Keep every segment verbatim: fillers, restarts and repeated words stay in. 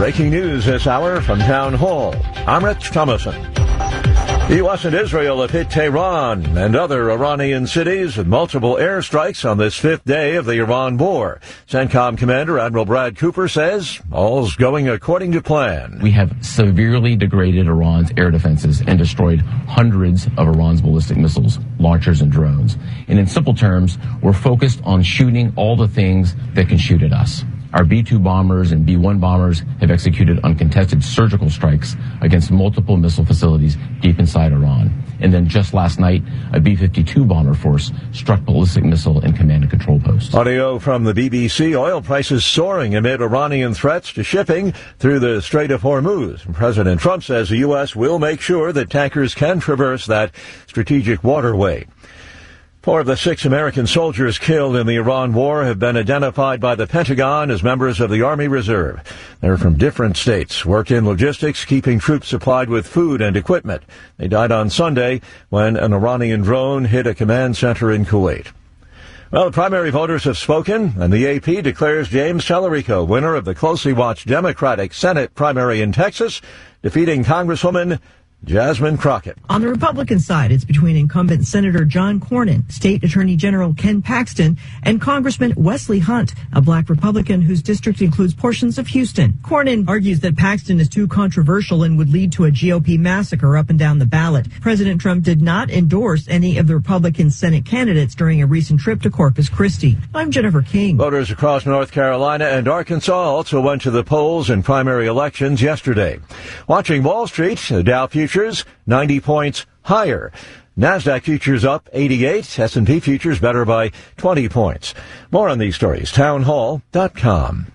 Breaking news this hour from Town Hall. I'm Rich Thomason. The U S and Israel have hit Tehran and other Iranian cities with multiple airstrikes on this fifth day of the Iran war. CENTCOM Commander Admiral Brad Cooper says all's going according to plan. We have severely degraded Iran's air defenses and destroyed hundreds of Iran's ballistic missiles, launchers, and drones. And in simple terms, we're focused on shooting all the things that can shoot at us. Our B two bombers and B one bombers have executed uncontested surgical strikes against multiple missile facilities deep inside Iran. And then just last night, a B fifty-two bomber force struck ballistic missile and command and control posts. Audio from the B B C. Oil prices soaring amid Iranian threats to shipping through the Strait of Hormuz. President Trump says the U S will make sure that tankers can traverse that strategic waterway. Four of the six American soldiers killed in the Iran war have been identified by the Pentagon as members of the Army Reserve. They're from different states, worked in logistics, keeping troops supplied with food and equipment. They died on Sunday when an Iranian drone hit a command center in Kuwait. Well, the primary voters have spoken, and the A P declares James Tallarico winner of the closely watched Democratic Senate primary in Texas, defeating Congresswoman Jasmine Crockett. On the Republican side, it's between incumbent Senator John Cornyn, State Attorney General Ken Paxton, and Congressman Wesley Hunt, a black Republican whose district includes portions of Houston. Cornyn argues that Paxton is too controversial and would lead to a G O P massacre up and down the ballot. President Trump did not endorse any of the Republican Senate candidates during a recent trip to Corpus Christi. I'm Jennifer King. Voters across North Carolina and Arkansas also went to the polls in primary elections yesterday. Watching Wall Street, the Dow futures ninety points higher. NASDAQ futures up eighty-eight. S and P futures better by twenty points. More on these stories, town hall dot com.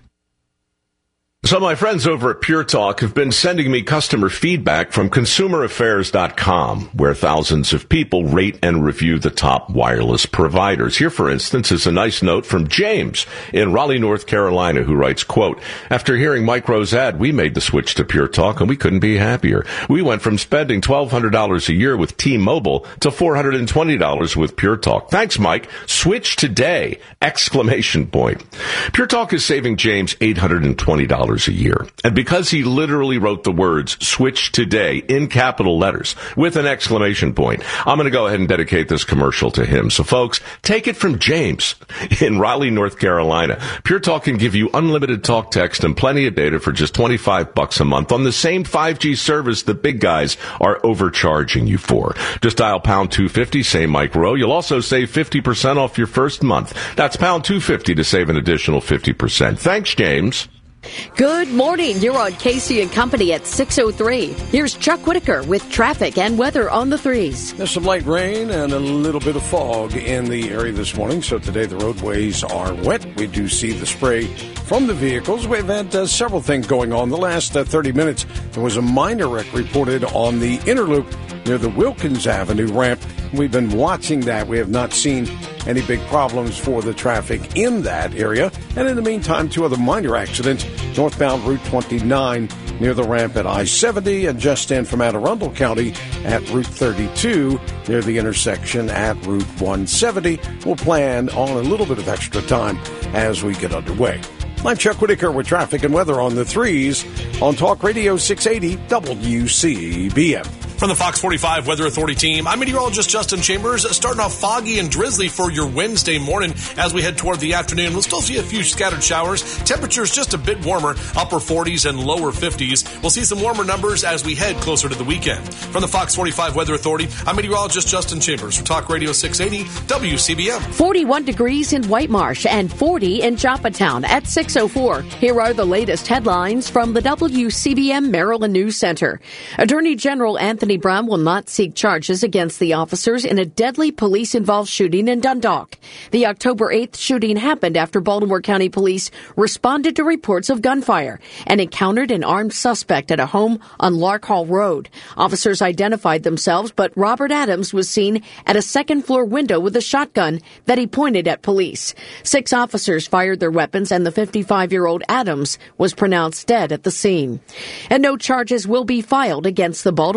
So my friends over at Pure Talk have been sending me customer feedback from consumer affairs dot com, where thousands of people rate and review the top wireless providers. Here, for instance, is a nice note from James in Raleigh, North Carolina, who writes, quote, after hearing Micro's ad, we made the switch to Pure Talk, and we couldn't be happier. We went from spending twelve hundred dollars a year with T-Mobile to four hundred twenty dollars with Pure Talk. Thanks, Mike. Switch today! Exclamation point. Pure Talk is saving James eight hundred twenty dollars a year. And because he literally wrote the words switch today in capital letters with an exclamation point, I'm going to go ahead and dedicate this commercial to him. So folks, take it from James in Raleigh, North Carolina. Pure Talk can give you unlimited talk, text, and plenty of data for just twenty-five bucks a month on the same five G service the big guys are overcharging you for. Just dial pound two fifty, say Mike Rowe. You'll also save fifty percent off your first month. That's pound two fifty to save an additional fifty percent. Thanks, James. Good morning. You're on Casey and Company at six oh three. Here's Chuck Whitaker with traffic and weather on the threes. There's some light rain and a little bit of fog in the area this morning, so today the roadways are wet. We do see the spray from the vehicles. We've had uh, several things going on. The last uh, thirty minutes, there was a minor wreck reported on the inner loop near the Wilkins Avenue ramp. We've been watching that. We have not seen any big problems for the traffic in that area. And in the meantime, two other minor accidents. Northbound Route twenty-nine near the ramp at I seventy and just in from Anne Arundel County at Route thirty-two near the intersection at Route one seventy. We'll plan on a little bit of extra time as we get underway. I'm Chuck Whitaker with traffic and weather on the threes on Talk Radio six eighty W C B M. From the Fox forty-five Weather Authority team, I'm meteorologist Justin Chambers. Starting off foggy and drizzly for your Wednesday morning as we head toward the afternoon. We'll still see a few scattered showers. Temperatures just a bit warmer, upper forties and lower fifties. We'll see some warmer numbers as we head closer to the weekend. From the Fox forty-five Weather Authority, I'm meteorologist Justin Chambers for Talk Radio six eighty W C B M. forty-one degrees in White Marsh and forty in Joppatown at six oh four. Here are the latest headlines from the W C B M Maryland News Center. Attorney General Anthony Brown will not seek charges against the officers in a deadly police-involved shooting in Dundalk. The October eighth shooting happened after Baltimore County Police responded to reports of gunfire and encountered an armed suspect at a home on Lark Hall Road. Officers identified themselves, but Robert Adams was seen at a second-floor window with a shotgun that he pointed at police. Six officers fired their weapons, and the fifty-five-year-old Adams was pronounced dead at the scene. And no charges will be filed against the Baltimore County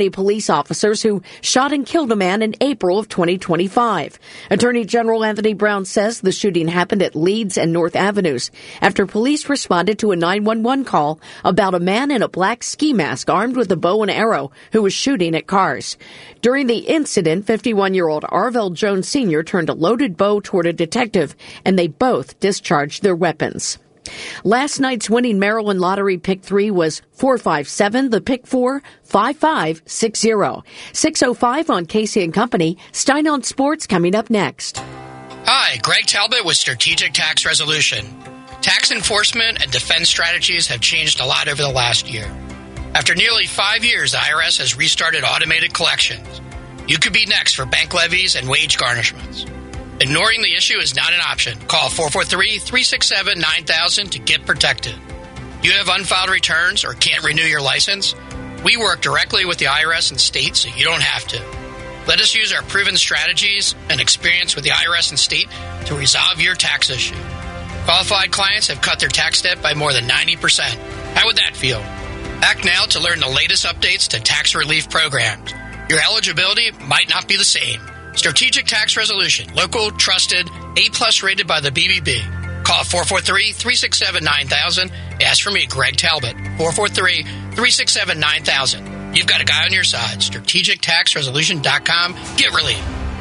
County police officers who shot and killed a man in April of twenty twenty-five. Attorney General Anthony Brown says the shooting happened at Leeds and North Avenues after police responded to a nine one one call about a man in a black ski mask armed with a bow and arrow who was shooting at cars. During the incident, fifty-one-year-old Arvell Jones Senior turned a loaded bow toward a detective, and they both discharged their weapons. Last night's winning Maryland Lottery Pick three was four five seven, the Pick four, five five six zero. six oh five on Casey and Company. Stein on Sports coming up next. Hi, Greg Talbot with Strategic Tax Resolution. Tax enforcement and defense strategies have changed a lot over the last year. After nearly five years, the I R S has restarted automated collections. You could be next for bank levies and wage garnishments. Ignoring the issue is not an option. Call four four three, three six seven, nine thousand to get protected. You have unfiled returns or can't renew your license? We work directly with the I R S and state so you don't have to. Let us use our proven strategies and experience with the I R S and state to resolve your tax issue. Qualified clients have cut their tax debt by more than ninety percent. How would that feel? Act now to learn the latest updates to tax relief programs. Your eligibility might not be the same. Strategic Tax Resolution, local, trusted, A-plus rated by the B B B. Call four four three, three six seven, nine thousand. Ask for me, Greg Talbot, four four three, three six seven, nine thousand. You've got a guy on your side. strategic tax resolution dot com. Get relief.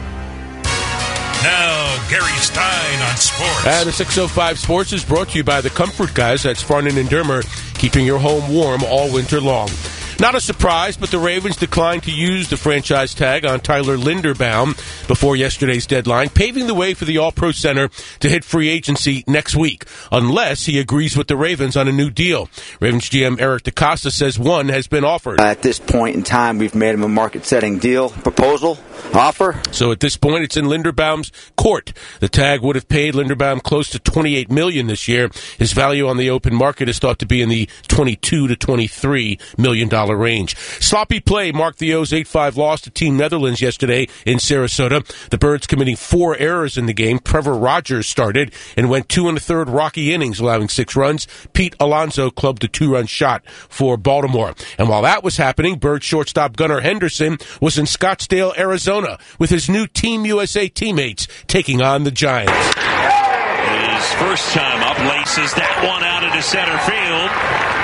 Now, Gary Stein on sports. And the six oh five Sports is brought to you by the Comfort Guys. That's Farnan and Dermer, keeping your home warm all winter long. Not a surprise, but the Ravens declined to use the franchise tag on Tyler Linderbaum before yesterday's deadline, paving the way for the All-Pro center to hit free agency next week, unless he agrees with the Ravens on a new deal. Ravens G M Eric DeCosta says one has been offered. At this point in time, we've made him a market-setting deal, proposal, offer. So at this point, it's in Linderbaum's court. The tag would have paid Linderbaum close to twenty-eight million dollars this year. His value on the open market is thought to be in the twenty-two to twenty-three million dollars range. Sloppy play marked the O's eight five loss to Team Netherlands yesterday in Sarasota. The Birds committing four errors in the game. Trevor Rogers started and went two and a third rocky innings, allowing six runs. Pete Alonso clubbed a two-run shot for Baltimore. And while that was happening, Birds shortstop Gunnar Henderson was in Scottsdale, Arizona, with his new Team U S A teammates taking on the Giants. His first time up, laces that one out into center field.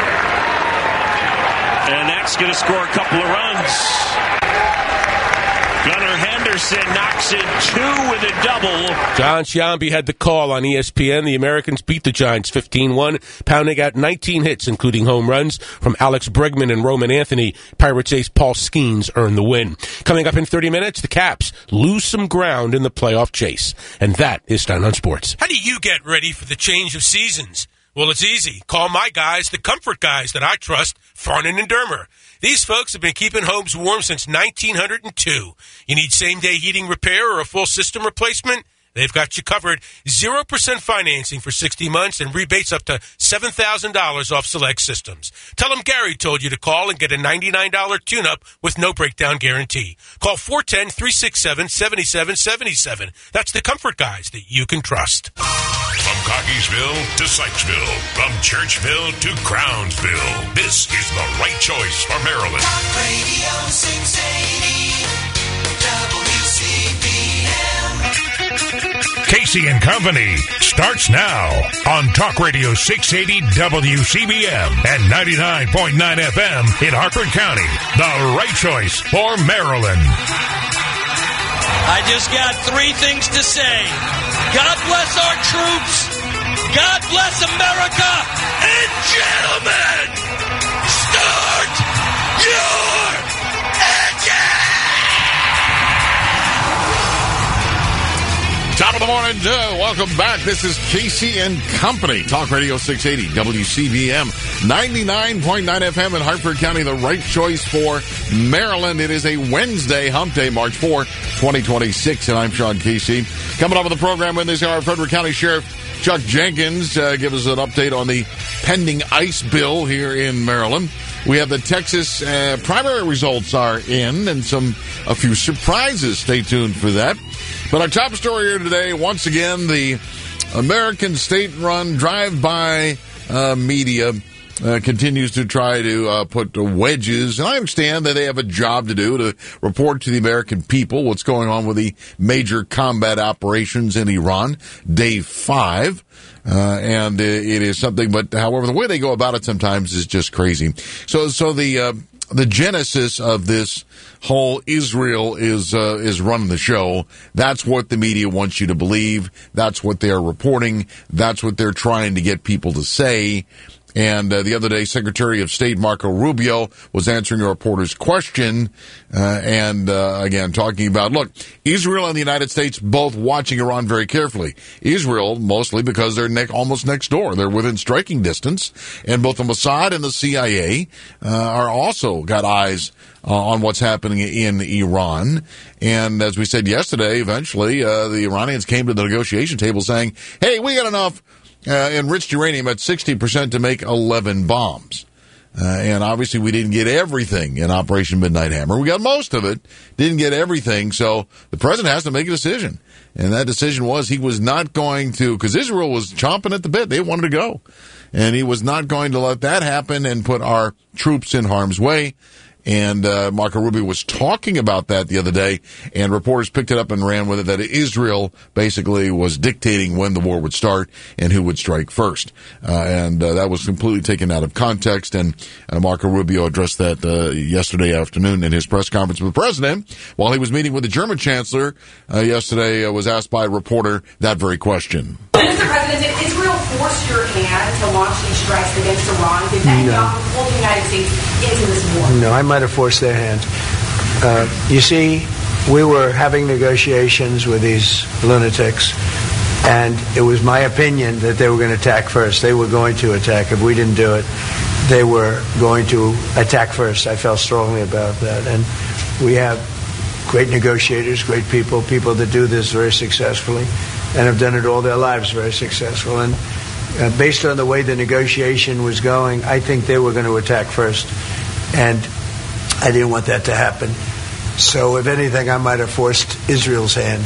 And that's going to score a couple of runs. Gunnar Henderson knocks in two with a double. John Sciambi had the call on E S P N. The Americans beat the Giants fifteen one, pounding out nineteen hits, including home runs from Alex Bregman and Roman Anthony. Pirates ace Paul Skeens earned the win. Coming up in thirty minutes, the Caps lose some ground in the playoff chase. And that is Stein on Sports. How do you get ready for the change of seasons? Well, it's easy. Call my guys, the Comfort Guys that I trust, Farnan and Dermer. These folks have been keeping homes warm since nineteen oh two. You need same-day heating repair or a full system replacement? They've got you covered. zero percent financing for sixty months and rebates up to seven thousand dollars off select systems. Tell them Gary told you to call and get a ninety-nine dollars tune-up with no breakdown guarantee. Call four one zero, three six seven, seven seven seven seven. That's the Comfort Guys that you can trust. From Cockeysville to Sykesville, from Churchville to Crownsville, this is the right choice for Maryland. Talk Radio six eighty W C B M. Casey and Company starts now on Talk Radio six eighty W C B M and ninety-nine point nine F M in Harford County. The right choice for Maryland. I just got three things to say. God bless our troops. God bless America. And gentlemen, start your engine. Top of the morning, uh, welcome back. This is Casey and Company. Talk Radio six eighty W C B M, ninety-nine point nine F M in Hartford County. The right choice for Maryland. It is a Wednesday, hump day, March fourth, twenty twenty-six, and I'm Sean Casey. Coming up with the program in this hour, Frederick County Sheriff Chuck Jenkins uh, give us an update on the pending ICE bill here in Maryland. We have the Texas uh, primary results are in, and some a few surprises. Stay tuned for that. But our top story here today, once again, the American state-run drive-by uh, media uh, continues to try to uh, put wedges. And I understand that they have a job to do to report to the American people what's going on with the major combat operations in Iran, day five. Uh, and it is something, but however, the way they go about it sometimes is just crazy. So, so the, uh, the genesis of this whole Israel is, uh, is running the show. That's what the media wants you to believe. That's what they're reporting. That's what they're trying to get people to say. And uh, the other day, Secretary of State Marco Rubio was answering a reporter's question, uh, and uh, again, talking about, look, Israel and the United States both watching Iran very carefully. Israel, mostly because they're ne- almost next door. They're within striking distance. And both the Mossad and the C I A uh, are also got eyes uh, on what's happening in Iran. And as we said yesterday, eventually, uh, the Iranians came to the negotiation table saying, hey, we got enough Uh, enriched uranium at sixty percent to make eleven bombs. Uh, and obviously we didn't get everything in Operation Midnight Hammer. We got most of it, didn't get everything. So the president has to make a decision. And that decision was he was not going to, because Israel was chomping at the bit. They wanted to go. And he was not going to let that happen and put our troops in harm's way. And uh, Marco Rubio was talking about that the other day, and reporters picked it up and ran with it, that Israel basically was dictating when the war would start and who would strike first. Uh, and uh, that was completely taken out of context, and uh, Marco Rubio addressed that uh, yesterday afternoon in his press conference with the president while he was meeting with the German chancellor uh, yesterday. Uh, was asked by a reporter that very question. Mister President, did Israel force your hand to launch these strikes against Iran? Did that No. not pull the United States into this war? No, I might have forced their hand. Uh, you see, we were having negotiations with these lunatics, and it was my opinion that they were going to attack first. They were going to attack. If we didn't do it, they were going to attack first. I felt strongly about that. And we have great negotiators, great people, people that do this very successfully and have done it all their lives very successful. And uh, based on the way the negotiation was going, I think they were going to attack first. And I didn't want that to happen. So if anything, I might have forced Israel's hand.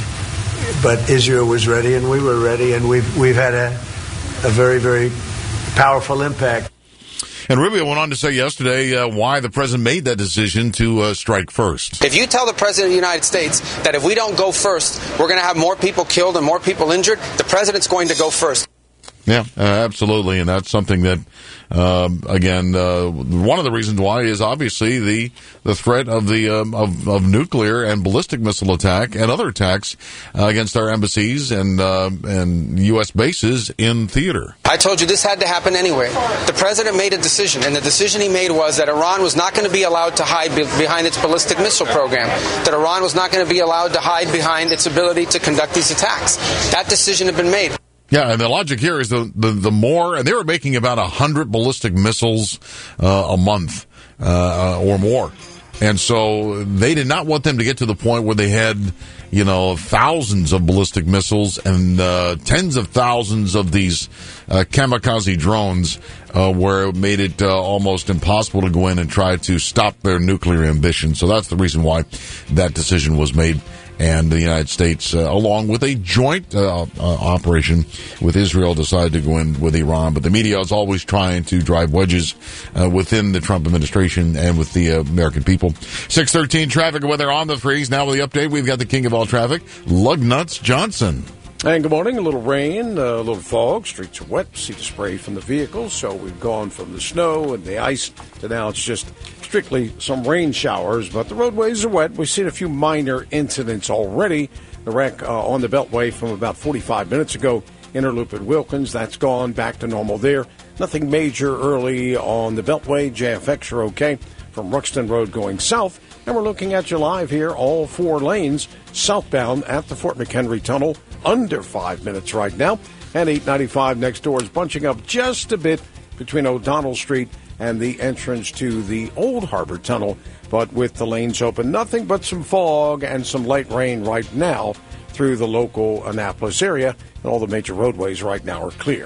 But Israel was ready and we were ready, and we've, we've had a, a very, very powerful impact. And Rubio went on to say yesterday uh, why the president made that decision to uh, strike first. If you tell the president of the United States that if we don't go first, we're going to have more people killed and more people injured, the president's going to go first. Yeah, uh, absolutely. And that's something that, um, again, uh, one of the reasons why is obviously the the threat of the um, of, of nuclear and ballistic missile attack and other attacks uh, against our embassies and uh, and U S bases in theater. I told you this had to happen anyway. The president made a decision, and the decision he made was that Iran was not going to be allowed to hide be- behind its ballistic missile program, that Iran was not going to be allowed to hide behind its ability to conduct these attacks. That decision had been made. Yeah, and the logic here is the, the, the more, and they were making about a hundred ballistic missiles uh, a month uh, or more. And so they did not want them to get to the point where they had, you know, thousands of ballistic missiles and uh, tens of thousands of these uh, kamikaze drones uh, where it made it uh, almost impossible to go in and try to stop their nuclear ambition. So that's the reason why that decision was made. And the United States, uh, along with a joint uh, uh, operation with Israel, decided to go in with Iran. But the media is always trying to drive wedges uh, within the Trump administration and with the uh, American people. six thirteen traffic and weather on the freeze. Now with the update, we've got the king of all traffic, Lugnuts Johnson. And good morning. A little rain, a little fog. Streets are wet. See the spray from the vehicles. So we've gone from the snow and the ice to now it's just strictly some rain showers. But the roadways are wet. We've seen a few minor incidents already. The wreck uh, on the Beltway from about forty-five minutes ago. Interloop at Wilkins. That's gone back to normal there. Nothing major early on the Beltway. J F X are okay from Ruxton Road going south. And we're looking at you live here, all four lanes southbound at the Fort McHenry Tunnel. Under five minutes right now. And eight ninety-five next door is bunching up just a bit between O'Donnell Street and the entrance to the Old Harbor Tunnel. But with the lanes open, nothing but some fog and some light rain right now through the local Annapolis area. And all the major roadways right now are clear.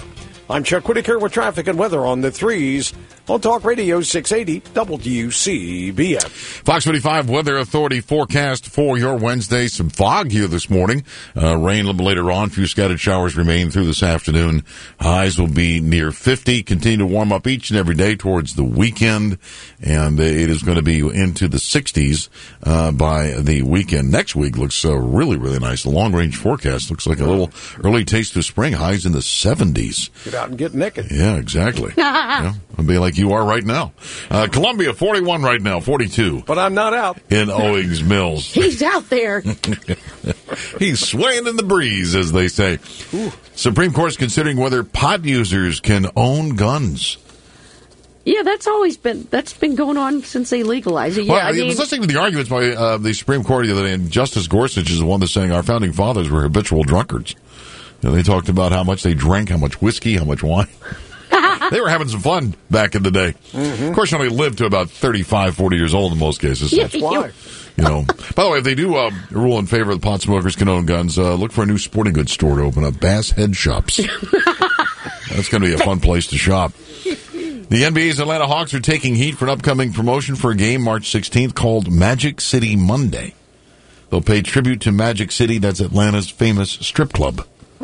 I'm Chuck Whitaker with traffic and weather on the threes on Talk Radio six eighty W C B M. Fox twenty-five Weather Authority forecast for your Wednesday. Some fog here this morning. Uh, rain a little later on. A few scattered showers remain through this afternoon. Highs will be near fifty. Continue to warm up each and every day towards the weekend. And it is going to be into the sixties uh, by the weekend. Next week looks uh, really, really nice. The long-range forecast looks like a little early taste of spring. Highs in the seventies. Get out and get naked. Yeah, exactly. Yeah, it'll be like you are right now. Uh, Columbia, forty-one right now, forty-two. But I'm not out. In Owings Mills. He's out there. He's swaying in the breeze, as they say. Ooh. Supreme Court's considering whether pot users can own guns. Yeah, that's always been, that's been going on since they legalized it. Yeah, well, I mean, I was listening to the arguments by uh, the Supreme Court the other day, and Justice Gorsuch is the one that's saying our founding fathers were habitual drunkards. You know, they talked about how much they drank, how much whiskey, how much wine. They were having some fun back in the day. Mm-hmm. Of course, you only lived to about thirty-five, forty years old in most cases. That's why. You know. By the way, if they do uh, rule in favor of the pot smokers can own guns, uh, look for a new sporting goods store to open up. Bass Head Shops. That's going to be a fun place to shop. The N B A's Atlanta Hawks are taking heat for an upcoming promotion for a game March sixteenth called Magic City Monday. They'll pay tribute to Magic City, that's Atlanta's famous strip club.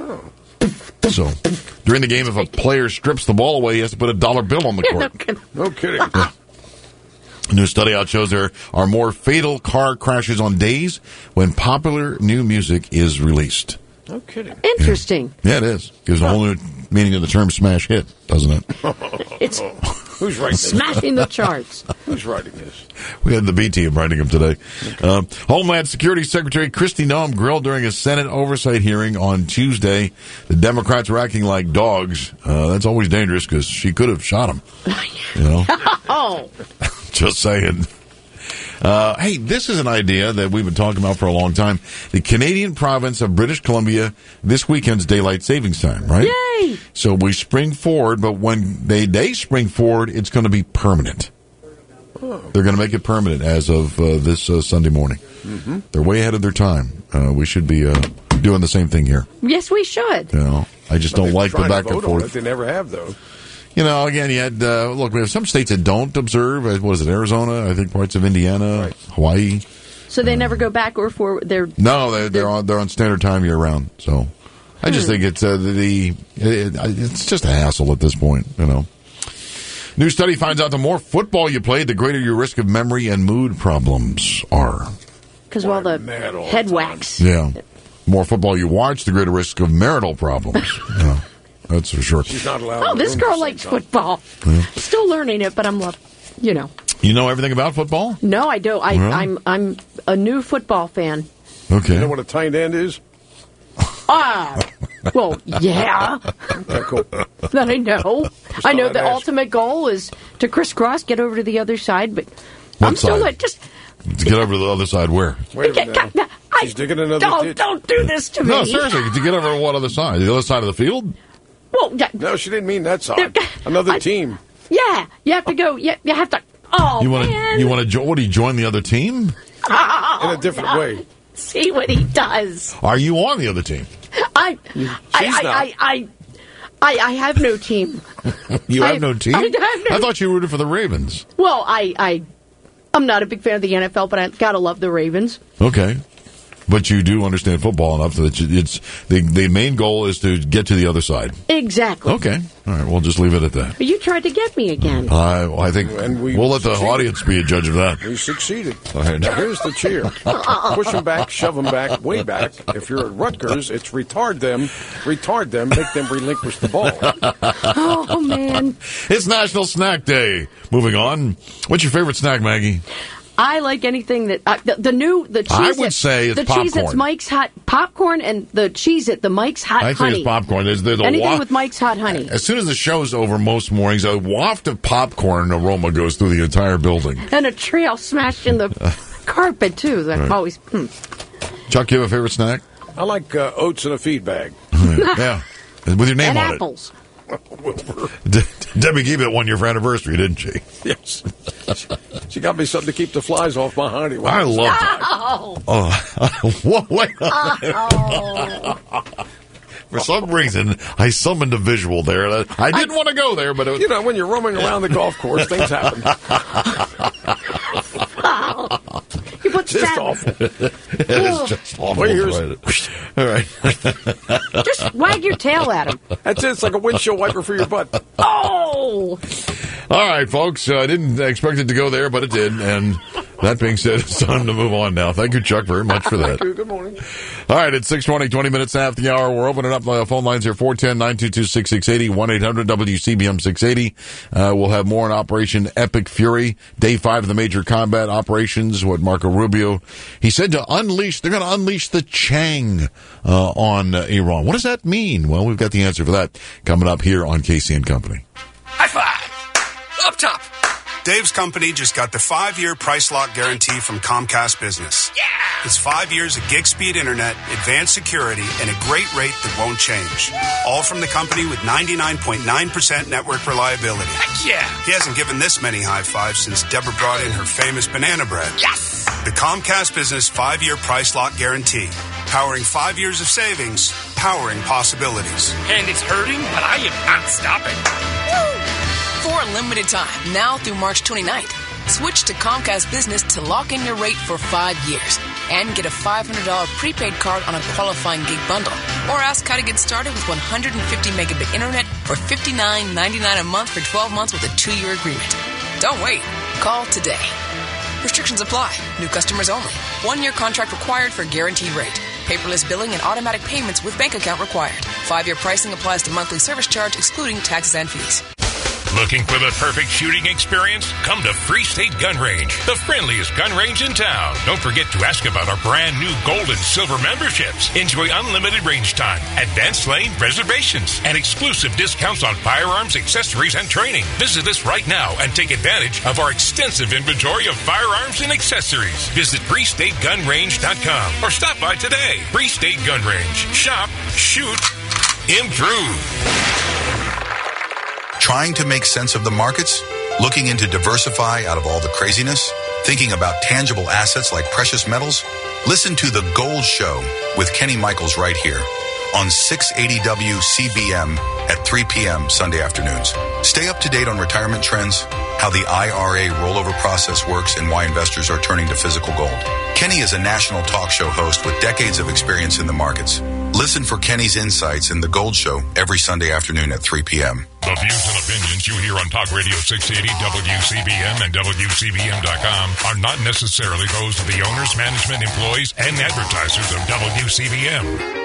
So, during the game, if a player strips the ball away, he has to put a dollar bill on the court. No kidding. Yeah. A new study out shows there are more fatal car crashes on days when popular new music is released. No kidding. Interesting. Yeah, yeah it is. Gives a whole new meaning to the term smash hit, doesn't it? It's Who's writing this? smashing the charts. Who's writing this? We had the B team writing them today. Okay. Uh, Homeland Security Secretary Kristi Noem grilled during a Senate oversight hearing on Tuesday. The Democrats were acting like dogs. Uh, that's always dangerous because she could have shot him. You know? Oh. Just saying. Uh, hey, this is an idea that we've been talking about for a long time. The Canadian province of British Columbia, this weekend's daylight savings time, right? Yay! So we spring forward, but when they, they spring forward, it's going to be permanent. Oh. They're going to make it permanent as of uh, this uh, Sunday morning. Mm-hmm. They're way ahead of their time. Uh, we should be uh, doing the same thing here. Yes, we should. You know, I just but don't like the back and forth. They never have, though. You know, again, you had, uh, look, we have some states that don't observe. What is it, Arizona? I think parts of Indiana, right. Hawaii. So they uh, never go back or forward? They're, no, they're, they're, on, they're on standard time year round. So I just hmm. think it's uh, the, it, it's just a hassle at this point, you know. New study finds out the more football you play, the greater your risk of memory and mood problems are. Because well, the head wax. Yeah. More football you watch, the greater risk of marital problems. You know. That's for sure. She's not allowed. Oh, this girl likes football. Yeah. Still learning it, but I'm, you know. You know everything about football? No, I don't. I, really? I'm I'm a new football fan. Okay. You know what a tight end is? Ah, well, yeah. Okay, cool. That I know. I know the ultimate goal is to crisscross, get over to the other side, but what I'm side? still like just. To get over to the other side, where? Wait a minute. Now. She's digging another don't, ditch. Don't do this to me. No, seriously, to get over to what other side? The other side of the field? Well, yeah. No, she didn't mean that side. Another I, team. Yeah, you have to go. Yeah, you have to. Oh, you wanna, man. You want to? Jo- what do you join the other team? Oh, in a different no. way. See what he does. Are you on the other team? I, She's I, I, not. I, I, I, I have no team. You have I, no team? I, have no, I thought you rooted for the Ravens. Well, I, I, I'm not a big fan of the N F L, but I gotta love the Ravens. Okay. But you do understand football enough that it's the the main goal is to get to the other side. Exactly. Okay. All right. We'll just leave it at that. But you tried to get me again. Uh, I think and we we'll let the succeeded. audience be a judge of that. We succeeded. All right. Now here's the cheer. Push them back, shove them back, way back. If you're at Rutgers, it's retard them, retard them, make them relinquish the ball. Oh, man. It's National Snack Day. Moving on. What's your favorite snack, Maggie? I like anything that uh, the, the new the cheese. I would say it's the popcorn. Cheez-Its Mike's Hot Popcorn and the Cheez-It the Mike's Hot I Honey. think it's popcorn. There's, there's a anything wa- with Mike's Hot Honey. As soon as the show's over, most mornings a waft of popcorn aroma goes through the entire building. And a trail smashed in the carpet too. That right. always. Hmm. Chuck, you have a favorite snack? I like uh, oats in a feed bag. Yeah, with your name and on apples. it. De- Debbie gave you that one year for anniversary, didn't she? Yes. She got me something to keep the flies off my honey. I love it. Oh. Oh, wait. Oh. For some reason, I summoned a visual there. I didn't I, want to go there, but it was... You know, when you're roaming around the golf course, things happen. You put just that... awful. It is just awful. Well, here's... All right. Just wag your tail at him. That's it. It's like a windshield wiper for your butt. Oh! All right, folks. I uh, didn't expect it to go there, but it did. And that being said, it's time to move on now. Thank you, Chuck, very much for that. Thank you. Good morning. All right, it's six twenty, twenty minutes after the hour. We're opening up the phone lines here, four one zero, nine two two, six six eight zero, one eight hundred W C B M six eighty. Uh, we'll have more on Operation Epic Fury, day five of the major combat operations. What Marco Rubio, he said to unleash, they're going to unleash the Chang uh, on uh, Iran. What does that mean? Well, we've got the answer for that coming up here on Casey and Company. High five! Up top! Dave's company just got the five-year price lock guarantee from Comcast Business. Yeah! It's five years of gig speed internet, advanced security, and a great rate that won't change. All from the company with ninety-nine point nine percent network reliability. Heck yeah! He hasn't given this many high fives since Deborah brought in her famous banana bread. Yes! The Comcast Business five-year price lock guarantee. Powering five years of savings, powering possibilities. And it's hurting, but I am not stopping. Woo! For a limited time, now through March twenty-ninth, switch to Comcast Business to lock in your rate for five years and get a five hundred dollars prepaid card on a qualifying gig bundle. Or ask how to get started with one hundred fifty megabit internet for fifty-nine ninety-nine a month for twelve months with a two-year agreement. Don't wait. Call today. Restrictions apply. New customers only. One-year contract required for guaranteed rate. Paperless billing and automatic payments with bank account required. Five-year pricing applies to monthly service charge excluding taxes and fees. Looking for the perfect shooting experience? Come to Free State Gun Range, the friendliest gun range in town. Don't forget to ask about our brand new gold and silver memberships. Enjoy unlimited range time, advanced lane reservations, and exclusive discounts on firearms, accessories, and training. Visit us right now and take advantage of our extensive inventory of firearms and accessories. Visit free state gun range dot com or stop by today. Free State Gun Range. Shop, shoot, improve. Trying to make sense of the markets? Looking into diversify out of all the craziness? Thinking about tangible assets like precious metals? Listen to The Gold Show with Kenny Michaels right here on six eighty W C B M at three p.m. Sunday afternoons. Stay up to date on retirement trends, how the I R A rollover process works, and why investors are turning to physical gold. Kenny is a national talk show host with decades of experience in the markets. Listen for Kenny's insights in The Gold Show every Sunday afternoon at three p.m. The views and opinions you hear on Talk Radio six eighty W C B M and W C B M dot com are not necessarily those of the owners, management, employees, and advertisers of W C B M.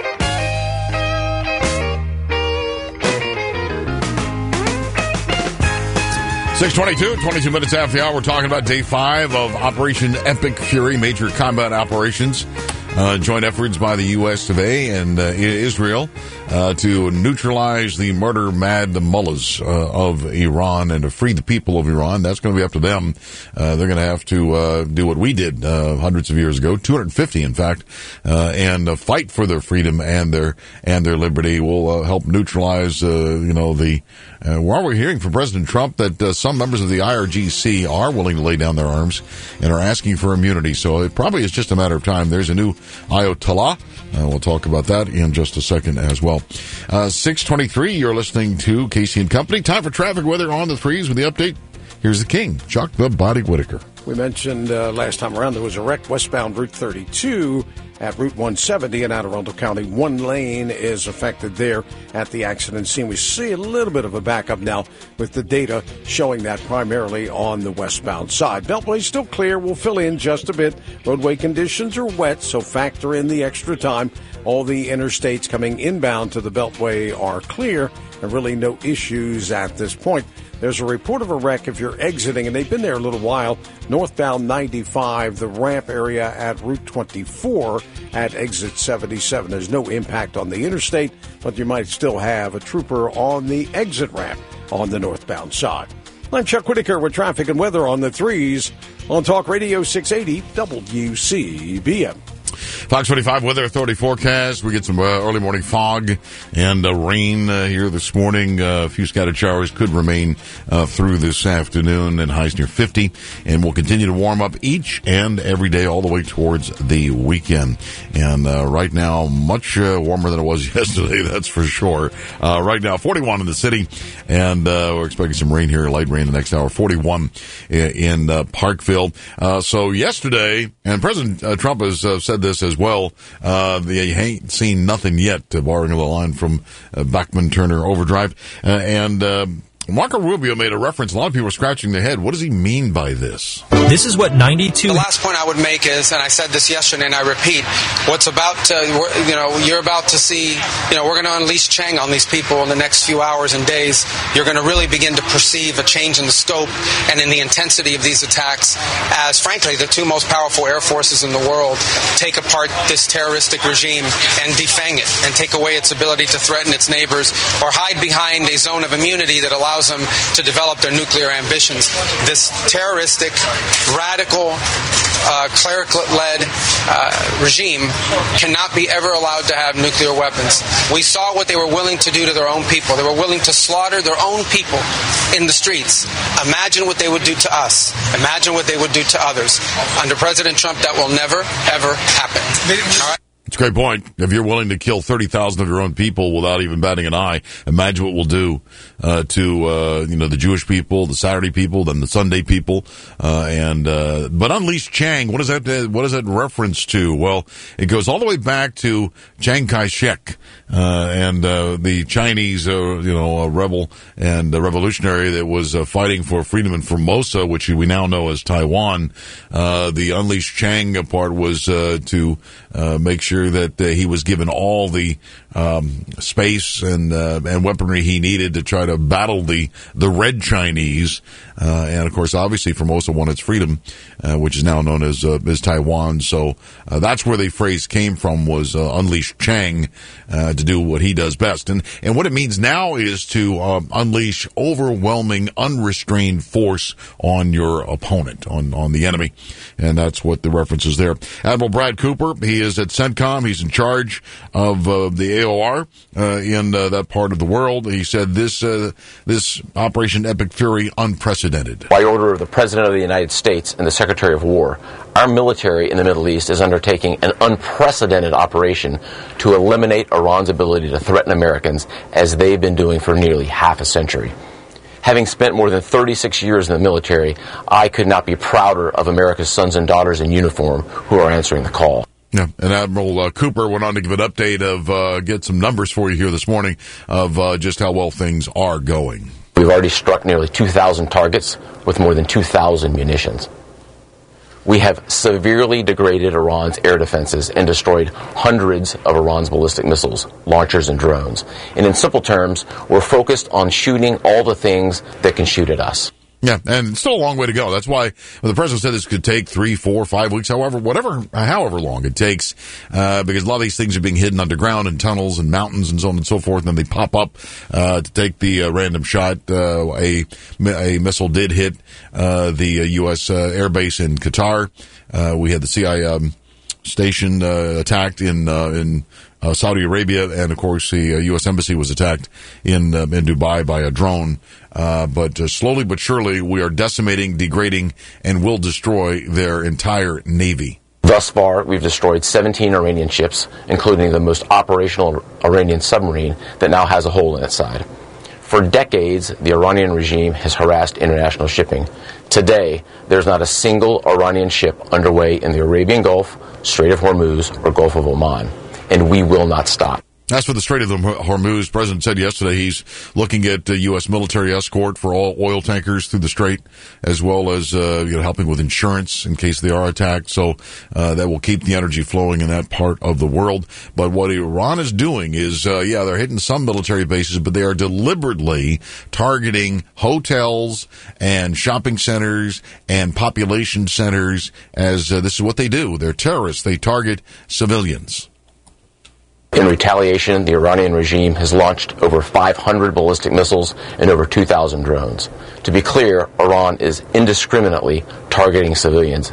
six twenty-two, twenty-two minutes after the hour. We're talking about day five of Operation Epic Fury, major combat operations. Uh, joint efforts by the U S today and uh, Israel uh, to neutralize the murder-mad mullahs uh, of Iran and to free the people of Iran. That's going to be up to them. Uh, they're going to have to uh, do what we did uh, hundreds of years ago, two hundred fifty, in fact, uh, and uh, fight for their freedom and their and their liberty. Will uh, help neutralize, uh, you know, the. Uh, while we're hearing from President Trump that uh, some members of the I R G C are willing to lay down their arms and are asking for immunity, so it probably is just a matter of time. There's a new Ayatollah. Uh, we'll talk about that in just a second as well. Uh, six twenty-three, you're listening to Casey and Company. Time for traffic weather on the threes with the update. Here's the king, Chuck the Body Whitaker. We mentioned uh, last time around there was a wreck westbound Route thirty-two at Route one seventy in Anne Arundel County. One lane is affected there at the accident scene. We see a little bit of a backup now with the data showing that primarily on the westbound side. Beltway still clear. We'll fill in just a bit. Roadway conditions are wet, so factor in the extra time. All the interstates coming inbound to the Beltway are clear and really no issues at this point. There's a report of a wreck if you're exiting, and they've been there a little while, northbound ninety-five, the ramp area at Route twenty-four at exit seventy-seven. There's no impact on the interstate, but you might still have a trooper on the exit ramp on the northbound side. I'm Chuck Whitaker with traffic and weather on the threes on Talk Radio six eighty W C B M. Fox twenty-five Weather Authority forecast. We get some uh, early morning fog and uh, rain uh, here this morning. Uh, a few scattered showers could remain uh, through this afternoon, and highs near fifty. And we'll continue to warm up each and every day all the way towards the weekend. And uh, right now, much uh, warmer than it was yesterday, that's for sure. Uh, right now, forty-one in the city, and uh, we're expecting some rain here, light rain the next hour. forty-one in, in uh, Parkville. Uh, so yesterday, and President uh, Trump has uh, said this as well, uh, they ain't seen nothing yet, uh, borrowing a line from uh, Bachman Turner Overdrive. Uh, and uh, Marco Rubio made a reference. A lot of people are scratching their head. What does he mean by this? This is what ninety-two... The last point I would make is, and I said this yesterday and I repeat, what's about to, you know, you're about to see, you know, we're going to unleash Chang on these people in the next few hours and days. You're going to really begin to perceive a change in the scope and in the intensity of these attacks as, frankly, the two most powerful air forces in the world take apart this terroristic regime and defang it and take away its ability to threaten its neighbors or hide behind a zone of immunity that allows them to develop their nuclear ambitions. This terroristic, radical, uh, cleric-led uh, regime cannot be ever allowed to have nuclear weapons. We saw what they were willing to do to their own people. They were willing to slaughter their own people in the streets. Imagine what they would do to us. Imagine what they would do to others. Under President Trump, that will never, ever happen. All right? It's a great point. If you're willing to kill thirty thousand of your own people without even batting an eye, imagine what we'll do uh, to uh, you know the Jewish people, the Saturday people, then the Sunday people, uh, and uh, but unleash Chang. What is that? Uh, what is that reference to? Well, it goes all the way back to Chiang Kai-shek uh, and uh, the Chinese, uh, you know, uh, rebel and uh, revolutionary that was uh, fighting for freedom in Formosa, which we now know as Taiwan. Uh, the unleash Chang part was uh, to uh, make sure that uh, he was given all the um, space and uh, and weaponry he needed to try to battle the the Red Chinese, uh, and of course, obviously, Formosa won its freedom, uh, which is now known as uh, as Taiwan. So uh, that's where the phrase came from, was uh, unleash Chang uh, to do what he does best, and and what it means now is to uh, unleash overwhelming, unrestrained force on your opponent, on on the enemy, and that's what the reference is there. Admiral Brad Cooper, he is at CENTCOM. He's in charge of uh, the A O R uh, in uh, that part of the world. He said this uh, this Operation Epic Fury unprecedented. By order of the President of the United States and the Secretary of War, our military in the Middle East is undertaking an unprecedented operation to eliminate Iran's ability to threaten Americans, as they've been doing for nearly half a century. Having spent more than thirty-six years in the military, I could not be prouder of America's sons and daughters in uniform who are answering the call. Yeah, and Admiral uh, Cooper went on to give an update of, uh, get some numbers for you here this morning of uh, just how well things are going. We've already struck nearly two thousand targets with more than two thousand munitions. We have severely degraded Iran's air defenses and destroyed hundreds of Iran's ballistic missiles, launchers, and drones. And in simple terms, we're focused on shooting all the things that can shoot at us. Yeah, and it's still a long way to go. That's why well, the president said this could take three, four, five weeks, however, whatever, however long it takes, uh, because a lot of these things are being hidden underground in tunnels and mountains and so on and so forth, and then they pop up uh, to take the uh, random shot. Uh, a a missile did hit uh, the uh, U S uh, air base in Qatar. Uh, we had the C I A um, station uh, attacked in uh, in. Uh, Saudi Arabia, and of course the uh, U S Embassy was attacked in uh, in Dubai by a drone. Uh, but uh, slowly but surely, we are decimating, degrading, and will destroy their entire navy. Thus far, we've destroyed seventeen Iranian ships, including the most operational Iranian submarine that now has a hole in its side. For decades, the Iranian regime has harassed international shipping. Today, there's not a single Iranian ship underway in the Arabian Gulf, Strait of Hormuz, or Gulf of Oman. And we will not stop. As for the Strait of Hormuz, the president said yesterday he's looking at uh, U S military escort for all oil tankers through the strait, as well as uh, you know, helping with insurance in case they are attacked. So uh, that will keep the energy flowing in that part of the world. But what Iran is doing is, uh, yeah, they're hitting some military bases, but they are deliberately targeting hotels and shopping centers and population centers, as uh, this is what they do. They're terrorists. They target civilians. In retaliation, the Iranian regime has launched over five hundred ballistic missiles and over two thousand drones. To be clear, Iran is indiscriminately targeting civilians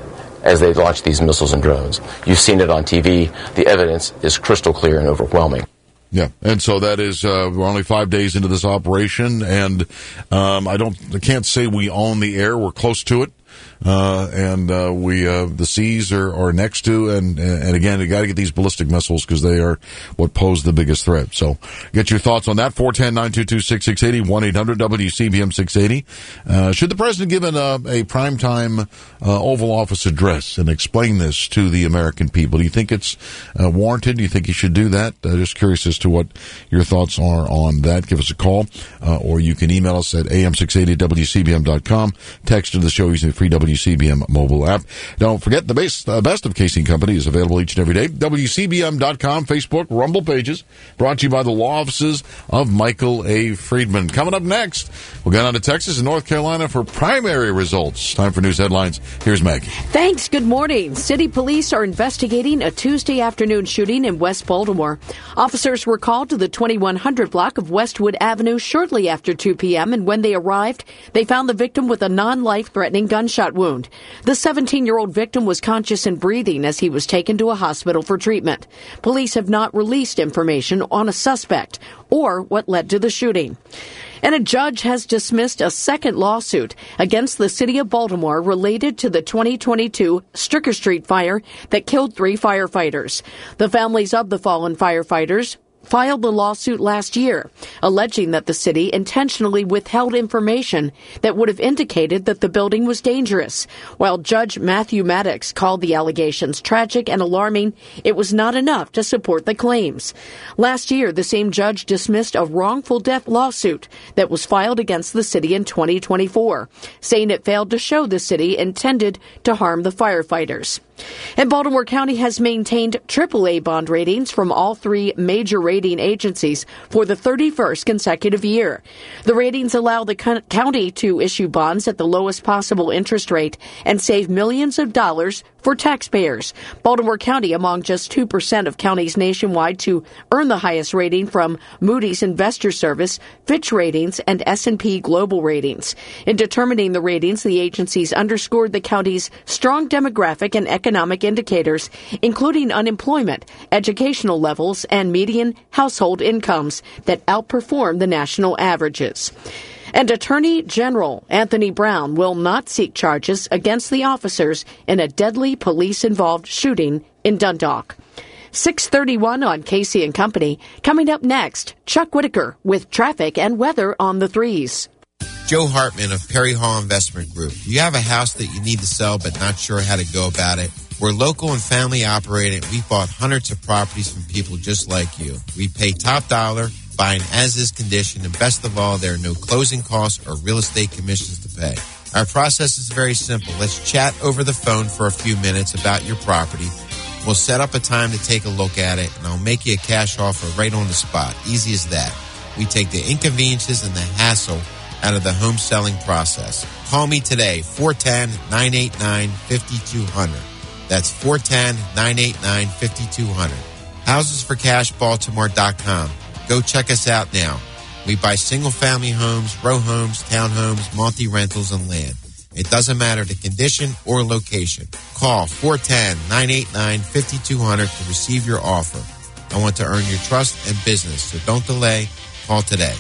as they launch these missiles and drones. You've seen it on T V. The evidence is crystal clear and overwhelming. Yeah, and so that is, uh, we're only five days into this operation, and um, I don't, I can't say we own the air. We're close to it. Uh, and, uh, we, uh, the seas are, are next to, and, and again, you gotta get these ballistic missiles because they are what pose the biggest threat. So, get your thoughts on that. four one zero, nine two two, six six eight zero, one eight hundred W C B M six eighty. Uh, should the president give an, uh, a primetime, uh, Oval Office address and explain this to the American people? Do you think it's, uh, warranted? Do you think he should do that? Uh, just curious as to what your thoughts are on that. Give us a call, uh, or you can email us at A M six eighty W C B M dot com. Text to the show using the free W C B M mobile app. Don't forget, the base, uh, best of Casey and Company is available each and every day. W C B M dot com, Facebook, Rumble pages. Brought to you by the law offices of Michael A. Friedman. Coming up next, we'll go down to Texas and North Carolina for primary results. Time for news headlines. Here's Maggie. Thanks. Good morning. City police are investigating a Tuesday afternoon shooting in West Baltimore. Officers were called to the twenty-one hundred block of Westwood Avenue shortly after two p.m., and when they arrived, they found the victim with a non-life-threatening gunshot wound. The seventeen-year-old victim was conscious and breathing as he was taken to a hospital for treatment. Police have not released information on a suspect or what led to the shooting. And a judge has dismissed a second lawsuit against the city of Baltimore related to the twenty twenty-two Stricker Street fire that killed three firefighters. The families of the fallen firefighters filed the lawsuit last year, alleging that the city intentionally withheld information that would have indicated that the building was dangerous. While Judge Matthew Maddox called the allegations tragic and alarming, it was not enough to support the claims. Last year, the same judge dismissed a wrongful death lawsuit that was filed against the city in twenty twenty-four, saying it failed to show the city intended to harm the firefighters. And Baltimore County has maintained triple A bond ratings from all three major rating agencies for the thirty-first consecutive year. The ratings allow the co- county to issue bonds at the lowest possible interest rate and save millions of dollars for taxpayers. Baltimore County among just two percent of counties nationwide to earn the highest rating from Moody's Investor Service, Fitch Ratings, and S and P Global Ratings. In determining the ratings, the agencies underscored the county's strong demographic and economic indicators, including unemployment, educational levels, and median household incomes that outperform the national averages. And Attorney General Anthony Brown will not seek charges against the officers in a deadly police-involved shooting in Dundalk. six thirty-one on Casey and Company. Coming up next, Chuck Whitaker with traffic and weather on the threes. Joe Hartman of Perry Hall Investment Group. You have a house that you need to sell but not sure how to go about it? We're local and family operated. We've bought hundreds of properties from people just like you. We pay top dollar, buy an as-is condition, and best of all, there are no closing costs or real estate commissions to pay. Our process is very simple. Let's chat over the phone for a few minutes about your property. We'll set up a time to take a look at it, and I'll make you a cash offer right on the spot. Easy as that. We take the inconveniences and the hassle out of the home selling process. Call me today, four one zero, nine eight nine, five two zero zero. That's four one zero, nine eight nine, five two zero zero. houses for cash baltimore dot com. Go check us out now. We buy single-family homes, row homes, townhomes, multi-rentals, and land. It doesn't matter the condition or location. Call four one zero, nine eight nine, five two zero zero to receive your offer. I want to earn your trust and business, so don't delay. Call today.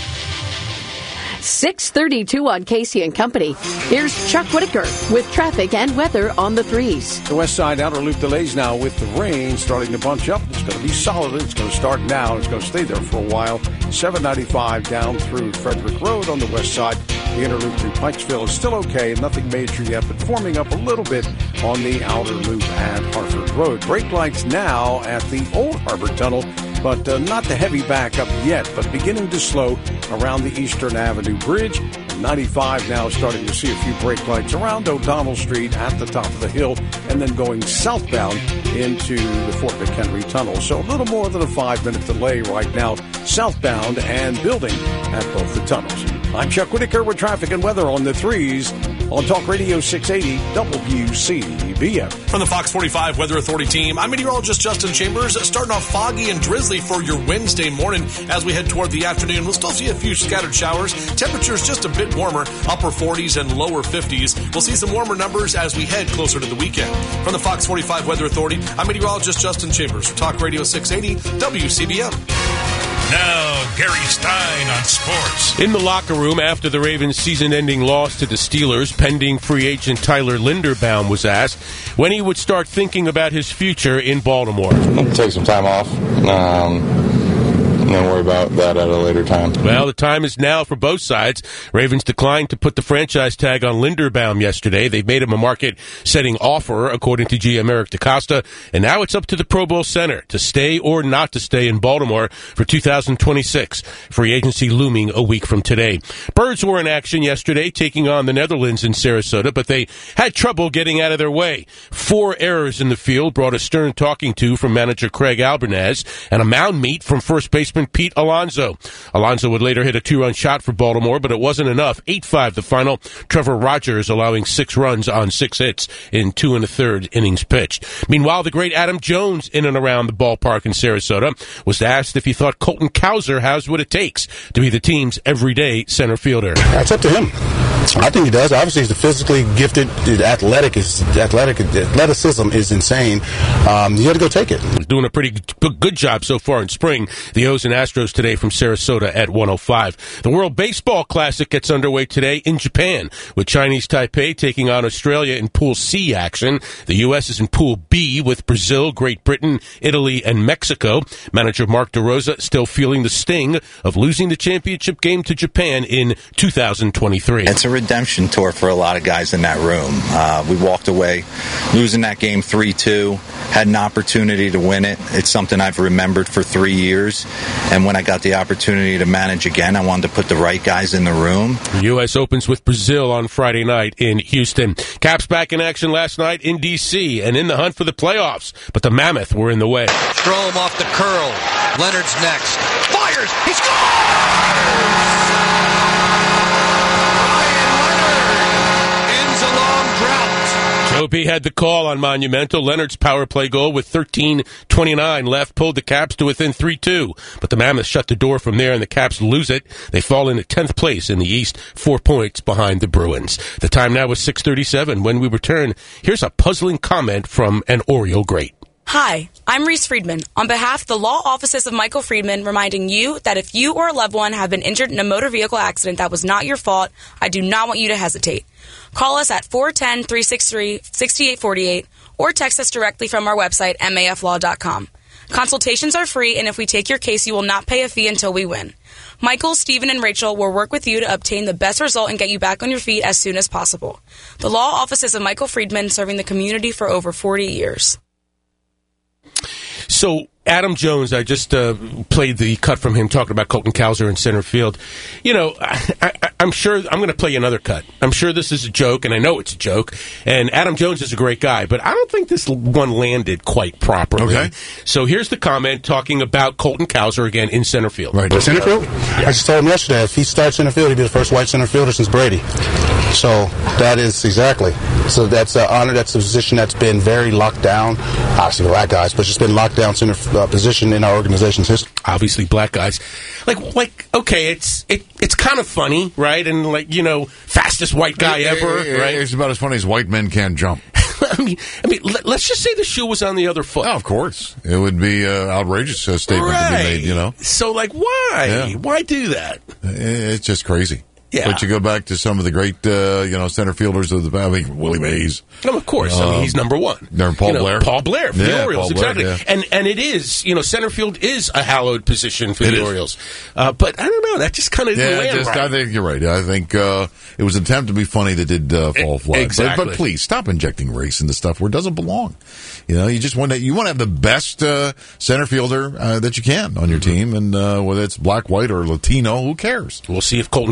six thirty-two on Casey and Company. Here's Chuck Whitaker with traffic and weather on the threes. The west side outer loop delays now with the rain starting to bunch up. It's going to be solid. It's going to start now. It's going to stay there for a while. seven ninety-five down through Frederick Road on the west side. The inner loop through Pikesville is still okay. Nothing major yet, but forming up a little bit on the outer loop at Hartford Road. Brake lights now at the Old Harbor Tunnel, but uh, not the heavy backup yet, but beginning to slow around the Eastern Avenue Bridge. ninety-five now starting to see a few brake lights around O'Donnell Street at the top of the hill, and then going southbound into the Fort McHenry Tunnel. So a little more than a five-minute delay right now, southbound and building at both the tunnels. I'm Chuck Whitaker with traffic and weather on the threes. on Talk Radio six eighty W C B M. From the Fox forty-five Weather Authority team, I'm meteorologist Justin Chambers. Starting off foggy and drizzly for your Wednesday morning as we head toward the afternoon. We'll still see a few scattered showers. Temperatures just a bit warmer, upper forties and lower fifties. We'll see some warmer numbers as we head closer to the weekend. From the Fox forty-five Weather Authority, I'm meteorologist Justin Chambers for Talk Radio six eighty W C B M. Now, Gary Stein on sports. In the locker room after the Ravens' season-ending loss to the Steelers, pending free agent Tyler Linderbaum was asked when he would start thinking about his future in Baltimore. Take some time off. Um... And then worry about that at a later time. Well, the time is now for both sides. Ravens declined to put the franchise tag on Linderbaum yesterday. They've made him a market-setting offer, according to G M Eric DeCosta, and now it's up to the Pro Bowl Center to stay or not to stay in Baltimore for two thousand twenty-six. Free agency looming a week from today. Birds were in action yesterday, taking on the Netherlands in Sarasota, but they had trouble getting out of their way. Four errors in the field brought a stern talking to from manager Craig Albernaz and a mound meet from first baseman Pete Alonso. Alonso would later hit a two-run shot for Baltimore, but it wasn't enough. eight five the final. Trevor Rogers allowing six runs on six hits in two and a third innings pitched. Meanwhile, the great Adam Jones in and around the ballpark in Sarasota was asked if he thought Colton Cowser has what it takes to be the team's everyday center fielder. It's up to him. I think he does. Obviously, he's the physically gifted. Athletic is athletic. Athleticism is insane. Um, you got to go take it. He's doing a pretty good job so far in spring. The O's and Astros today from Sarasota at one oh five. The World Baseball Classic gets underway today in Japan, with Chinese Taipei taking on Australia in Pool C action. The U S is in Pool B with Brazil, Great Britain, Italy, and Mexico. Manager Mark DeRosa still feeling the sting of losing the championship game to Japan in two thousand twenty-three. It's a redemption tour for a lot of guys in that room. Uh, we walked away losing that game three two, had an opportunity to win it. It's something I've remembered for three years. And when I got the opportunity to manage again, I wanted to put the right guys in the room. The U S opens with Brazil on Friday night in Houston. Caps back in action last night in D C and in the hunt for the playoffs, but the Mammoth were in the way. Strome off the curl. Leonard's next. Fires! He scores! Opie had the call on Monumental. Leonard's power play goal with thirteen twenty-nine left pulled the Caps to within three two. But the Mammoth shut the door from there, and the Caps lose it. They fall into tenth place in the East, four points behind the Bruins. The time now is six thirty-seven. When we return, here's a puzzling comment from an Oriole great. Hi, I'm Reese Friedman. On behalf of the law offices of Michael Friedman, reminding you that if you or a loved one have been injured in a motor vehicle accident that was not your fault, I do not want you to hesitate. Call us at four one zero, three six three, six eight four eight or text us directly from our website, M A F law dot com. Consultations are free, and if we take your case, you will not pay a fee until we win. Michael, Stephen, and Rachel will work with you to obtain the best result and get you back on your feet as soon as possible. The law offices of Michael Friedman, serving the community for over forty years. So, Adam Jones, I just uh, played the cut from him talking about Colton Cowser in center field. You know, I, I, I'm sure I'm going to play you another cut. I'm sure this is a joke, and I know it's a joke. And Adam Jones is a great guy, but I don't think this one landed quite properly. Okay. So here's the comment talking about Colton Cowser again in center field. Right. The center field? Yeah. I just told him yesterday, if he starts center field, he'd be the first white center fielder since Brady. So that is exactly. So that's an honor. That's a position that's been very locked down. Obviously, black guys, but it's been locked down center uh, position in our organization's history. Obviously, black guys. Like, like, okay, it's it, it's kind of funny, right? And like, you know, fastest white guy ever, it, it, right? It's about as funny as white men can't jump. I mean, I mean, let, let's just say the shoe was on the other foot. Oh, of course, it would be an outrageous uh, statement right. to be made. You know, so like, why? Yeah. Why do that? It's just crazy. Yeah. But you go back to some of the great, uh, you know, center fielders of the, I mean, Willie Mays. Oh, of course. Um, I mean, he's number one. There, Paul you know, Blair. Paul Blair for yeah, the Orioles, Paul Blair, exactly. Yeah. And and it is, you know, center field is a hallowed position for it the is. Orioles. Uh, but I don't know, that just kind of yeah, land just, right. I think you're right. I think uh, it was an attempt to be funny that did uh, fall flat. Exactly. But, but please stop injecting race into stuff where it doesn't belong. You know, you just want to you want to have the best uh, center fielder uh, that you can on your team, and uh, whether it's black, white, or Latino, who cares? We'll see if Colton Cowser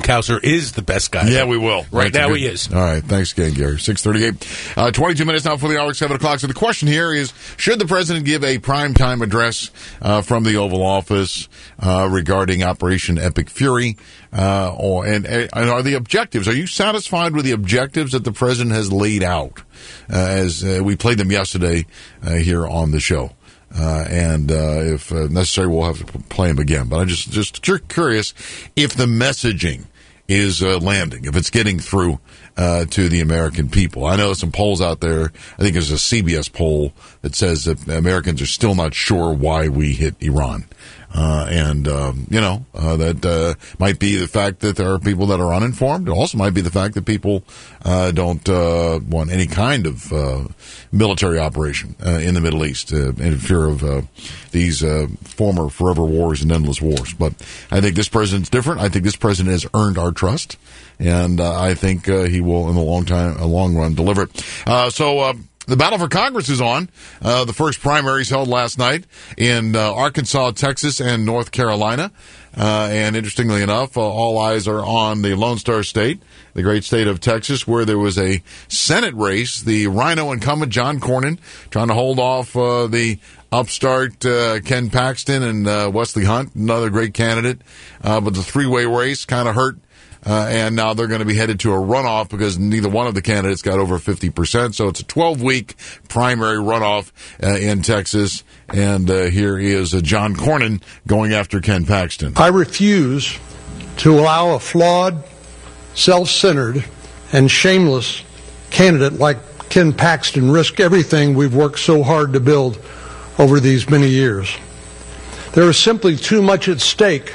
is the best guy. Yeah, we will. Right That's now good, he is. All right. Thanks again, Gary. six thirty-eight. Uh, twenty-two minutes now for the hour, seven o'clock. So the question here is, should the president give a primetime address uh, from the Oval Office uh, regarding Operation Epic Fury? Uh, or and, and are the objectives, are you satisfied with the objectives that the president has laid out? Uh, as uh, we played them yesterday uh, here on the show. Uh, and uh, if uh, necessary, we'll have to play them again. But I'm just, just curious if the messaging is uh, landing, if it's getting through uh, to the American people. I know some polls out there. I think there's a C B S poll that says that Americans are still not sure why we hit Iran. Uh, and, um, you know, uh, that uh, might be the fact that there are people that are uninformed. It also might be the fact that people uh, don't uh, want any kind of uh, military operation uh, in the Middle East uh, in fear of uh, these uh, former forever wars and endless wars. But I think this president's different. I think this president has earned our trust. And uh, I think uh, he will, in the long time, a long run, deliver it. Uh, so, uh, The battle for Congress is on. Uh, the first primaries held last night in uh, Arkansas, Texas, and North Carolina. Uh, and interestingly enough, uh, all eyes are on the Lone Star State, the great state of Texas, where there was a Senate race. The Rhino incumbent, John Cornyn, trying to hold off uh, the upstart uh, Ken Paxton and uh, Wesley Hunt, another great candidate. Uh, but the three-way race kind of hurt. Uh, and now they're going to be headed to a runoff because neither one of the candidates got over fifty percent. So it's a twelve-week primary runoff uh, in Texas. And uh, here is uh, John Cornyn going after Ken Paxton. I refuse to allow a flawed, self-centered, and shameless candidate like Ken Paxton risk everything we've worked so hard to build over these many years. There is simply too much at stake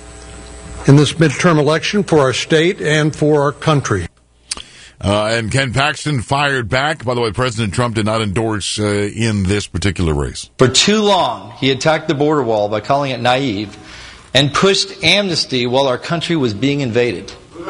in this midterm election for our state and for our country. Uh, and Ken Paxton fired back. By the way, President Trump did not endorse uh, in this particular race. For too long, he attacked the border wall by calling it naive and pushed amnesty while our country was being invaded.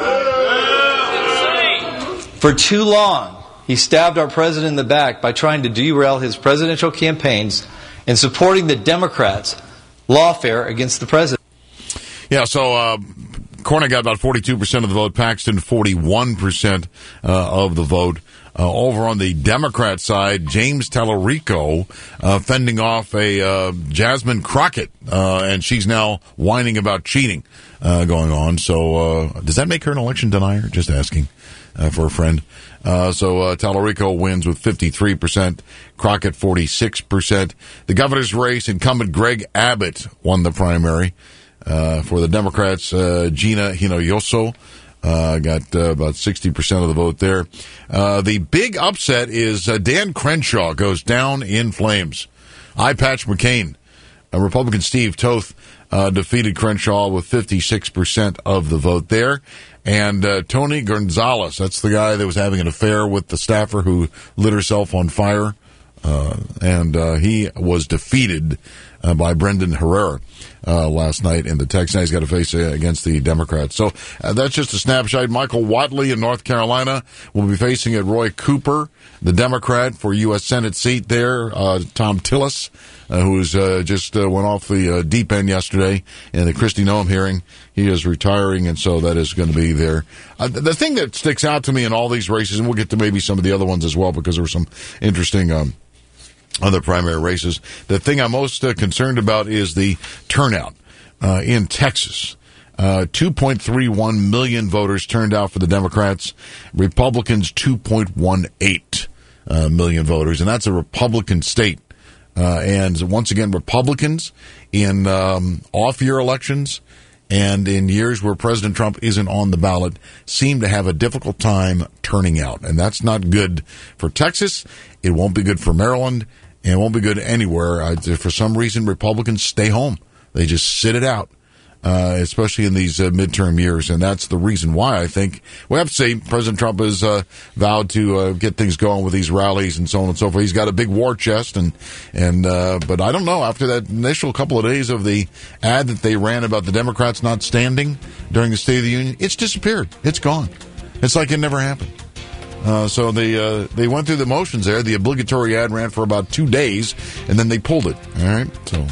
For too long, he stabbed our president in the back by trying to derail his presidential campaigns and supporting the Democrats' lawfare against the president. Yeah, so uh, Cornyn got about forty-two percent of the vote, Paxton forty-one percent uh, of the vote. Uh, over on the Democrat side, James Tallarico uh, fending off a uh, Jasmine Crockett, uh, and she's now whining about cheating uh, going on. So uh, does that make her an election denier? Just asking uh, for a friend. Uh, so uh, Tallarico wins with fifty-three percent, Crockett forty-six percent. The governor's race, incumbent Greg Abbott won the primary. Uh, for the Democrats, uh, Gina Hinojosa uh, got uh, about sixty percent of the vote there. Uh, the big upset is uh, Dan Crenshaw goes down in flames. Eye Patch McCain, uh, Republican Steve Toth uh, defeated Crenshaw with fifty-six percent of the vote there. And uh, Tony Gonzalez, that's the guy that was having an affair with the staffer who lit herself on fire. Uh, and uh, he was defeated uh, by Brendan Herrera uh, last night in the Texas. Now he's got to face uh, against the Democrats. So uh, that's just a snapshot. Michael Whatley in North Carolina will be facing at Roy Cooper, the Democrat for U S Senate seat there. Uh, Tom Tillis, uh, who's uh, just uh, went off the uh, deep end yesterday in the Kristi Noem hearing. He is retiring, and so that is going to be there. Uh, the thing that sticks out to me in all these races, and we'll get to maybe some of the other ones as well because there were some interesting um, other primary races. The thing I'm most uh, concerned about is the turnout uh, in Texas. Uh, two point three one million voters turned out for the Democrats. Republicans, two point one eight uh, million voters, and that's a Republican state. Uh, and once again, Republicans in um, off-year elections and in years where President Trump isn't on the ballot seem to have a difficult time turning out. And that's not good for Texas. It won't be good for Maryland. And it won't be good anywhere. Uh, for some reason, Republicans stay home. They just sit it out, uh, especially in these uh, midterm years. And that's the reason why I think we have to say President Trump has uh, vowed to uh, get things going with these rallies and so on and so forth. He's got a big war chest. and and uh, But I don't know. After that initial couple of days of the ad that they ran about the Democrats not standing during the State of the Union, it's disappeared. It's gone. It's like it never happened. Uh, so they uh, they went through the motions there. The obligatory ad ran for about two days, and then they pulled it. All right, so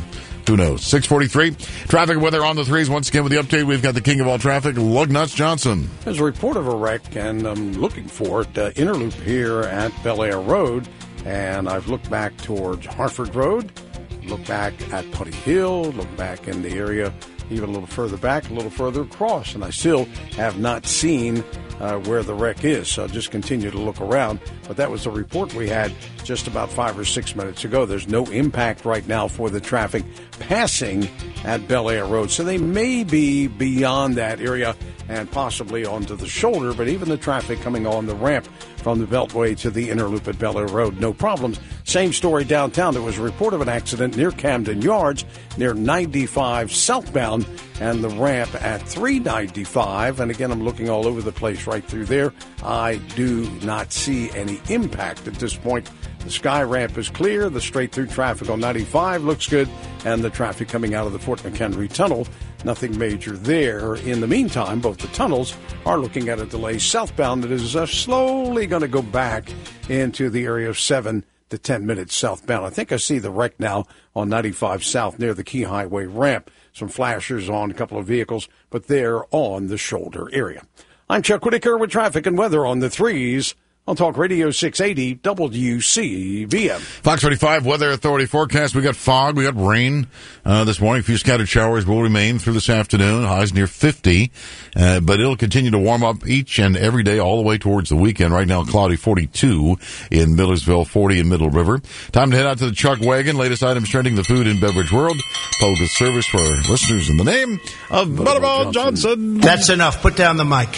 Who knows? six forty-three. Traffic and weather on the threes. Once again with the update, we've got the king of all traffic, Lugnuts Johnson. There's a report of a wreck, and I'm looking for it. Uh, Interloop here at Bel Air Road, and I've looked back towards Hartford Road, look back at Putty Hill, look back in the area even a little further back, a little further across, and I still have not seen uh, where the wreck is, so I'll just continue to look around. But that was the report we had just about five or six minutes ago. There's no impact right now for the traffic passing at Bel Air Road, so they may be beyond that area and possibly onto the shoulder, but even the traffic coming on the ramp from the Beltway to the Interloop at Bel Air Road, no problems. Same story downtown. There was a report of an accident near Camden Yards, near ninety-five southbound, and the ramp at three ninety-five. And again, I'm looking all over the place right through there. I do not see any impact at this point. The sky ramp is clear. The straight-through traffic on ninety-five looks good, and the traffic coming out of the Fort McHenry Tunnel, nothing major there. In the meantime, both the tunnels are looking at a delay southbound that is uh, slowly going to go back into the area of seven to ten minutes southbound. I think I see the wreck now on ninety-five South near the Key Highway ramp. Some flashers on a couple of vehicles, but they're on the shoulder area. I'm Chuck Whitaker with traffic and weather on the threes on Talk Radio six eighty W C B M. Fox thirty-five Weather Authority forecast. We got fog, we got rain uh, this morning. A few scattered showers will remain through this afternoon. Highs near fifty, uh, but it'll continue to warm up each and every day all the way towards the weekend. Right now, cloudy forty-two in Millersville, forty in Middle River. Time to head out to the Chuck Wagon. Latest items trending the food and beverage world. Public service for our listeners in the name of Butterball Johnson. That's enough. Put down the mic.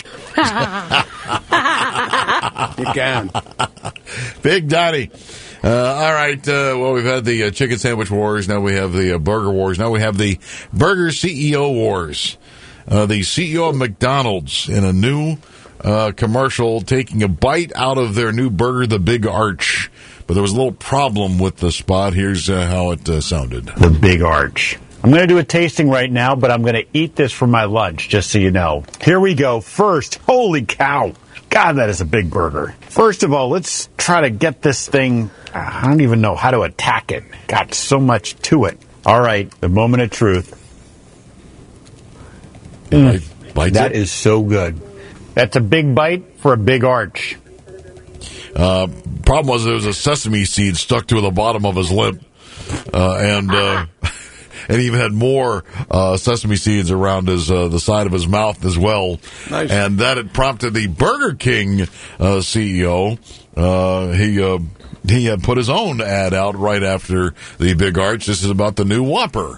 You can. Big Daddy. Uh, all right. Uh, well, we've had the uh, chicken sandwich wars. Now we have the uh, burger wars. Now we have the burger C E O wars. Uh, the C E O of McDonald's in a new uh, commercial taking a bite out of their new burger, the Big Arch. But there was a little problem with the spot. Here's uh, how it uh, sounded. The Big Arch. I'm going to do a tasting right now, but I'm going to eat this for my lunch, just so you know. Here we go. First, holy cow. God, that is a big burger. First of all, let's try to get this thing. I don't even know how to attack it. Got so much to it. All right, the moment of truth. Mm, that is so good. That's a big bite for a big arch. Uh, problem was there was a sesame seed stuck to the bottom of his lip. Uh, and... Uh, And he even had more uh, sesame seeds around his uh, the side of his mouth as well. Nice. And that had prompted the Burger King uh, C E O. Uh, he uh, he had put his own ad out right after the Big Arch. This is about the new Whopper.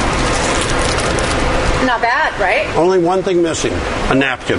Not bad, right? Only one thing missing, a napkin.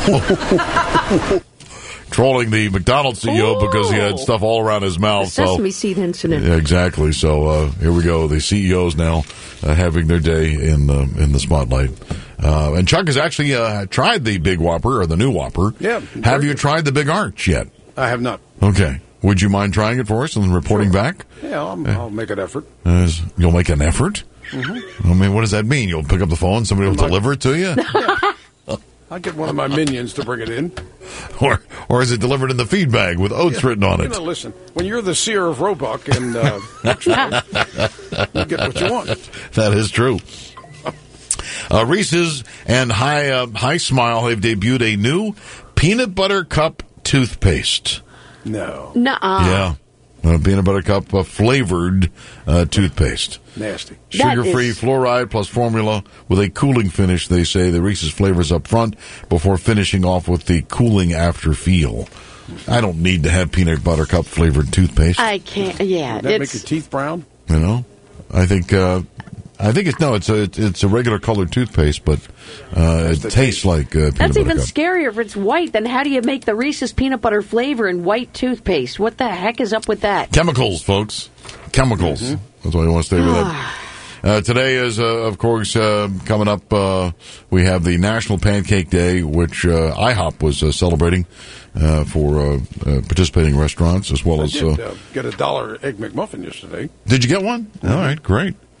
Trolling the McDonald's C E O because he had stuff all around his mouth. The sesame so, seed incident. Yeah, exactly. So uh, here we go. The C E Os now uh, having their day in the in the spotlight. Uh, and Chuck has actually uh, tried the Big Whopper or the new Whopper. Yeah. Have you tried the Big Arch yet? I have not. Okay. Would you mind trying it for us and reporting Sure. back? Yeah, I'll, Yeah. I'll make an effort. Uh, you'll make an effort? Mm-hmm. I mean, what does that mean? You'll pick up the phone, somebody will deliver it to you? I'll get one of my minions to bring it in. Or or is it delivered in the feed bag with oats Yeah. written on You it? know, listen, when you're the seer of Roebuck and uh, you get what you want. That is true. Uh, Reese's and High uh, High Smile have debuted a new peanut butter cup toothpaste. No. Nuh-uh. Yeah. Uh, peanut butter cup uh, flavored uh, toothpaste. Nasty. Sugar-free is- fluoride plus formula with a cooling finish, they say. The Reese's flavors up front before finishing off with the cooling after feel. I don't need to have peanut butter cup flavored toothpaste. I can't. Yeah, Would that it's make your teeth brown? You know, I think uh, I think it's no, it's a it's a regular colored toothpaste, but uh, it tastes like uh, peanut that's butter even cup. scarier if it's white. Then how do you make the Reese's peanut butter flavor in white toothpaste? What the heck is up with that? Chemicals, folks. Chemicals. Mm-hmm. That's why you want to stay with it. Uh, today is, uh, of course, uh, coming up, uh, we have the National Pancake Day, which uh, IHOP was uh, celebrating uh, for uh, uh, participating restaurants, as well I as... did Uh, uh, get a dollar Egg McMuffin yesterday. did you get one? All right, great.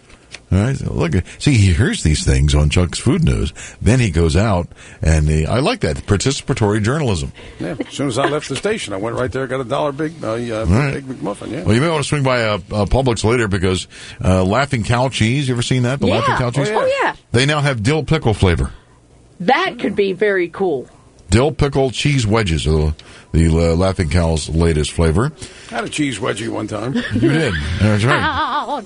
All right, so look, see, he hears these things on Chuck's Food News. Then he goes out, and he, I like that participatory journalism. Yeah, as soon as I left the station, I went right there, got a dollar big, uh, uh, right. big McMuffin. Yeah. Well, you may want to swing by uh, uh, Publix later because uh, Laughing Cow cheese. You ever seen that? The Yeah. Laughing Cow cheese. Oh, yeah. Oh, yeah. They now have dill pickle flavor. That could be very cool. Dill pickle cheese wedges are the, the uh, Laughing Cow's latest flavor. I had a cheese wedgie one time. You did. That's right. Oh,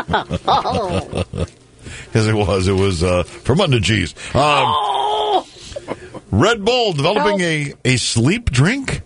no. Because it was. It was uh, fermented cheese. Um, Oh! Red Bull developing a, a sleep drink?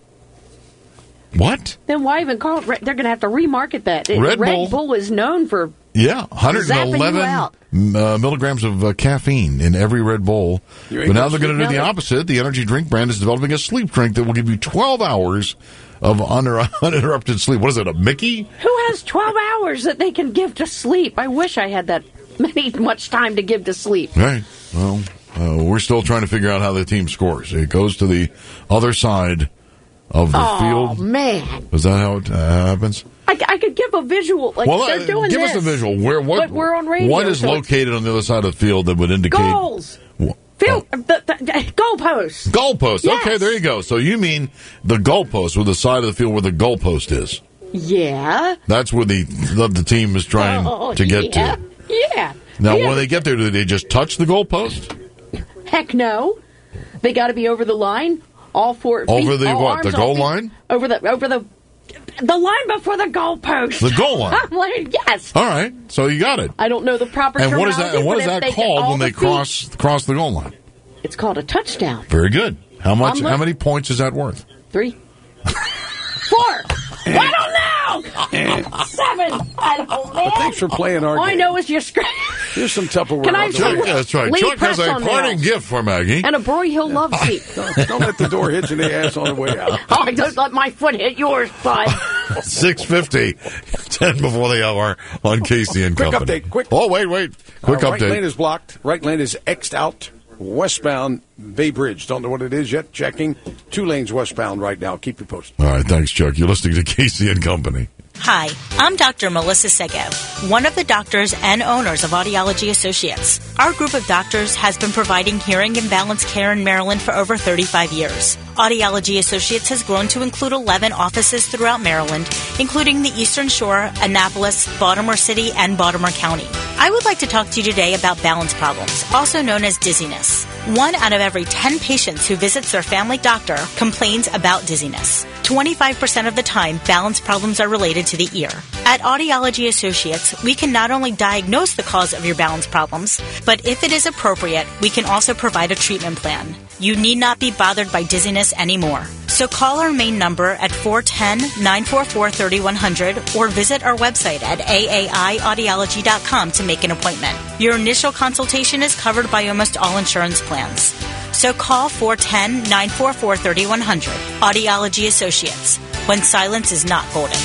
What? Then why even call it? Red- They're going to have to remarket that. It- Red Red Bull- Bull is known for Yeah, one hundred eleven zapping you out. uh, milligrams of uh, caffeine in every Red Bull. You But ain't now gonna they're going to sleep do the now? opposite. The energy drink brand is developing a sleep drink that will give you twelve hours of uninter- uninterrupted sleep. What is it, a Mickey? Who has twelve hours that they can give to sleep? I wish I had that many much time to give to sleep. Right. Well, uh, we're still trying to figure out how the team scores. It goes to the other side of the Oh, field. man. Is that how it uh, happens? I, I could give a visual. Like, well, they're uh, doing give this. us a visual. Where what? But we're on radio. What is so it's located on the other side of the field that would indicate Goals. Wha- Field, the, the, the goalposts. Goalpost. Yes. Okay, there you go. So you mean the goalpost, with the side of the field where the goalpost is? Yeah. That's where the the, the team is trying Oh, to get yeah. to. Yeah. Now, Yeah. when they get there, do they just touch the goalpost? Heck no. They got to be over the line. All four. Over feet, the all what? The arms, goal all feet, line? Over the over the the line before the goalpost. The goal line. I'm like, yes. All right, so you got it. I don't know the proper And what is that? terminology, And what but is if that they get called all when the they feet- cross cross the goal line? It's called a touchdown. Very good. How much? I'm How look- many points is that worth? Three. Four. I don't know. Seven. I don't know. But thanks for playing our All I game. know is you're screaming. Here's some Tupperware. Can I on the say- way. Yeah, that's right. Lee Chuck has Press a on parting nails. gift for Maggie. And a Broy Hill love seat. Don't, don't let the door hit you in the ass on the way out. Oh, don't let my foot hit yours, bud. Six fifty, ten before the hour on Casey and Quick Company. update, quick. Oh, wait, wait. Quick Uh, right update. lane is blocked. Right lane is X'd out. Westbound Bay Bridge. Don't know what it is yet. Checking. Two lanes westbound right now. Keep you posted. All right, thanks, Chuck. You're listening to Casey and Company. Hi, I'm Doctor Melissa Sego, one of the doctors and owners of Audiology Associates. Our group of doctors has been providing hearing and balance care in Maryland for over thirty-five years. Audiology Associates has grown to include eleven offices throughout Maryland, including the Eastern Shore, Annapolis, Baltimore City, and Baltimore County. I would like to talk to you today about balance problems, also known as dizziness. One out of every ten patients who visits their family doctor complains about dizziness. twenty-five percent of the time, balance problems are related to the ear. At Audiology Associates, we can not only diagnose the cause of your balance problems, but if it is appropriate, we can also provide a treatment plan. You need not be bothered by dizziness anymore. So call our main number at four one zero, nine four four, three one zero zero or visit our website at A A I audiology dot com to make an appointment. Your initial consultation is covered by almost all insurance plans. So call four one zero, nine four four, three one zero zero. Audiology Associates. When silence is not golden.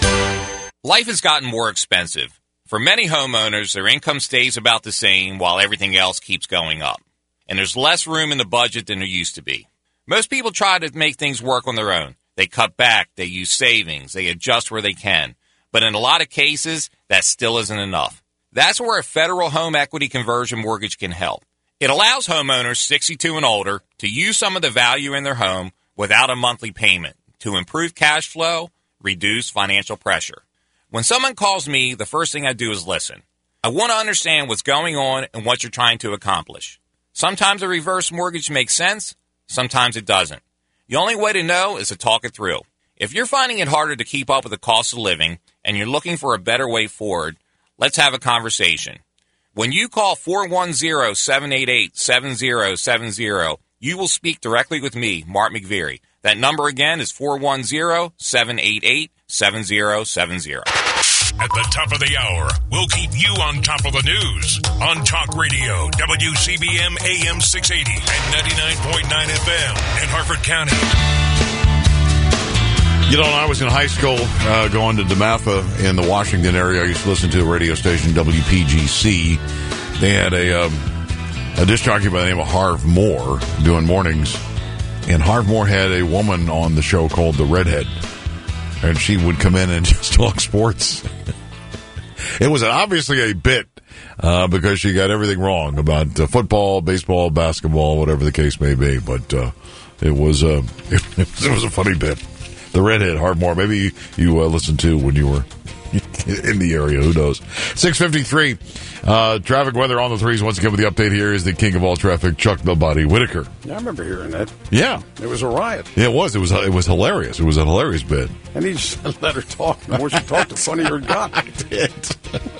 Life has gotten more expensive. For many homeowners, their income stays about the same while everything else keeps going up. And there's less room in the budget than there used to be. Most people try to make things work on their own. They cut back, they use savings, they adjust where they can. But in a lot of cases, that still isn't enough. That's where a federal home equity conversion mortgage can help. It allows homeowners sixty-two and older to use some of the value in their home without a monthly payment to improve cash flow, reduce financial pressure. When someone calls me, the first thing I do is listen. I want to understand what's going on and what you're trying to accomplish. Sometimes a reverse mortgage makes sense, sometimes it doesn't. The only way to know is to talk it through. If you're finding it harder to keep up with the cost of living and you're looking for a better way forward, let's have a conversation. When you call four one zero, seven eight eight, seven zero seven zero, you will speak directly with me, Mark McVeary. That number again is four one zero, seven eight eight, seven zero seven zero. At the top of the hour, we'll keep you on top of the news on Talk Radio, W C B M A M six eighty and ninety-nine point nine F M in Harford County. You know, when I was in high school, uh, going to DeMatha in the Washington area, I used to listen to a radio station, W P G C. They had a, um, a disc jockey by the name of Harv Moore doing mornings. And Harv Moore had a woman on the show called The Redhead. And she would come in and just talk sports. It was obviously a bit uh, because she got everything wrong about uh, football, baseball, basketball, whatever the case may be. But uh, it was uh, it, it was a funny bit. The redhead Hardmore. Maybe you, you uh, listened to when you were in the area. Who knows? six fifty-three. Uh, traffic weather on the threes. Once again with the update here is the king of all traffic, Chuck the Body Whitaker. Yeah, I remember hearing that. Yeah. It was a riot. Yeah, it was. It was It was hilarious. It was a hilarious bit. And he just let her talk. The more she talked, the funnier it got. It did.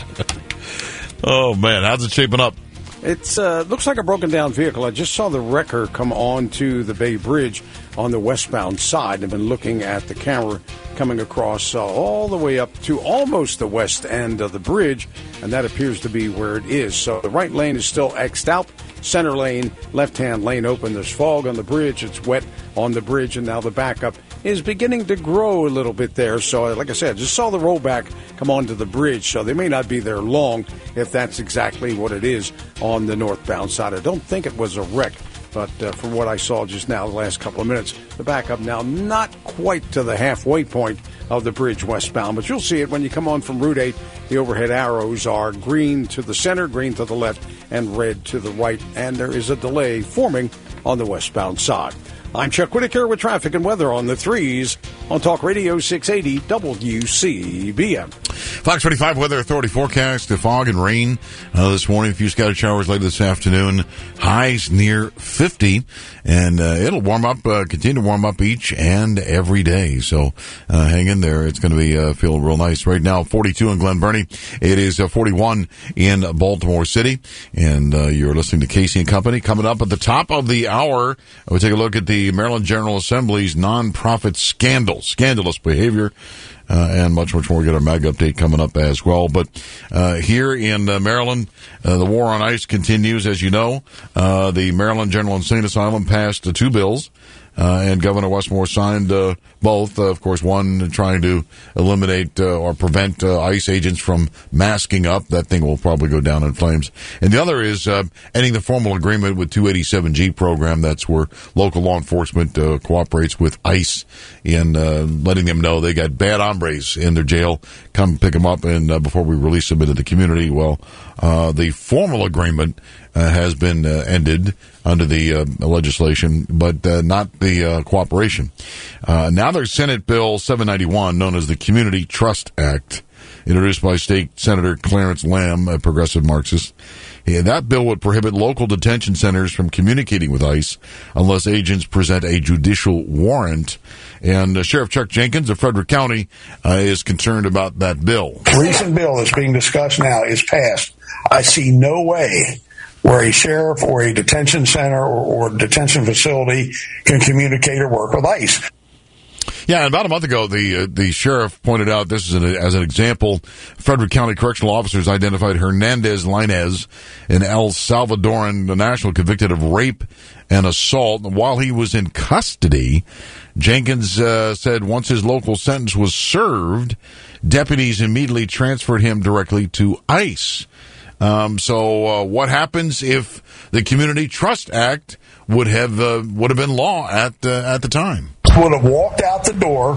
Oh, man. How's it shaping up? It uh, looks like a broken down vehicle. I just saw the wrecker come onto the Bay Bridge on the westbound side. I've been looking at the camera coming across uh, all the way up to almost the west end of the bridge, and that appears to be where it is. So the right lane is still X'd out. Center lane, left-hand lane open. There's fog on the bridge. It's wet on the bridge, and now the backup is beginning to grow a little bit there. So, like I said, I just saw the rollback come onto the bridge, so they may not be there long if that's exactly what it is on the northbound side. I don't think it was a wreck, but uh, from what I saw just now, the last couple of minutes, the backup now not quite to the halfway point of the bridge westbound, but you'll see it when you come on from Route eight. The overhead arrows are green to the center, green to the left, and red to the right, and there is a delay forming on the westbound side. I'm Chuck Whitaker with traffic and weather on the threes on Talk Radio six eighty W C B M. Fox twenty-five Weather Authority forecast, the fog and rain uh, this morning, a few scattered showers later this afternoon, highs near fifty, and uh, it'll warm up, uh, continue to warm up each and every day. So uh, hang in there. It's going to be uh, feel real nice. Right now, forty-two in Glen Burnie. It is uh, forty-one in Baltimore City, and uh, you're listening to Casey and Company. Coming up at the top of the hour, we'll take a look at the Maryland General Assembly's nonprofit scandal, scandalous behavior. Uh, and much, much more. We got our MAG update coming up as well. But uh, here in uh, Maryland, uh, the war on ICE continues. As you know, uh, the Maryland General Insane Asylum passed uh, two bills, uh, and Governor Westmore signed uh, both. Uh, of course, one trying to eliminate uh, or prevent uh, ICE agents from masking up. That thing will probably go down in flames. And the other is uh, ending the formal agreement with two eighty-seven G program. That's where local law enforcement uh, cooperates with ICE in uh, letting them know they got bad hombres in their jail. Come pick them up, and uh, before we release them into the community. Well, uh, the formal agreement uh, has been uh, ended under the uh, legislation, but uh, not the uh, cooperation. Uh, now there's Senate Bill seven ninety-one, known as the Community Trust Act, introduced by State Senator Clarence Lamb, a progressive Marxist. Yeah, that bill would prohibit local detention centers from communicating with ICE unless agents present a judicial warrant. And uh, Sheriff Chuck Jenkins of Frederick County uh, is concerned about that bill. The recent bill that's being discussed now is passed. I see no way where a sheriff or a detention center or, or detention facility can communicate or work with ICE. Yeah, about a month ago, the uh, the sheriff pointed out, this is an, as an example, Frederick County correctional officers identified Hernandez Linez, an El Salvadoran national convicted of rape and assault. While he was in custody, Jenkins uh, said once his local sentence was served, deputies immediately transferred him directly to ICE. Um, so uh, what happens if the Community Trust Act would have uh, would have been law at uh, at the time? Would have walked out the door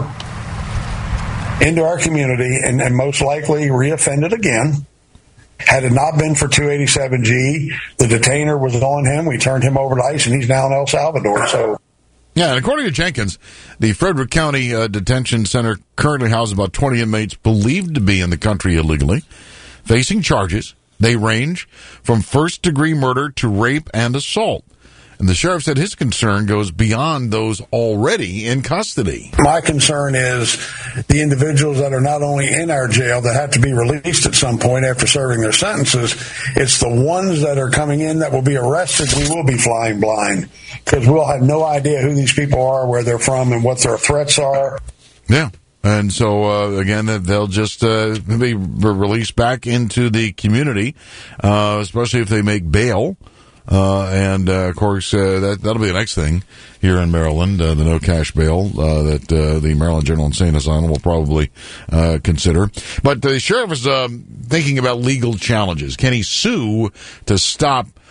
into our community and, and most likely reoffended again. Had it not been for two eighty-seven G, the detainer was on him. We turned him over to ICE, and he's now in El Salvador. So, yeah, and according to Jenkins, the Frederick County uh, Detention Center currently houses about twenty inmates believed to be in the country illegally, facing charges. They range from first-degree murder to rape and assault. And the sheriff said his concern goes beyond those already in custody. My concern is the individuals that are not only in our jail that have to be released at some point after serving their sentences. It's the ones that are coming in that will be arrested. We will be flying blind because we'll have no idea who these people are, where they're from, and what their threats are. Yeah. And so, uh, again, they'll just uh, be released back into the community, uh, especially if they make bail. Uh, and, uh, of course, uh, that, that'll be the next thing here in Maryland, uh, the no cash bail, uh, that, uh, the Maryland General Insane Asylum will probably, uh, consider. But the sheriff is, um, thinking about legal challenges. Can he sue to stop,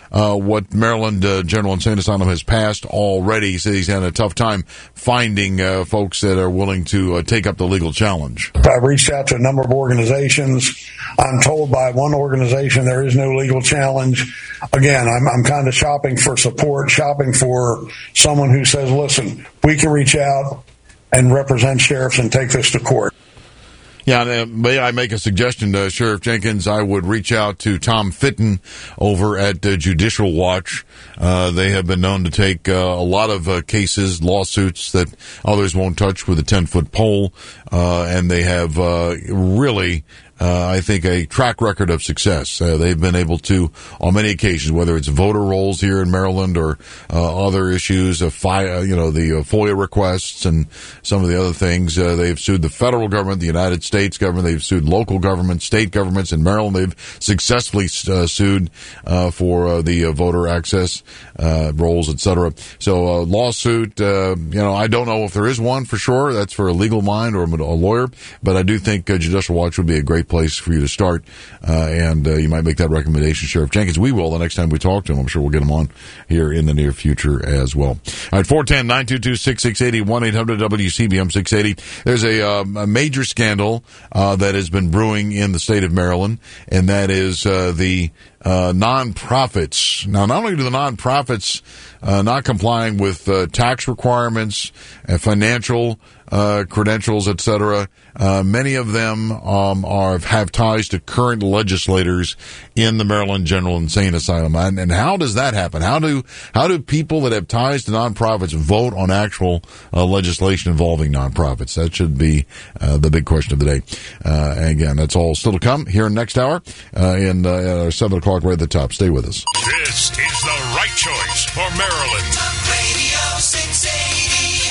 uh, what Maryland uh, General Insane Asylum has passed already. He said he's had a tough time finding uh, folks that are willing to uh, take up the legal challenge. I reached out to a number of organizations. I'm told by one organization there is no legal challenge. Again, I'm, I'm kind of shopping for support, shopping for someone who says, listen, we can reach out and represent sheriffs and take this to court. Yeah, uh, may I make a suggestion to Sheriff Jenkins? I would reach out to Tom Fitton over at uh, Judicial Watch. Uh, they have been known to take uh, a lot of uh, cases, lawsuits that others won't touch with a ten-foot pole, uh, and they have uh, really... Uh, I think a track record of success. Uh, they've been able to, on many occasions, whether it's voter rolls here in Maryland or uh, other issues, of fi- you know, the uh, FOIA requests and some of the other things. Uh, they've sued the federal government, the United States government. They've sued local governments, state governments in Maryland. They've successfully uh, sued uh, for uh, the uh, voter access uh, rolls, et cetera. So, uh, lawsuit. Uh, you know, I don't know if there is one for sure. That's for a legal mind or a lawyer, but I do think uh, Judicial Watch would be a great place for you to start, uh, and uh, you might make that recommendation, Sheriff Jenkins. We will the next time we talk to him. I'm sure we'll get him on here in the near future as well. All right, four one zero, nine two two, six six eight zero, one eight hundred W C B M six eighty. There's a, um, a major scandal uh, that has been brewing in the state of Maryland, and that is uh, the uh, nonprofits. Now, not only do the nonprofits uh, not complying with uh, tax requirements and financial uh, credentials, et cetera, Uh, many of them um, are have ties to current legislators in the Maryland General Insane Asylum. And, and how does that happen? How do how do people that have ties to nonprofits vote on actual uh, legislation involving nonprofits? That should be uh, the big question of the day. Uh, and again, that's all still to come here in next hour uh, in uh, our seven o'clock right at the top. Stay with us. This is the right choice for Maryland. Talk Radio six eighty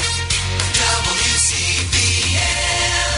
W C B M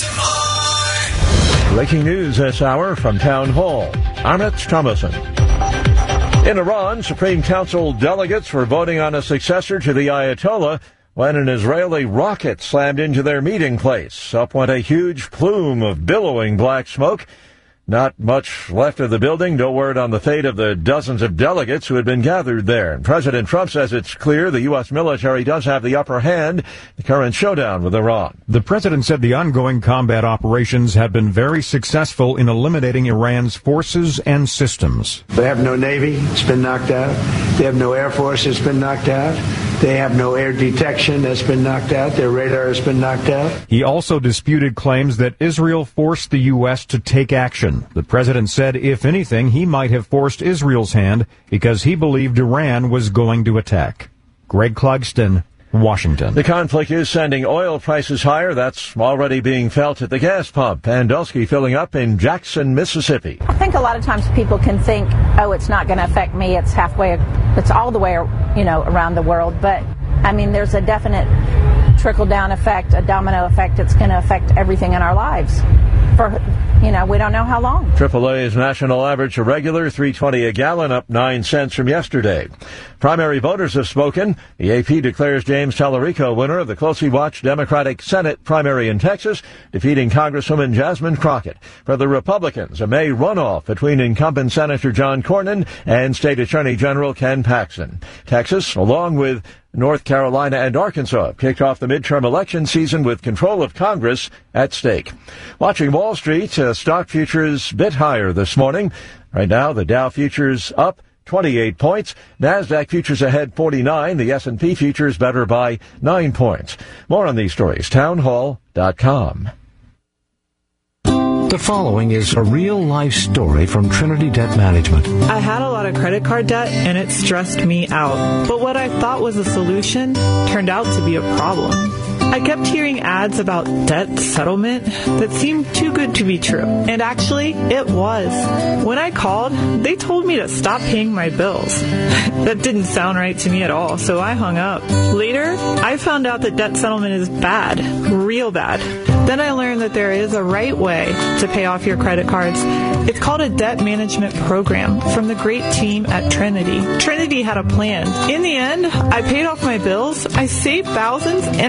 Baltimore. Breaking news this hour from Town Hall. I'm Mitch Thomason. In Iran, Supreme Council delegates were voting on a successor to the Ayatollah when an Israeli rocket slammed into their meeting place. Up went a huge plume of billowing black smoke. Not much left of the building. No word on the fate of the dozens of delegates who had been gathered there. And President Trump says it's clear the U S military does have the upper hand in the current showdown with Iran. The president said the ongoing combat operations have been very successful in eliminating Iran's forces and systems. They have no Navy. It's been knocked out. They have no Air Force. It's been knocked out. They have no air detection. That's been knocked out. Their radar has been knocked out. He also disputed claims that Israel forced the U S to take action. The president said, if anything, he might have forced Israel's hand because he believed Iran was going to attack. Greg Clugston, Washington. The conflict is sending oil prices higher. That's already being felt at the gas pump. Pandolsky filling up in Jackson, Mississippi. I think a lot of times people can think, oh, it's not going to affect me. It's halfway, it's all the way, you know, around the world. But, I mean, there's a definite trickle-down effect, a domino effect. It's going to affect everything in our lives. For, you know, we don't know how long. triple A's national average a regular three twenty a gallon, up nine cents from yesterday. Primary voters have spoken. The A P declares James Tallarico winner of the closely watched Democratic Senate primary in Texas, defeating Congresswoman Jasmine Crockett. For the Republicans, a May runoff between incumbent Senator John Cornyn and State Attorney General Ken Paxton. Texas, along with North Carolina and Arkansas, kicked off the midterm election season with control of Congress at stake. Watching Wall Street, uh, stock futures bit higher this morning. Right now, the Dow futures up twenty-eight points. NASDAQ futures ahead forty-nine. The S and P futures better by nine points. More on these stories, townhall dot com. The following is a real-life story from Trinity Debt Management. I had a lot of credit card debt, and it stressed me out. But what I thought was a solution turned out to be a problem. I kept hearing ads about debt settlement that seemed too good to be true. And actually, it was. When I called, they told me to stop paying my bills. That didn't sound right to me at all, so I hung up. Later, I found out that debt settlement is bad, real bad. Then I learned that there is a right way to pay off your credit cards. It's called a debt management program from the great team at Trinity. Trinity had a plan. In the end, I paid off my bills, I saved thousands, and I even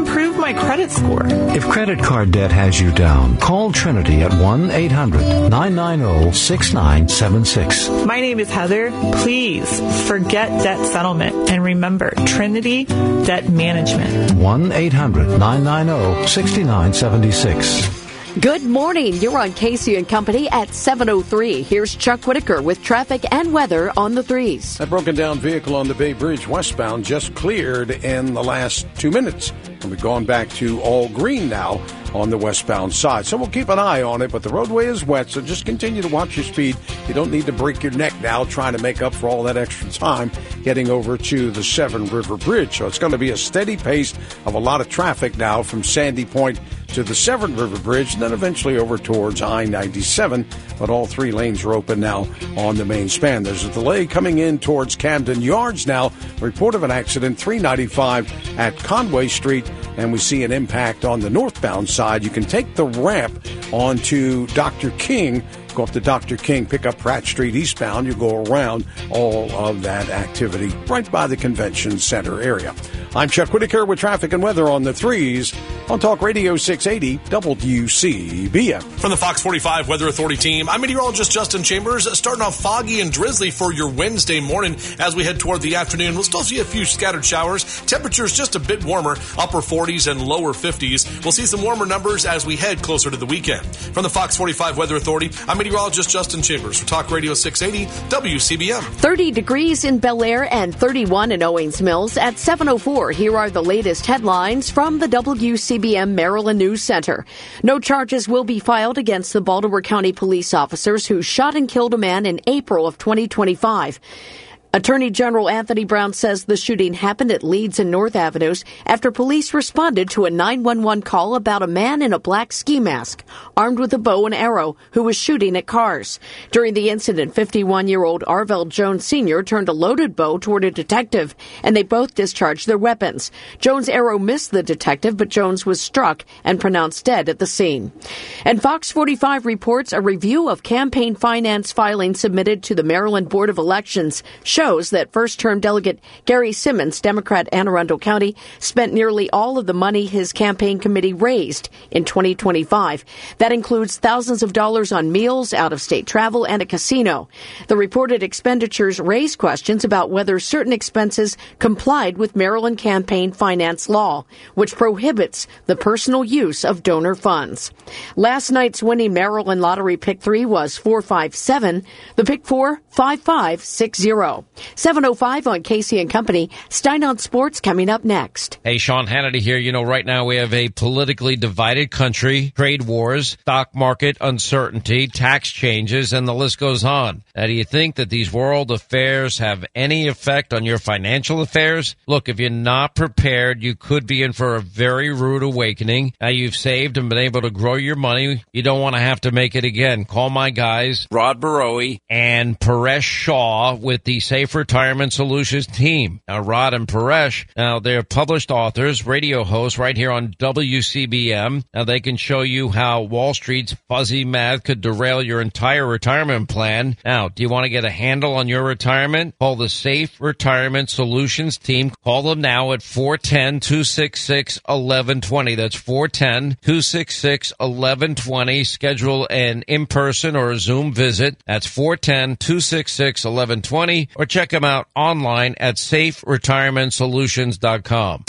improve my credit score. If credit card debt has you down, call Trinity at one eight hundred nine nine zero six nine seven six. My name is Heather. Please forget debt settlement and remember Trinity Debt Management. one eight hundred nine nine zero six nine seven six. Good morning. You're on Casey and Company at seven oh three. Here's Chuck Whitaker with traffic and weather on the threes. That broken down vehicle on the Bay Bridge westbound just cleared in the last two minutes. And we've gone back to all green now on the westbound side. So we'll keep an eye on it, but the roadway is wet, so just continue to watch your speed. You don't need to break your neck now trying to make up for all that extra time getting over to the Severn River Bridge. So it's going to be a steady pace of a lot of traffic now from Sandy Point to the Severn River Bridge, and then eventually over towards I ninety-seven. But all three lanes are open now on the main span. There's a delay coming in towards Camden Yards now. Report of an accident, three ninety-five at Conway Street, and we see an impact on the northbound side. You can take the ramp onto Doctor King, go up to Doctor King, pick up Pratt Street eastbound. You go around all of that activity right by the convention center area. I'm Chuck Whitaker with traffic and weather on the threes on Talk Radio six eighty W C B M. From the Fox forty-five Weather Authority team, I'm meteorologist Justin Chambers. Starting off foggy and drizzly for your Wednesday morning as we head toward the afternoon. We'll still see a few scattered showers. Temperatures just a bit warmer, upper forties and lower fifties. We'll see some warmer numbers as we head closer to the weekend. From the Fox forty-five Weather Authority, I'm meteorologist Justin Chambers for Talk Radio six eighty W C B M. thirty degrees in Bel Air and thirty-one in Owings Mills at seven oh four. Here are the latest headlines from the W C B M Maryland News Center. No charges will be filed against the Baltimore County police officers who shot and killed a man in April of twenty twenty-five. Attorney General Anthony Brown says the shooting happened at Leeds and North Avenues after police responded to a nine one one call about a man in a black ski mask, armed with a bow and arrow, who was shooting at cars. During the incident, fifty-one-year-old Arvell Jones Senior turned a loaded bow toward a detective, and they both discharged their weapons. Jones' arrow missed the detective, but Jones was struck and pronounced dead at the scene. And Fox forty-five reports a review of campaign finance filings submitted to the Maryland Board of Elections shows that first-term delegate Gary Simmons, Democrat Anne Arundel County, spent nearly all of the money his campaign committee raised in twenty twenty-five. That includes thousands of dollars on meals, out-of-state travel, and a casino. The reported expenditures raise questions about whether certain expenses complied with Maryland campaign finance law, which prohibits the personal use of donor funds. Last night's winning Maryland lottery pick three was four five seven. The pick four, five five six zero. seven oh five on Casey and Company. Stein on Sports coming up next. Hey, Sean Hannity here. You know, right now we have a politically divided country, trade wars, stock market uncertainty, tax changes, and the list goes on. Now, do you think that these world affairs have any effect on your financial affairs? Look, if you're not prepared, you could be in for a very rude awakening. Now, you've saved and been able to grow your money. You don't want to have to make it again. Call my guys, Rod Barowie and Paresh Shaw with the Safe Retirement Solutions team. Now, Rod and Paresh, now they're published authors, radio hosts right here on W C B M. Now, they can show you how Wall Street's fuzzy math could derail your entire retirement plan. Now, do you want to get a handle on your retirement? Call the Safe Retirement Solutions team. Call them now at four one zero, two six six, one one two zero. That's four one zero, two six six, one one two zero. Schedule an in-person or a Zoom visit. That's four one zero, two six six, one one two zero. Or check them out online at safe retirement solutions dot com.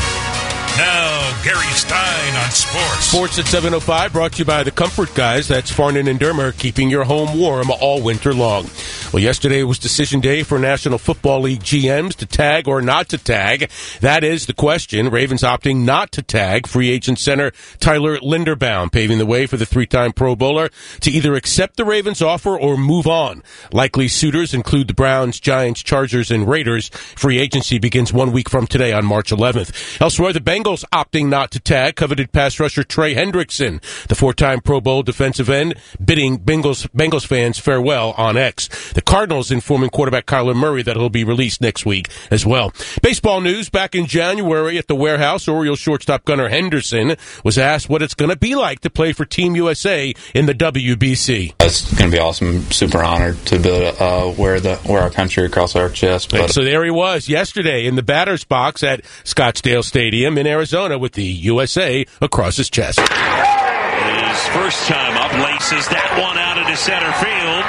Now, Gary Stein on sports. Sports at seven oh five, brought to you by the Comfort Guys. That's Farnan and Dermer, keeping your home warm all winter long. Well, yesterday was decision day for National Football League G Ms to tag or not to tag. That is the question. Ravens opting not to tag free agent center Tyler Linderbaum, paving the way for the three-time Pro Bowler to either accept the Ravens offer or move on. Likely suitors include the Browns, Giants, Chargers, and Raiders. Free agency begins one week from today on March eleventh. Elsewhere, the Bengals opting not to tag coveted pass pass rusher Trey Hendrickson, the four-time Pro Bowl defensive end, bidding Bengals, Bengals fans farewell on X. The Cardinals informing quarterback Kyler Murray that he'll be released next week as well. Baseball news, back in January at the Warehouse, Orioles shortstop Gunnar Henderson was asked what it's going to be like to play for Team U S A in the W B C. It's going to be awesome. Super honored to be able to uh, wear, the, wear our country across our chest. But so there he was yesterday in the batter's box at Scottsdale Stadium in Arizona with the U S A across his chest. His first time up, laces that one out into center field.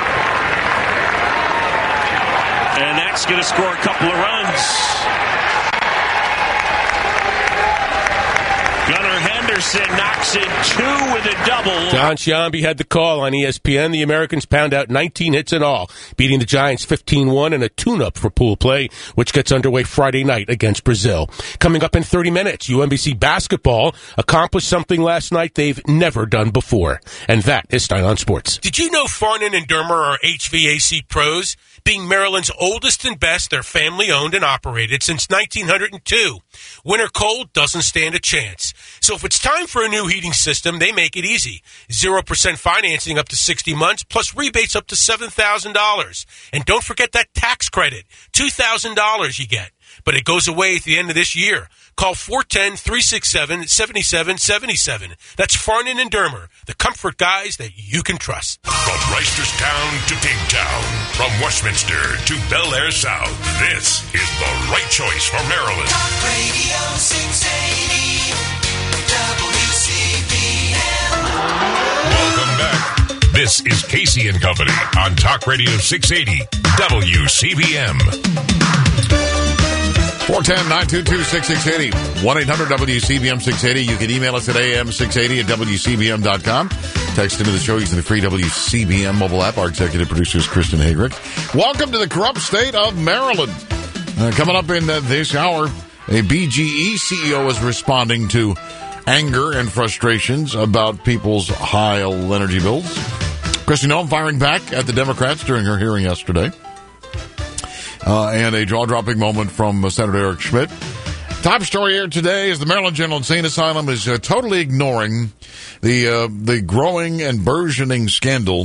And that's going to score a couple of runs. Gunnar Henderson knocks in two with a double. Don Sciambi had the call on E S P N. The Americans pound out nineteen hits in all, beating the Giants fifteen one in a tune-up for pool play, which gets underway Friday night against Brazil. Coming up in thirty minutes, U M B C basketball accomplished something last night they've never done before. And that is Stein on Sports. Did you know Farnan and Dermer are H V A C pros? Being Maryland's oldest and best, they're family-owned and operated since nineteen oh two. Winter cold doesn't stand a chance. So if it's time for a new heating system, they make it easy. zero percent financing up to sixty months, plus rebates up to seven thousand dollars. And don't forget that tax credit, two thousand dollars you get. But it goes away at the end of this year. Call four one zero, three six seven, seven seven seven seven. That's Farnan and Dermer, the comfort guys that you can trust. From Reisterstown to Pigtown, from Westminster to Bel Air South, this is the right choice for Maryland. Talk Radio six eighty, W C B M. Welcome back. This is Casey and Company on Talk Radio six eighty, W C B M. four one zero, nine two two, six six eight zero. one eight hundred W C B M six eighty. You can email us at A M six eighty at W C B M dot com. Text into the show using the free W C B M mobile app. Our executive producer is Kristen Hagrick. Welcome to the corrupt state of Maryland. Uh, coming up in uh, this hour, a B G E C E O is responding to anger and frustrations about people's high energy bills. Kristi Noem firing back at the Democrats during her hearing yesterday. Uh, and a jaw-dropping moment from uh, Senator Eric Schmidt. Top story here today is the Maryland General Insane Asylum is uh, totally ignoring the uh, the growing and burgeoning scandal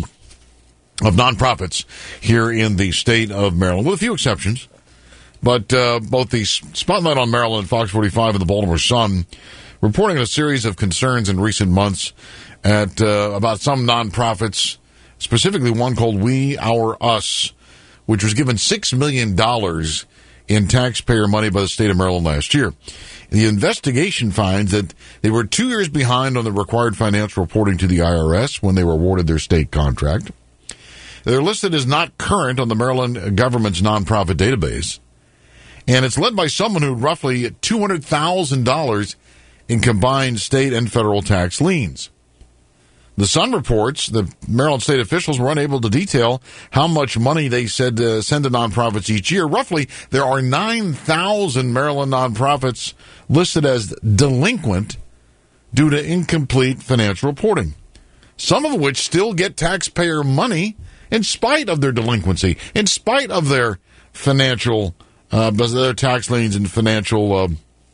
of nonprofits here in the state of Maryland, with a few exceptions. But uh, both the Spotlight on Maryland, Fox forty-five, and the Baltimore Sun reporting a series of concerns in recent months at uh, about some nonprofits, specifically one called We, Our, Us, which was given six million dollars in taxpayer money by the state of Maryland last year. The investigation finds that they were two years behind on the required financial reporting to the I R S when they were awarded their state contract. They're listed as not current on the Maryland government's nonprofit database. And it's led by someone who had roughly two hundred thousand dollars in combined state and federal tax liens. The Sun reports that Maryland state officials were unable to detail how much money they said uh, send to nonprofits each year. Roughly, there are nine thousand Maryland nonprofits listed as delinquent due to incomplete financial reporting, some of which still get taxpayer money in spite of their delinquency, in spite of their financial, uh, their tax liens and financial uh,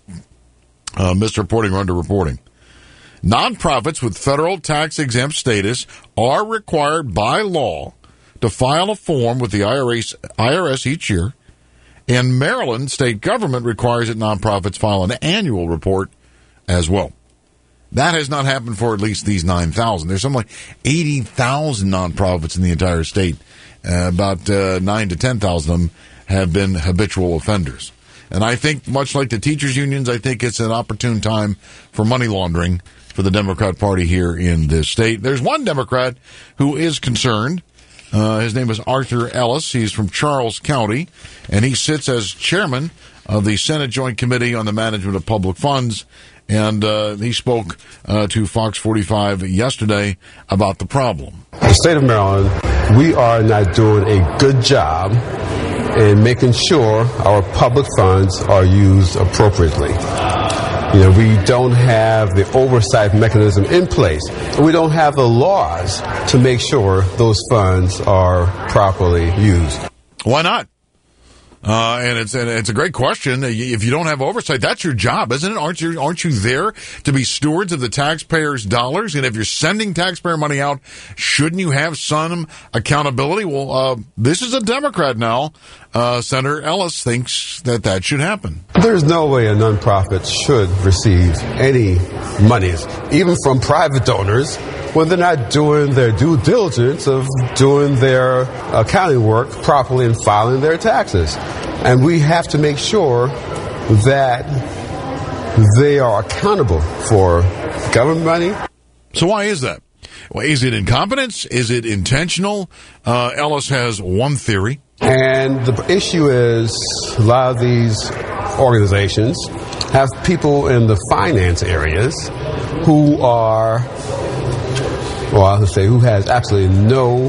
uh, misreporting or underreporting. Nonprofits with federal tax-exempt status are required by law to file a form with the I R S each year, and Maryland state government requires that nonprofits file an annual report as well. That has not happened for at least these nine thousand. There's something like eighty thousand nonprofits in the entire state. Uh, about uh, nine to ten thousand of them have been habitual offenders. And I think, much like the teachers' unions, I think it's an opportune time for money laundering for the Democrat Party here in this state. There's one Democrat who is concerned. Uh, his name is Arthur Ellis. He's from Charles County, and he sits as chairman of the Senate Joint Committee on the Management of Public Funds. And uh, he spoke uh, to Fox forty-five yesterday about the problem. The state of Maryland, we are not doing a good job in making sure our public funds are used appropriately. You know, we don't have the oversight mechanism in place. We don't have the laws to make sure those funds are properly used. Why not? Uh, and it's and it's a great question. If you don't have oversight, that's your job, isn't it? Aren't you aren't you there to be stewards of the taxpayers' dollars? And if you're sending taxpayer money out, shouldn't you have some accountability? Well, uh, this is a Democrat now. Uh, Senator Ellis thinks that that should happen. There's no way a nonprofit should receive any monies, even from private donors, when they're not doing their due diligence of doing their accounting work properly and filing their taxes. And we have to make sure that they are accountable for government money. So why is that? Well, is it incompetence? Is it intentional? Uh, Ellis has one theory. And the issue is a lot of these organizations have people in the finance areas who are, well, I would say who has absolutely no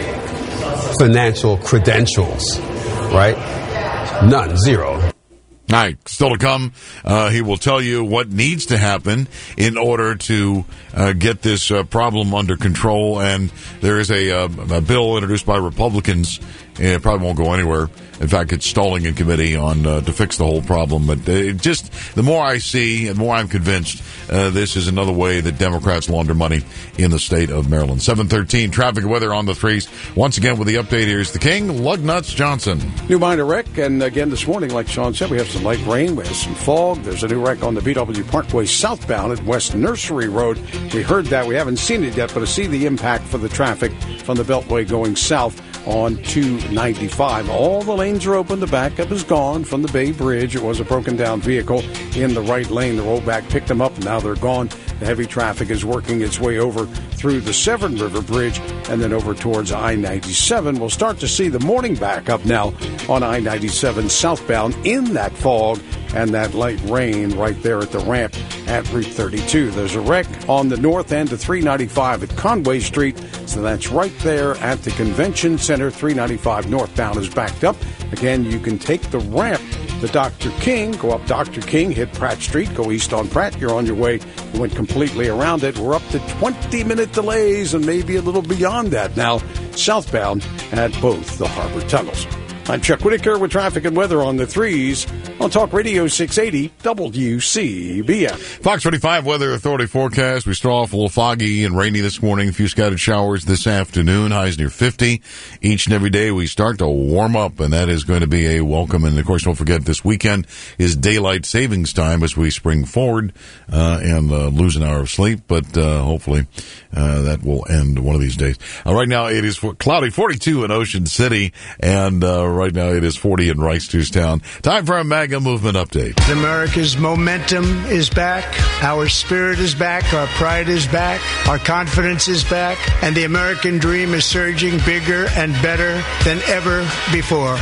financial credentials, right? None, zero. All right, still to come, uh, he will tell you what needs to happen in order to uh, get this uh, problem under control. And there is a, uh, a bill introduced by Republicans. It probably won't go anywhere. In fact, it's stalling in committee on uh, to fix the whole problem. But it just the more I see, the more I'm convinced uh, this is another way that Democrats launder money in the state of Maryland. seven thirteen, traffic and weather on the threes. Once again with the update, here's the King, Lugnuts Johnson. New minor wreck, and again this morning, like Sean said, we have some light rain, we have some fog. There's a new wreck on the B W Parkway southbound at West Nursery Road. We heard that. We haven't seen it yet, but I see the impact for the traffic from the Beltway going south on two ninety-five. All the lanes are open. The backup is gone from the Bay Bridge. It was a broken down vehicle in the right lane. The rollback picked them up, and now they're gone. The heavy traffic is working its way over through the Severn River Bridge and then over towards I ninety-seven. We'll start to see the morning backup now on I ninety-seven southbound in that fog and that light rain right there at the ramp at Route thirty-two. There's a wreck on the north end of three ninety-five at Conway Street, so that's right there at the Convention Center. three ninety-five northbound is backed up. Again, you can take the ramp, the Doctor King, go up Doctor King, hit Pratt Street, go east on Pratt. You're on your way. You went completely around it. We're up to twenty-minute delays and maybe a little beyond that now, southbound at both the harbor tunnels. I'm Chuck Whitaker with traffic and weather on the threes on Talk Radio six eighty W C B M. Fox twenty-five Weather Authority forecast. We start off a little foggy and rainy this morning. A few scattered showers this afternoon. Highs near fifty. Each and every day we start to warm up, and that is going to be a welcome. And, of course, don't forget this weekend is daylight savings time as we spring forward uh, and uh, lose an hour of sleep. But uh, hopefully uh, that will end one of these days. Uh, right now it is cloudy, forty-two in Ocean City, and uh, right now it is forty in Rice-Town. Time for a MAGA movement update. America's momentum is back. Our spirit is back. Our pride is back. Our confidence is back. And the American dream is surging bigger and better than ever before.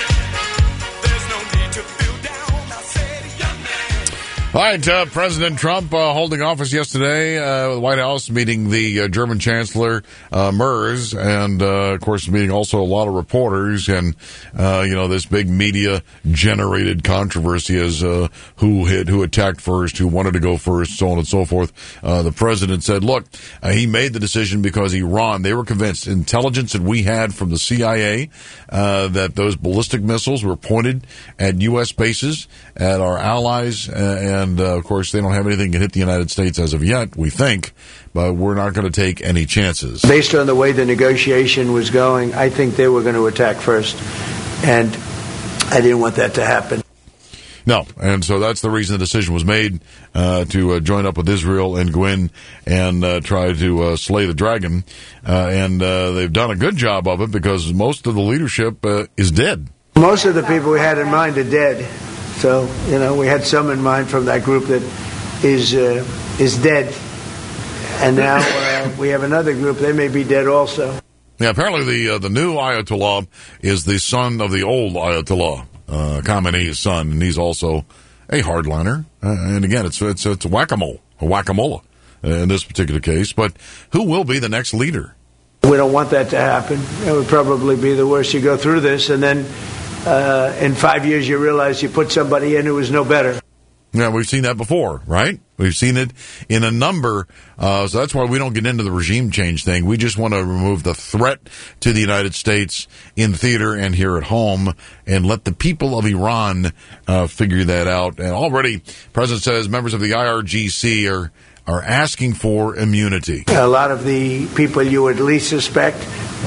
All right, uh, President Trump uh, holding office yesterday, uh, the White House meeting the uh, German Chancellor uh, Merz, and uh, of course meeting also a lot of reporters, and uh, you know this big media-generated controversy as uh, who hit, who attacked first, who wanted to go first, so on and so forth. Uh, the president said, "Look, uh, he made the decision because Iran. They were convinced intelligence that we had from the C I A uh, that those ballistic missiles were pointed at U S bases, at our allies, uh, and." And, uh, of course, they don't have anything that hit the United States as of yet, we think, but we're not going to take any chances." Based on the way the negotiation was going, I think they were going to attack first, and I didn't want that to happen. No, and so that's the reason the decision was made uh, to uh, join up with Israel and go in and uh, try to uh, slay the dragon. Uh, and uh, they've done a good job of it because most of the leadership uh, is dead. Most of the people we had in mind are dead. So, you know, we had some in mind from that group that is uh, is dead. And now uh, we have another group. They may be dead also. Yeah, apparently the uh, the new Ayatollah is the son of the old Ayatollah, uh, Khamenei's son, and he's also a hardliner. Uh, and again, it's it's it's whack-a-mole, a whack-a-mole uh, in this particular case. But who will be the next leader? We don't want that to happen. It would probably be the worst. You go through this, and then uh, in five years you realize you put somebody in who was no better. Yeah, we've seen that before, right? We've seen it in a number, uh, so that's why we don't get into the regime change thing. We just want to remove the threat to the United States in theater and here at home and let the people of Iran uh, figure that out. And already, the President says members of the I R G C are, are asking for immunity. A lot of the people you would least suspect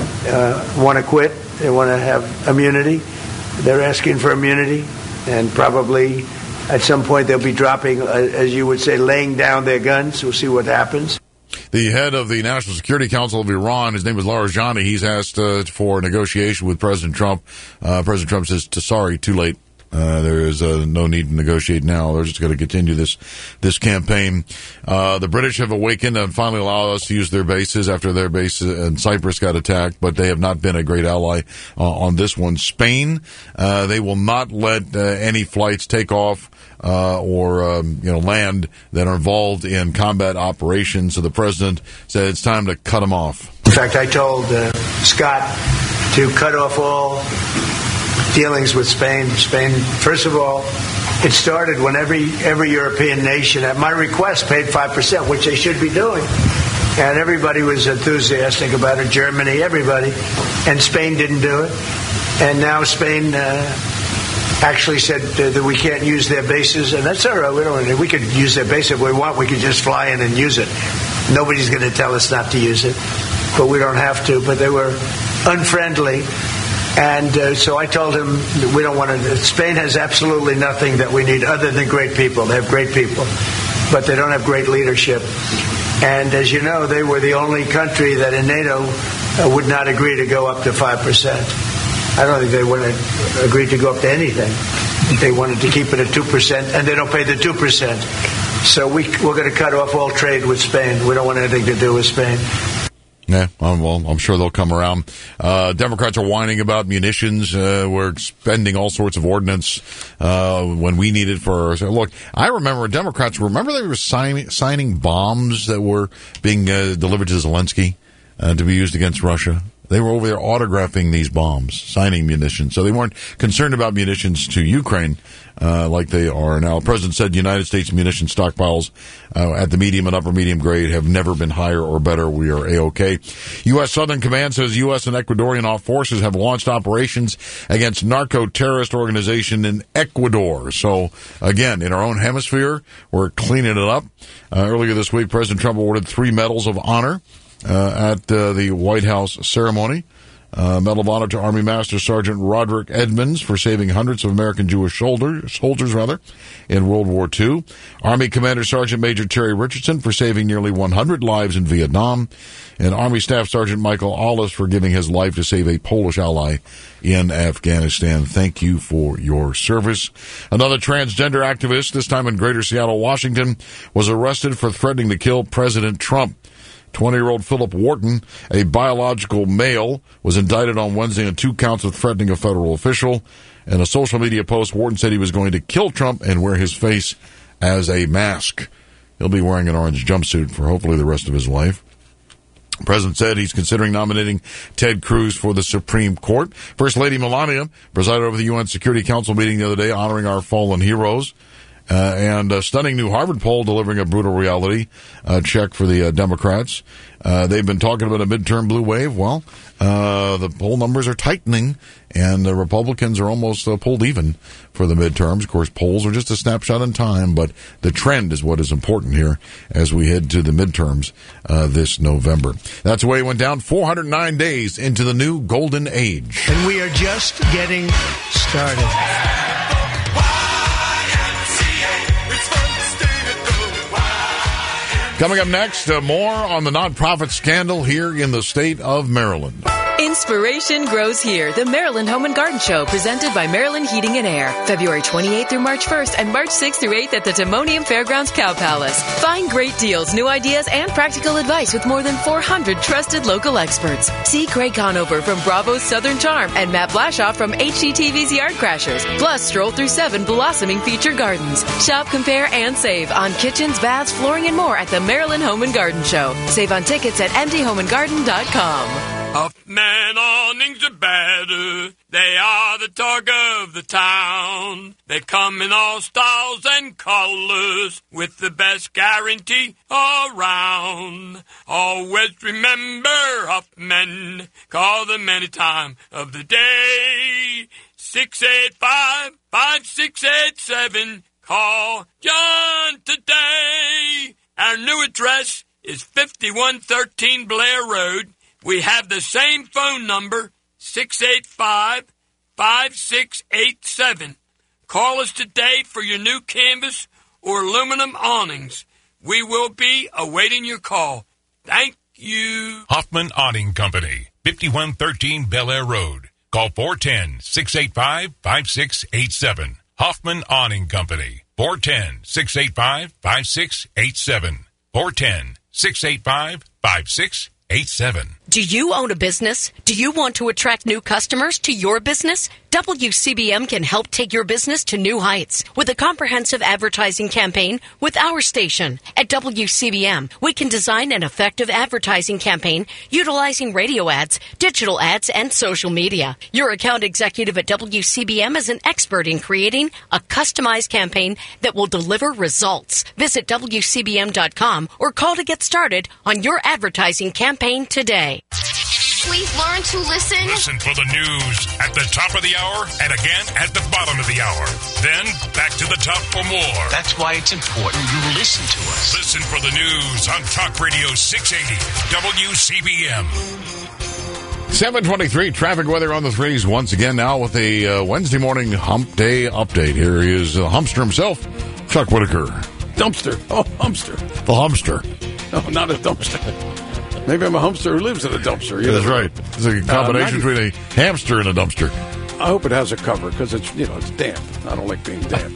uh, want to quit. They want to have immunity. They're asking for immunity, and probably at some point they'll be dropping, uh, as you would say, laying down their guns. We'll see what happens. The head of the National Security Council of Iran, his name is Larijani, he's asked uh, for a negotiation with President Trump. Uh, President Trump says, sorry, too late. Uh, there is uh, no need to negotiate now. They're just going to continue this this campaign. Uh, the British have awakened and finally allowed us to use their bases after their base in Cyprus got attacked, but they have not been a great ally uh, on this one. Spain, uh, they will not let uh, any flights take off uh, or um, you know land that are involved in combat operations. So the president said it's time to cut them off. In fact, I told uh, Scott to cut off all dealings with Spain. Spain, first of all, it started when every every European nation, at my request, paid five percent, which they should be doing. And everybody was enthusiastic about it, Germany, everybody. And Spain didn't do it. And now Spain uh, actually said uh, that we can't use their bases. And that's all right. We don't. We could use their base if we want. We could just fly in and use it. Nobody's going to tell us not to use it. But we don't have to. But they were unfriendly. And uh, so I told him that we don't want to. Spain has absolutely nothing that we need other than great people. They have great people, but they don't have great leadership. And as you know, they were the only country that in NATO uh, would not agree to go up to five percent. I don't think they would have agreed to go up to anything. They wanted to keep it at two percent, and they don't pay the two percent. So we, we're going to cut off all trade with Spain. We don't want anything to do with Spain. Yeah, well, I'm sure they'll come around. Uh, Democrats are whining about munitions. Uh, we're spending all sorts of ordnance uh, when we need it for. So look, I remember Democrats. Remember they were signing signing bombs that were being uh, delivered to Zelensky uh, to be used against Russia. They were over there autographing these bombs, signing munitions. So they weren't concerned about munitions to Ukraine uh, like they are now. The president said United States munition stockpiles uh, at the medium and upper medium grade have never been higher or better. We are A-OK. U S. Southern Command says U S and Ecuadorian forces have launched operations against narco-terrorist organization in Ecuador. So, again, in our own hemisphere, we're cleaning it up. Uh, earlier this week, President Trump awarded three medals of honor Uh, at uh, the White House ceremony. Uh, Medal of Honor to Army Master Sergeant Roderick Edmonds for saving hundreds of American Jewish soldiers, soldiers rather, in World War Two. Army Commander Sergeant Major Terry Richardson for saving nearly one hundred lives in Vietnam. And Army Staff Sergeant Michael Ollis for giving his life to save a Polish ally in Afghanistan. Thank you for your service. Another transgender activist, this time in Greater Seattle, Washington, was arrested for threatening to kill President Trump. twenty-year-old Philip Wharton, a biological male, was indicted on Wednesday on two counts of threatening a federal official. In a social media post, Wharton said he was going to kill Trump and wear his face as a mask. He'll be wearing an orange jumpsuit for hopefully the rest of his life. The president said he's considering nominating Ted Cruz for the Supreme Court. First Lady Melania presided over the U N Security Council meeting the other day honoring our fallen heroes. Uh, and a stunning new Harvard poll delivering a brutal reality uh, check for the uh, Democrats. Uh, they've been talking about a midterm blue wave. Well, uh, the poll numbers are tightening, and the Republicans are almost uh, pulled even for the midterms. Of course, polls are just a snapshot in time, but the trend is what is important here as we head to the midterms uh, this November. That's the way it went down four hundred nine days into the new golden age. And we are just getting started. Coming up next, uh, more on the nonprofit scandal here in the state of Maryland. Inspiration grows here. The Maryland Home and Garden Show, presented by Maryland Heating and Air. February twenty-eighth through March first and March sixth through eighth at the Timonium Fairgrounds Cow Palace. Find great deals, new ideas, and practical advice with more than four hundred trusted local experts. See Craig Conover from Bravo's Southern Charm and Matt Blashoff from H G T V's Yard Crashers. Plus, stroll through seven blossoming feature gardens. Shop, compare, and save on kitchens, baths, flooring, and more at the Maryland Home and Garden Show. Save on tickets at m d home and garden dot com. Huffman awnings are better. They are the talk of the town. They come in all styles and colors with the best guarantee around. Always remember Huffman. Call them any time of the day. six eight five, five six eight seven. Call John today. Our new address is fifty-one thirteen Blair Road. We have the same phone number, six eight five, five six eight seven. Call us today for your new canvas or aluminum awnings. We will be awaiting your call. Thank you. Hoffman Awning Company, fifty-one thirteen Bel Air Road. Call four one zero, six eight five, five six eight seven. Hoffman Awning Company, four one zero, six eight five, five six eight seven. four one zero, six eight five, five six eight seven. Do you own a business? Do you want to attract new customers to your business? W C B M can help take your business to new heights with a comprehensive advertising campaign with our station. At W C B M, we can design an effective advertising campaign utilizing radio ads, digital ads, and social media. Your account executive at W C B M is an expert in creating a customized campaign that will deliver results. Visit W C B M dot com or call to get started on your advertising campaign today. Please learn to listen. Listen for the news at the top of the hour and again at the bottom of the hour. Then back to the top for more. That's why it's important you listen to us. Listen for the news on Talk Radio six eighty W C B M. seven twenty-three traffic weather on the threes once again now with a uh, Wednesday morning hump day update. Here is uh, Humpster himself, Chuck Whitaker. Dumpster. Oh, Humpster. The Humpster. No, not a dumpster. Maybe I'm a hamster who lives in a dumpster. That's right. It's a combination uh, between a hamster and a dumpster. I hope it has a cover because it's, you know, it's damp. I don't like being damp.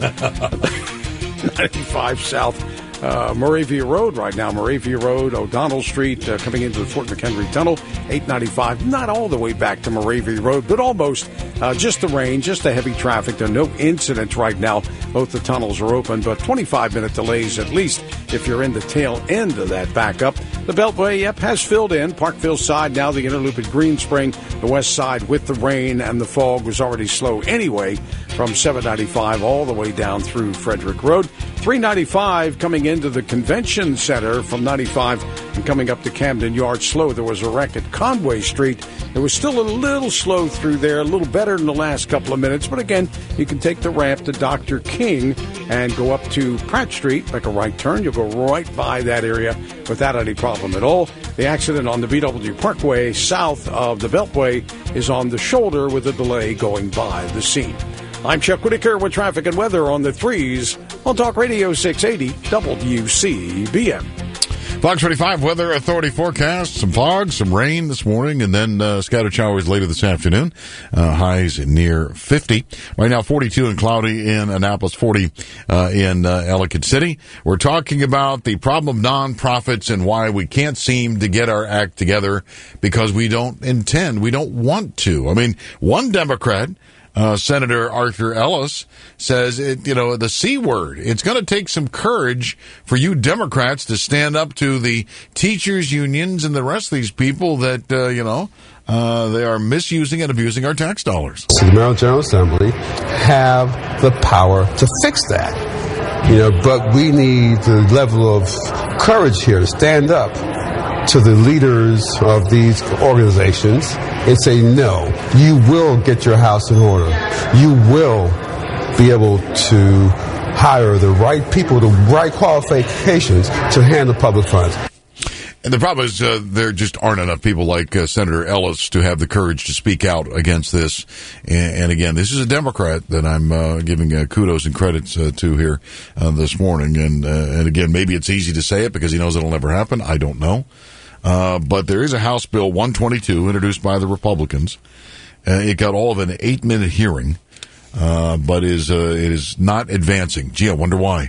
ninety-five South, uh, Moravia Road right now. Moravia Road, O'Donnell Street, uh, coming into the Fort McHenry Tunnel. eight ninety-five, not all the way back to Moravia Road, but almost. Uh, just the rain, just the heavy traffic. There are no incidents right now. Both the tunnels are open, but twenty-five minute delays at least if you're in the tail end of that backup. The Beltway, yep, has filled in. Parkville side, now the inner loop at Green Spring. The west side with the rain and the fog was already slow anyway from seven ninety-five all the way down through Frederick Road. three ninety-five coming into the convention center from ninety-five and coming up to Camden Yard slow. There was a wreck at Conway Street. It was still a little slow through there, a little better in the last couple of minutes. But again, you can take the ramp to Doctor King and go up to Pratt Street, make a right turn. You'll go right by that area without any problem at all. The accident on the B W Parkway south of the Beltway is on the shoulder with a delay going by the scene. I'm Chuck Whitaker with traffic and weather on the threes on Talk Radio six eighty W C B M. Fox twenty-five Weather Authority forecast. Some fog, some rain this morning, and then uh, scattered showers later this afternoon. Uh, highs near fifty. Right now, forty-two and cloudy in Annapolis, forty uh, in uh, Ellicott City. We're talking about the problem of nonprofits and why we can't seem to get our act together because we don't intend, we don't want to. I mean, one Democrat, Uh, Senator Arthur Ellis, says, it, you know, the C word. It's going to take some courage for you Democrats to stand up to the teachers' unions and the rest of these people that, uh, you know, uh, they are misusing and abusing our tax dollars. So the Maryland General Assembly have the power to fix that. You know, but we need the level of courage here to stand up to the leaders of these organizations and say, no, you will get your house in order. You will be able to hire the right people, the right qualifications to handle public funds. And the problem is uh, there just aren't enough people like uh, Senator Ellis to have the courage to speak out against this. And, and again, this is a Democrat that I'm uh, giving uh, kudos and credits uh, to here uh, this morning. And, uh, and again, maybe it's easy to say it because he knows it'll never happen. I don't know. Uh, but there is a House Bill one twenty-two introduced by the Republicans. Uh, it got all of an eight-minute hearing, uh, but is uh, it is not advancing. Gee, I wonder why.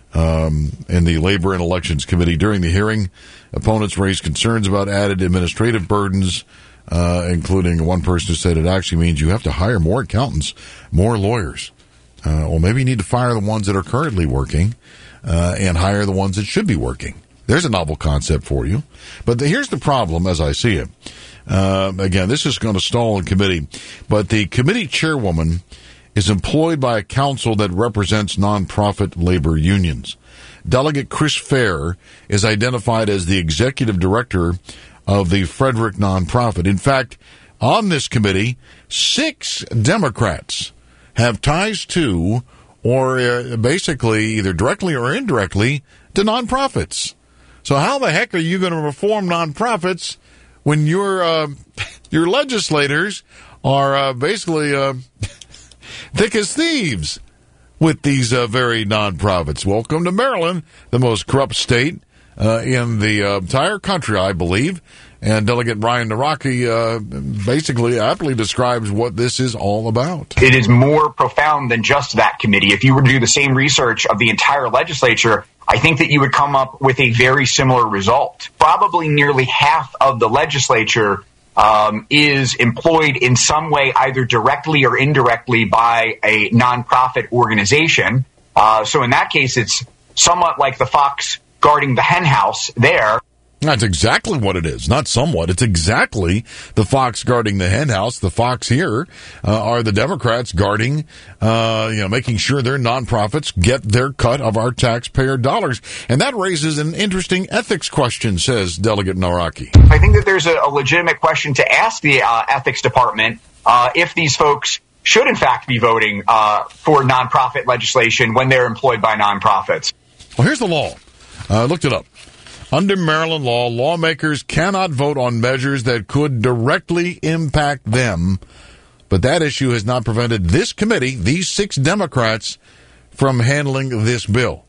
Um, in the Labor and Elections Committee during the hearing, opponents raised concerns about added administrative burdens, uh, including one person who said it actually means you have to hire more accountants, more lawyers. Uh, well, maybe you need to fire the ones that are currently working uh, and hire the ones that should be working. There's a novel concept for you. But the, here's the problem as I see it. Uh, again, this is going to stall in committee, but the committee chairwoman is employed by a council that represents nonprofit labor unions. Delegate Chris Fair is identified as the executive director of the Frederick nonprofit. In fact, on this committee, six Democrats have ties to, or uh, basically either directly or indirectly, to nonprofits. So how the heck are you going to reform nonprofits when your uh, your legislators are uh, basically uh, thick as thieves with these uh, very nonprofits? Welcome to Maryland, the most corrupt state uh, in the uh, entire country, I believe. And Delegate Brian Naraki uh, basically aptly describes what this is all about. It is more profound than just that committee. If you were to do the same research of the entire legislature, I think that you would come up with a very similar result. Probably nearly half of the legislature um, is employed in some way, either directly or indirectly, by a nonprofit organization. Uh, so in that case, it's somewhat like the fox guarding the hen house there. That's exactly what it is. Not somewhat. It's exactly the fox guarding the hen house. The fox here uh, are the Democrats guarding, uh, you know, making sure their nonprofits get their cut of our taxpayer dollars. And that raises an interesting ethics question, says Delegate Naraki. I think that there's a, a legitimate question to ask the uh, ethics department uh, if these folks should, in fact, be voting uh, for nonprofit legislation when they're employed by nonprofits. Well, here's the law. I uh, looked it up. Under Maryland law, lawmakers cannot vote on measures that could directly impact them. But that issue has not prevented this committee, these six Democrats, from handling this bill.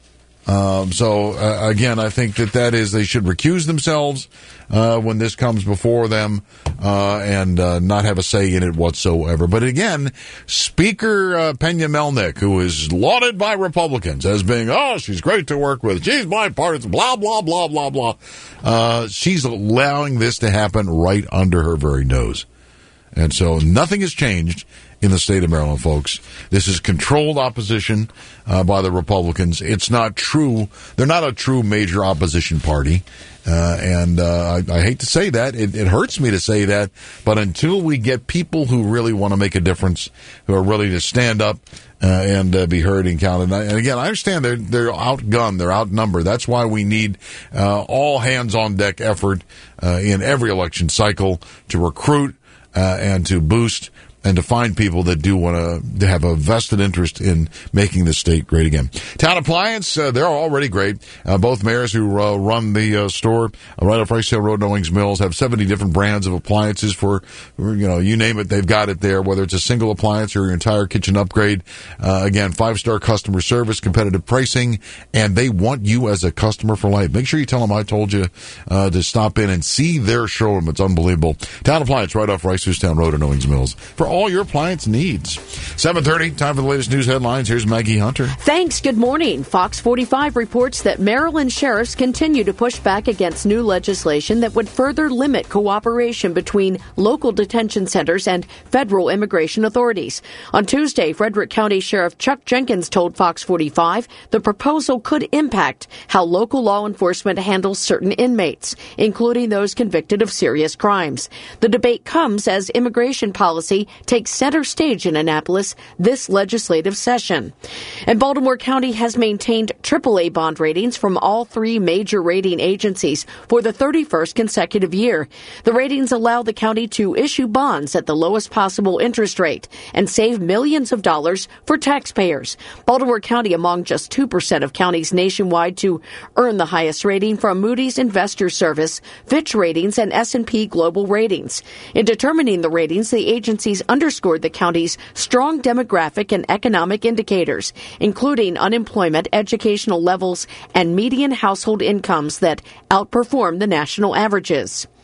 Um, so, uh, again, I think that that is they should recuse themselves uh, when this comes before them uh, and uh, not have a say in it whatsoever. But again, Speaker uh, Pena Melnick, who is lauded by Republicans as being, oh, she's great to work with, she's bipartisan, blah, blah, blah, blah, blah. Uh, she's allowing this to happen right under her very nose. And so nothing has changed in the state of Maryland, folks. This is controlled opposition uh, by the Republicans. It's not true. They're not a true major opposition party. Uh, and uh, I, I hate to say that. It, it hurts me to say that. But until we get people who really want to make a difference, who are ready to stand up uh, and uh, be heard and counted. And, I, and again, I understand they're, they're outgunned. They're outnumbered. That's why we need uh, all hands-on-deck effort uh, in every election cycle to recruit uh, and to boost and to find people that do want to have a vested interest in making the state great again. Town Appliance, uh, they're already great. Uh, both mayors who uh, run the uh, store uh, right off Rice Hill Road, Owings Mills, have seventy different brands of appliances for, you know, you name it, they've got it there, whether it's a single appliance or your entire kitchen upgrade. Uh, again, five-star customer service, competitive pricing, and they want you as a customer for life. Make sure you tell them I told you uh, to stop in and see their showroom. It's unbelievable. Town Appliance, right off Rice Town Road in Owings Mills. For all your appliance needs. seven thirty, time for the latest news headlines. Here's Maggie Hunter. Thanks. Good morning. Fox forty-five reports that Maryland sheriffs continue to push back against new legislation that would further limit cooperation between local detention centers and federal immigration authorities. On Tuesday, Frederick County Sheriff Chuck Jenkins told Fox forty-five the proposal could impact how local law enforcement handles certain inmates, including those convicted of serious crimes. The debate comes as immigration policy takes center stage in Annapolis this legislative session. And Baltimore County has maintained triple A bond ratings from all three major rating agencies for the thirty-first consecutive year. The ratings allow the county to issue bonds at the lowest possible interest rate and save millions of dollars for taxpayers. Baltimore County among just two percent of counties nationwide to earn the highest rating from Moody's Investor Service, Fitch Ratings, and S and P Global Ratings. In determining the ratings, the agencies underscored the county's strong demographic and economic indicators, including unemployment, educational levels, and median household incomes that outperform the national averages.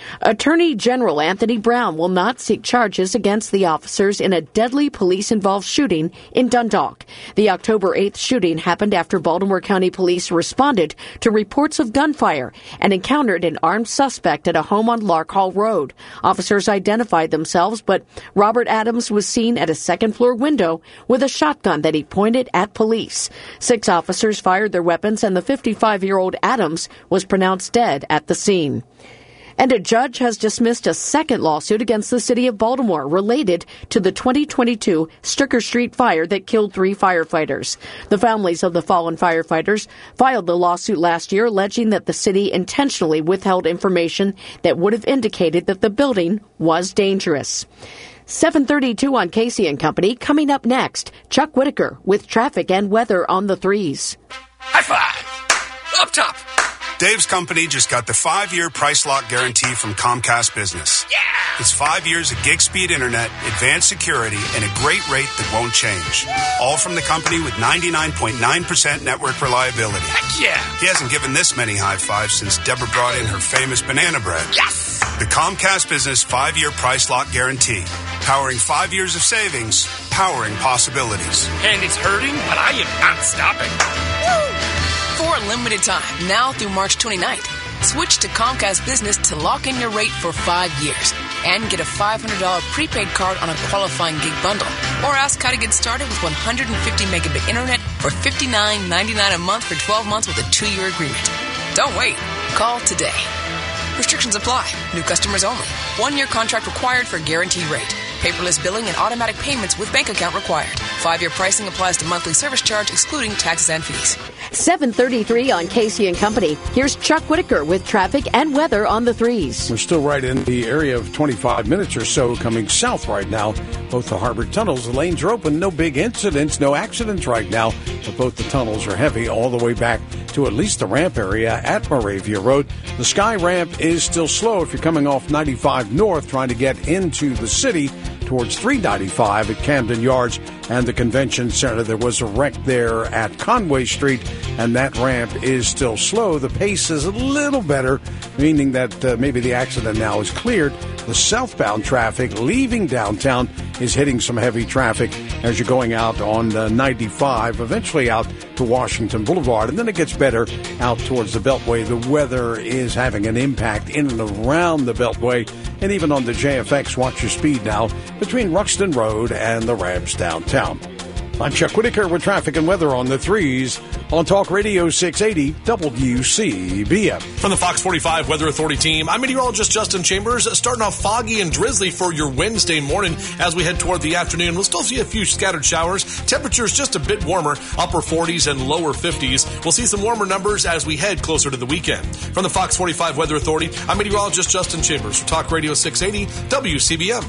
Attorney General Anthony Brown will not seek charges against the officers in a deadly police-involved shooting in Dundalk. The October eighth shooting happened after Baltimore County Police responded to reports of gunfire and encountered an armed suspect at a home on Lark Hall Road. Officers identified themselves, but Robert Adams was seen at a second-floor window with a shotgun that he pointed at police. Six officers fired their weapons, and the fifty-five-year-old Adams was pronounced dead at the scene. And a judge has dismissed a second lawsuit against the city of Baltimore related to the twenty twenty-two Stricker Street fire that killed three firefighters. The families of the fallen firefighters filed the lawsuit last year, alleging that the city intentionally withheld information that would have indicated that the building was dangerous. seven thirty-two on Casey and Company. Coming up next, Chuck Whitaker with traffic and weather on the threes. High five! Up top! Dave's company just got the five-year price lock guarantee from Comcast Business. Yeah! It's five years of gig speed internet, advanced security, and a great rate that won't change. All from the company with ninety-nine point nine percent network reliability. Heck yeah! He hasn't given this many high fives since Deborah brought in her famous banana bread. Yes! The Comcast Business five-year price lock guarantee. Powering five years of savings, powering possibilities. And it's hurting, but I am not stopping. Woo! For a limited time, now through March twenty-ninth, switch to Comcast Business to lock in your rate for five years and get a five hundred dollars prepaid card on a qualifying gig bundle. Or ask how to get started with one hundred fifty megabit internet for fifty-nine ninety-nine a month for twelve months with a two-year agreement. Don't wait. Call today. Restrictions apply. New customers only. One-year contract required for guaranteed rate. Paperless billing and automatic payments with bank account required. Five-year pricing applies to monthly service charge, excluding taxes and fees. seven thirty-three on Casey and Company. Here's Chuck Whitaker with traffic and weather on the threes. We're still right in the area of twenty-five minutes or so coming south right now. Both the harbor tunnels, the lanes are open. No big incidents, no accidents right now. But both the tunnels are heavy all the way back to at least the ramp area at Moravia Road. The Sky Ramp is still slow if you're coming off ninety-five north trying to get into the city towards three ninety-five at Camden Yards and the Convention Center. There was a wreck there at Conway Street, and that ramp is still slow. The pace is a little better, meaning that uh, maybe the accident now is cleared. The southbound traffic leaving downtown is hitting some heavy traffic as you're going out on uh, ninety-five, eventually out to Washington Boulevard, and then it gets better out towards the Beltway. The weather is having an impact in and around the Beltway, and even on the J F X, watch your speed now between Ruxton Road and the ramps downtown. I'm Chuck Whitaker with traffic and weather on the threes on Talk Radio six eighty W C B M. From the Fox forty-five Weather Authority team, I'm meteorologist Justin Chambers. Starting off foggy and drizzly for your Wednesday morning as we head toward the afternoon. We'll still see a few scattered showers. Temperatures just a bit warmer, upper forties and lower fifties. We'll see some warmer numbers as we head closer to the weekend. From the Fox forty-five Weather Authority, I'm meteorologist Justin Chambers for Talk Radio six eighty W C B M.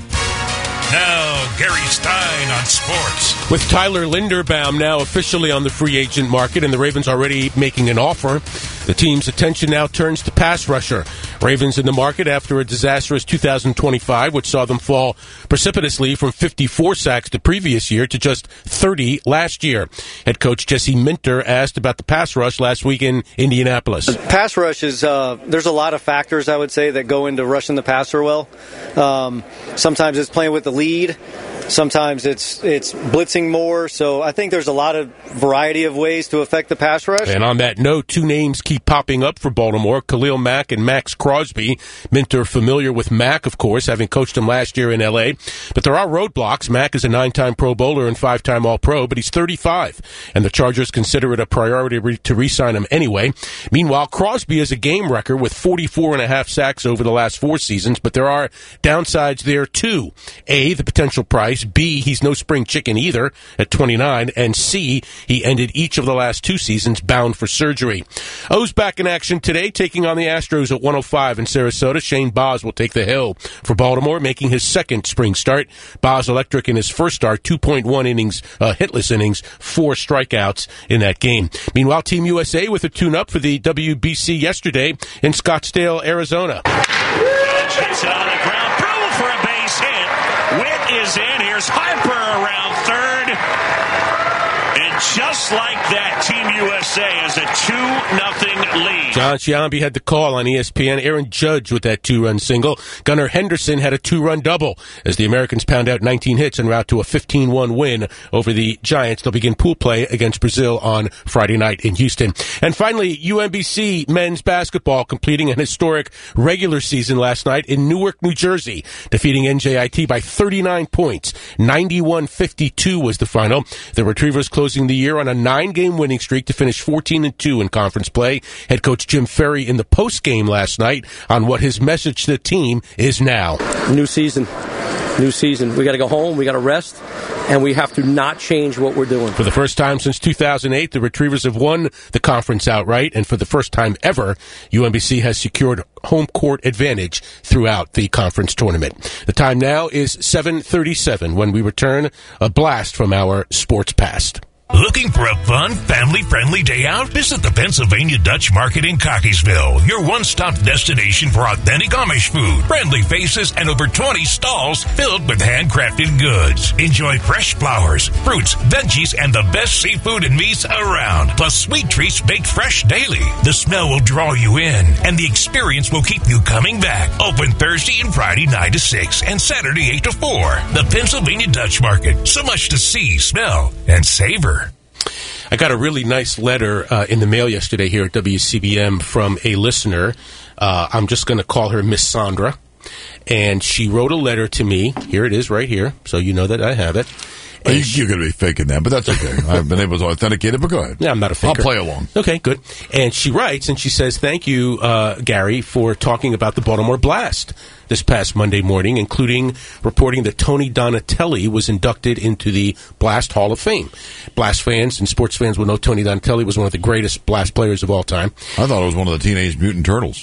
Now, Gary Stein on sports. With Tyler Linderbaum now officially on the free agent market and the Ravens already making an offer, the team's attention now turns to pass rusher. Ravens in the market after a disastrous two thousand twenty-five, which saw them fall precipitously from fifty-four sacks the previous year to just thirty last year. Head coach Jesse Minter asked about the pass rush last week in Indianapolis. The pass rush is, uh, there's a lot of factors, I would say, that go into rushing the passer well. Um, sometimes it's playing with the lead. Sometimes it's it's blitzing more. So I think there's a lot of variety of ways to affect the pass rush. And on that note, two names keep popping up for Baltimore, Khalil Mack and Max Crosby. Minter familiar with Mack, of course, having coached him last year in L A. But there are roadblocks. Mack is a nine-time Pro Bowler and five-time All-Pro, but he's thirty-five. And the Chargers consider it a priority re- to re-sign him anyway. Meanwhile, Crosby is a game wrecker with forty-four and a half sacks over the last four seasons, but there are downsides there too. A, the potential price. B, he's no spring chicken either at twenty-nine. And C, he ended each of the last two seasons bound for surgery. O's back in action today, taking on the Astros at one oh five in Sarasota. Shane Baz will take the hill for Baltimore, making his second spring start. Baz electric in his first start, two point one innings, uh, hitless innings, four strikeouts in that game. Meanwhile, Team U S A with a tune-up for the W B C yesterday in Scottsdale, Arizona. Hits it on the ground. Brewer for a base hit. Witt is in. Here's Harper around third. And just like that, Team U S A has a two nothing lead. John Giambi had the call on E S P N. Aaron Judge with that two-run single. Gunnar Henderson had a two-run double as the Americans pound out nineteen hits en route to a fifteen one win over the Giants. They'll begin pool play against Brazil on Friday night in Houston. And finally, U M B C men's basketball completing an historic regular season last night in Newark, New Jersey, defeating N J I T by thirty-nine points. ninety-one fifty-two was the final. The Retrievers closing the year on a nine-game winning streak to finish fourteen and two in conference play. Head coach Jim Ferry in the post-game last night on what his message to the team is now. New season. New season. We got to go home. We got to rest. And we have to not change what we're doing. For the first time since two thousand eight, the Retrievers have won the conference outright. And for the first time ever, U M B C has secured home court advantage throughout the conference tournament. The time now is seven thirty-seven when we return a blast from our sports past. Looking for a fun, family-friendly day out? Visit the Pennsylvania Dutch Market in Cockeysville, your one-stop destination for authentic Amish food, friendly faces, and over twenty stalls filled with handcrafted goods. Enjoy fresh flowers, fruits, veggies, and the best seafood and meats around, plus sweet treats baked fresh daily. The smell will draw you in, and the experience will keep you coming back. Open Thursday and Friday nine to six, and Saturday eight to four. The Pennsylvania Dutch Market. So much to see, smell, and savor. I got a really nice letter uh, in the mail yesterday here at W C B M from a listener. Uh, I'm just going to call her Miss Sandra. And she wrote a letter to me. Here it is right here, so you know that I have it. Well, you, you're going to be faking that, but that's okay. I've been able to authenticate it, but go ahead. Yeah, I'm not a faker. I'll play along. Okay, good. And she writes, and she says, thank you, uh, Gary, for talking about the Baltimore Blast this past Monday morning, including reporting that Tony Donatelli was inducted into the Blast Hall of Fame. Blast fans and sports fans will know Tony Donatelli was one of the greatest Blast players of all time. I thought it was one of the Teenage Mutant Turtles.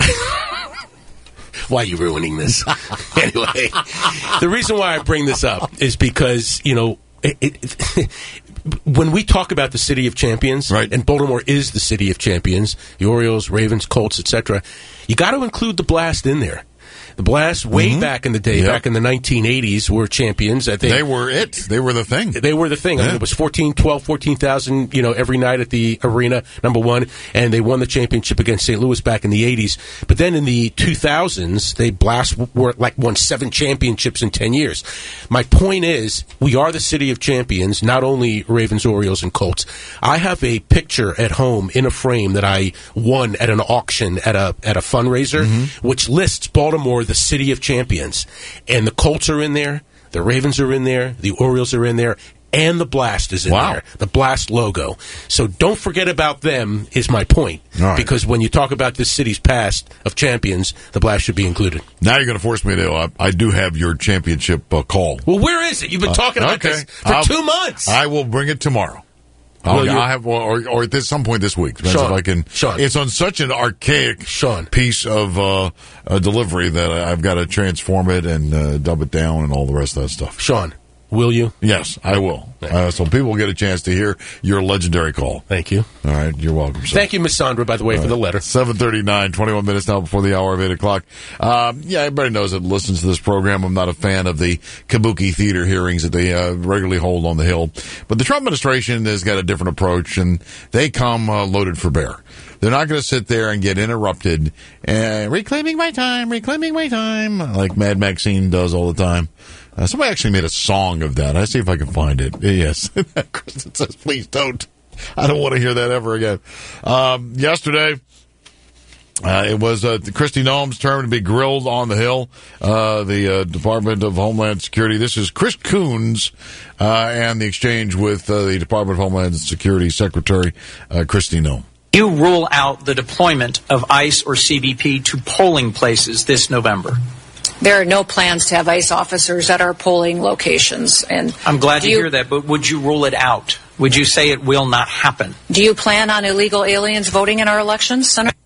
Why are you ruining this? Anyway, the reason why I bring this up is because, you know, it, it, when we talk about the city of champions, right. and Baltimore is the city of champions, the Orioles, Ravens, Colts, et cetera, you got to include the Blast in there. The Blast, way mm-hmm. back in the day, yep. back in the nineteen eighties, were champions. I think they were it. They were the thing. They were the thing. Yeah. I mean, it was fourteen, twelve, fourteen thousand, you know, every night at the arena, number one, and they won the championship against Saint Louis back in the eighties. But then in the two thousands, they Blast were like won seven championships in ten years. My point is, we are the city of champions, not only Ravens, Orioles, and Colts. I have a picture at home in a frame that I won at an auction at a at a fundraiser, mm-hmm. which lists Baltimore the city of champions. And the Colts are in there, the Ravens are in there, the Orioles are in there, and the Blast is in wow. there, the Blast logo. So don't forget about them, is my point. Right. Because when you talk about this city's past of champions, the Blast should be included. Now you're going to force me to, uh, I do have your championship uh, call. Well, where is it? You've been talking uh, okay. about this for I'll, two months. I will bring it tomorrow. I'll, I'll have, or, or at some point this week. Depends Sean, if I can. Sean. It's on such an archaic Sean. piece of uh, uh, delivery that I've got to transform it and uh, dub it down and all the rest of that stuff. Sean, will you? Yes, I will. Uh, so people will get a chance to hear your legendary call. Thank you. All right, you're welcome, sir. Thank you, Miss Sandra, by the way, all for right. the letter. seven thirty-nine, twenty-one minutes now before the hour of eight o'clock. Um, yeah, everybody knows that listens to this program. I'm not a fan of the Kabuki theater hearings that they uh, regularly hold on the Hill. But the Trump administration has got a different approach, and they come uh, loaded for bear. They're not going to sit there and get interrupted. Uh, reclaiming my time, reclaiming my time, like Mad Maxine does all the time. Uh, somebody actually made a song of that. I see if I can find it. Yes. Kristen says, please don't. I don't want to hear that ever again. Um, yesterday, uh, it was uh, Kristi Noem's turn to be grilled on the Hill, uh, the uh, Department of Homeland Security. This is Chris Coons uh, and the exchange with uh, the Department of Homeland Security Secretary uh, Kristi Noem. You rule out the deployment of ICE or C B P to polling places this November. There are no plans to have ICE officers at our polling locations. And I'm glad to you, hear that, but would you rule it out? Would you say it will not happen? Do you plan on illegal aliens voting in our elections, Senator?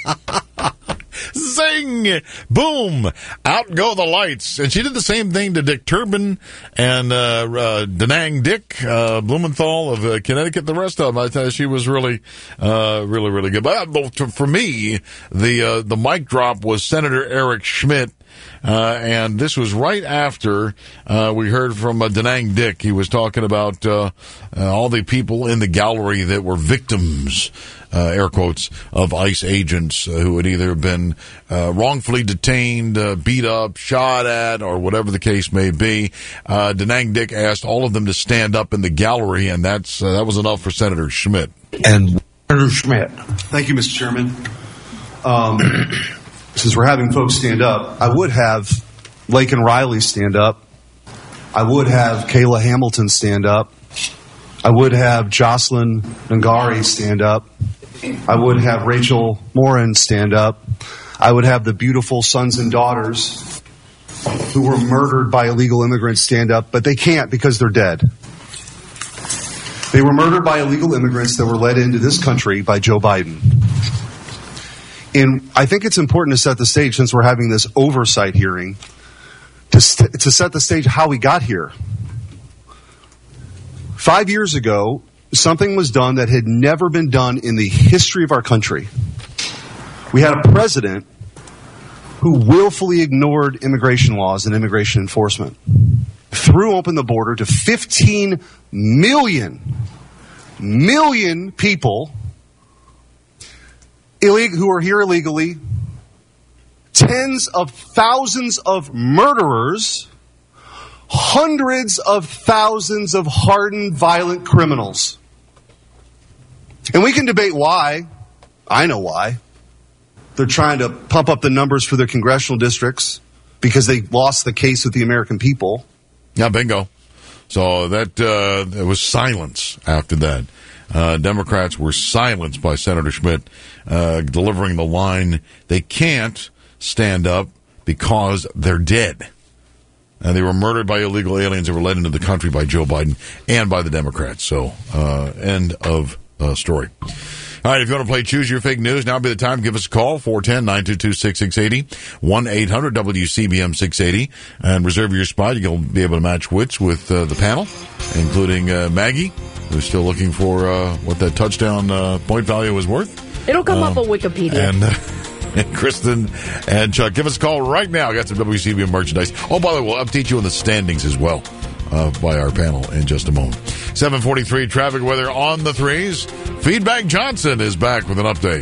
Zing! Boom! Out go the lights. And she did the same thing to Dick Turpin and uh, uh, Denang Dick uh, Blumenthal of uh, Connecticut. The rest of them, I tell you, she was really, uh, really, really good. But uh, for me, the uh, the mic drop was Senator Eric Schmidt Uh, and this was right after uh, we heard from uh, Da Nang Dick. He was talking about uh, uh, all the people in the gallery that were victims, uh, air quotes, of ICE agents uh, who had either been uh, wrongfully detained, uh, beat up, shot at, or whatever the case may be. Uh, Da Nang Dick asked all of them to stand up in the gallery, and that's uh, that was enough for Senator Schmidt. And Senator Schmidt. Thank you, Mister Chairman. Um, since we're having folks stand up, I would have Laken Riley stand up. I would have Kayla Hamilton stand up. I would have Jocelyn Ngari stand up. I would have Rachel Morin stand up. I would have the beautiful sons and daughters who were murdered by illegal immigrants stand up, but they can't because they're dead. They were murdered by illegal immigrants that were led into this country by Joe Biden. And I think it's important to set the stage, since we're having this oversight hearing, to, st- to set the stage how we got here. Five years ago, something was done that had never been done in the history of our country. We had a president who willfully ignored immigration laws and immigration enforcement, threw open the border to fifteen million, million people Illeg- who are here illegally, tens of thousands of murderers, hundreds of thousands of hardened, violent criminals. And we can debate why. I know why. They're trying to pump up the numbers for their congressional districts because they lost the case with the American people. Yeah, bingo. So that uh, there was silence after that. Uh, Democrats were silenced by Senator Schmidt, uh, delivering the line, they can't stand up because they're dead. And they were murdered by illegal aliens that were led into the country by Joe Biden and by the Democrats. So, uh, end of uh, story. All right, if you want to play Choose Your Fake News, now would be the time. Give us a call, four one zero, nine two two, six six eight zero, one eight hundred W C B M six eighty, and reserve your spot. You'll be able to match wits with uh, the panel, including uh, Maggie, who's still looking for uh, what that touchdown uh, point value was worth. It'll come um, up on Wikipedia. And, uh, and Kristen and Chuck, give us a call right now. Got some W C B M merchandise. Oh, by the way, we'll update you on the standings as well uh, by our panel in just a moment. seven forty-three traffic weather on the threes. Feedback Johnson is back with an update.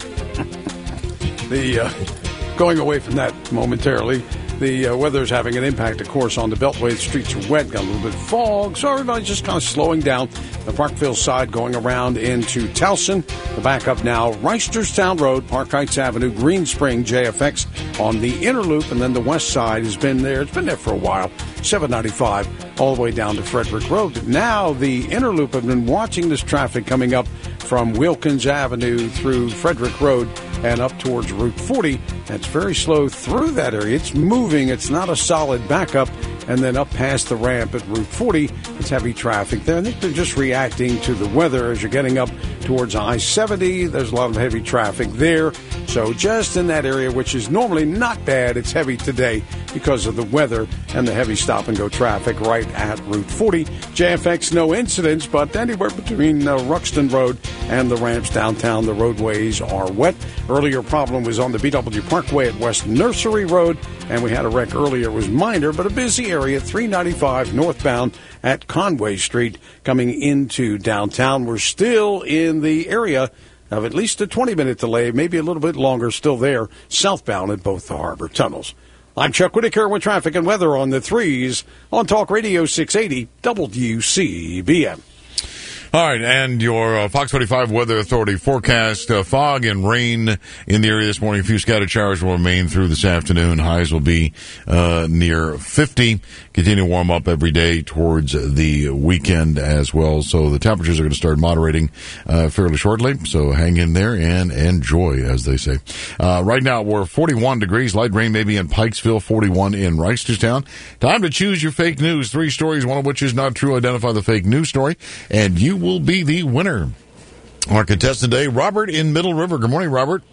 the uh, going away from that momentarily. The uh, weather's having an impact, of course, on the Beltway. The streets are wet, got a little bit of fog, so everybody's just kind of slowing down. The Parkville side going around into Towson. The backup now, Reisterstown Road, Park Heights Avenue, Green Spring, J F X on the inner loop, and then the west side has been there. It's been there for a while. seven ninety-five all the way down to Frederick Road. Now the inner loop, I've been watching this traffic coming up from Wilkins Avenue through Frederick Road and up towards Route forty. It's very slow through that area. It's moving. It's not a solid backup. And then up past the ramp at Route forty, it's heavy traffic there. I think they're just reacting to the weather as you're getting up towards I seventy. There's a lot of heavy traffic there. So just in that area, which is normally not bad, it's heavy today because of the weather and the heavy stop-and-go traffic right at Route forty. J F X, no incidents, but anywhere between uh, Ruxton Road and the ramps downtown, the roadways are wet. Earlier problem was on the B W Parkway at West Nursery Road, and we had a wreck earlier. It was minor, but a busy area, three ninety-five northbound at Conway Street coming into downtown. We're still in the area of at least a twenty-minute delay, maybe a little bit longer, still there, southbound at both the harbor tunnels. I'm Chuck Whitaker with traffic and weather on the threes on Talk Radio six eighty W C B M. All right, and your uh, Fox twenty-five Weather Authority forecast, uh, fog and rain in the area this morning. A few scattered showers will remain through this afternoon. Highs will be uh, near fifty. Continue to warm up every day towards the weekend as well. So the temperatures are going to start moderating uh, fairly shortly. So hang in there and enjoy, as they say. Uh, right now, we're forty-one degrees. Light rain maybe in Pikesville, forty-one in Reisterstown. Time to choose your fake news. Three stories, one of which is not true. Identify the fake news story, and you will be the winner. Our contestant today, Robert in Middle River. Good morning, Robert.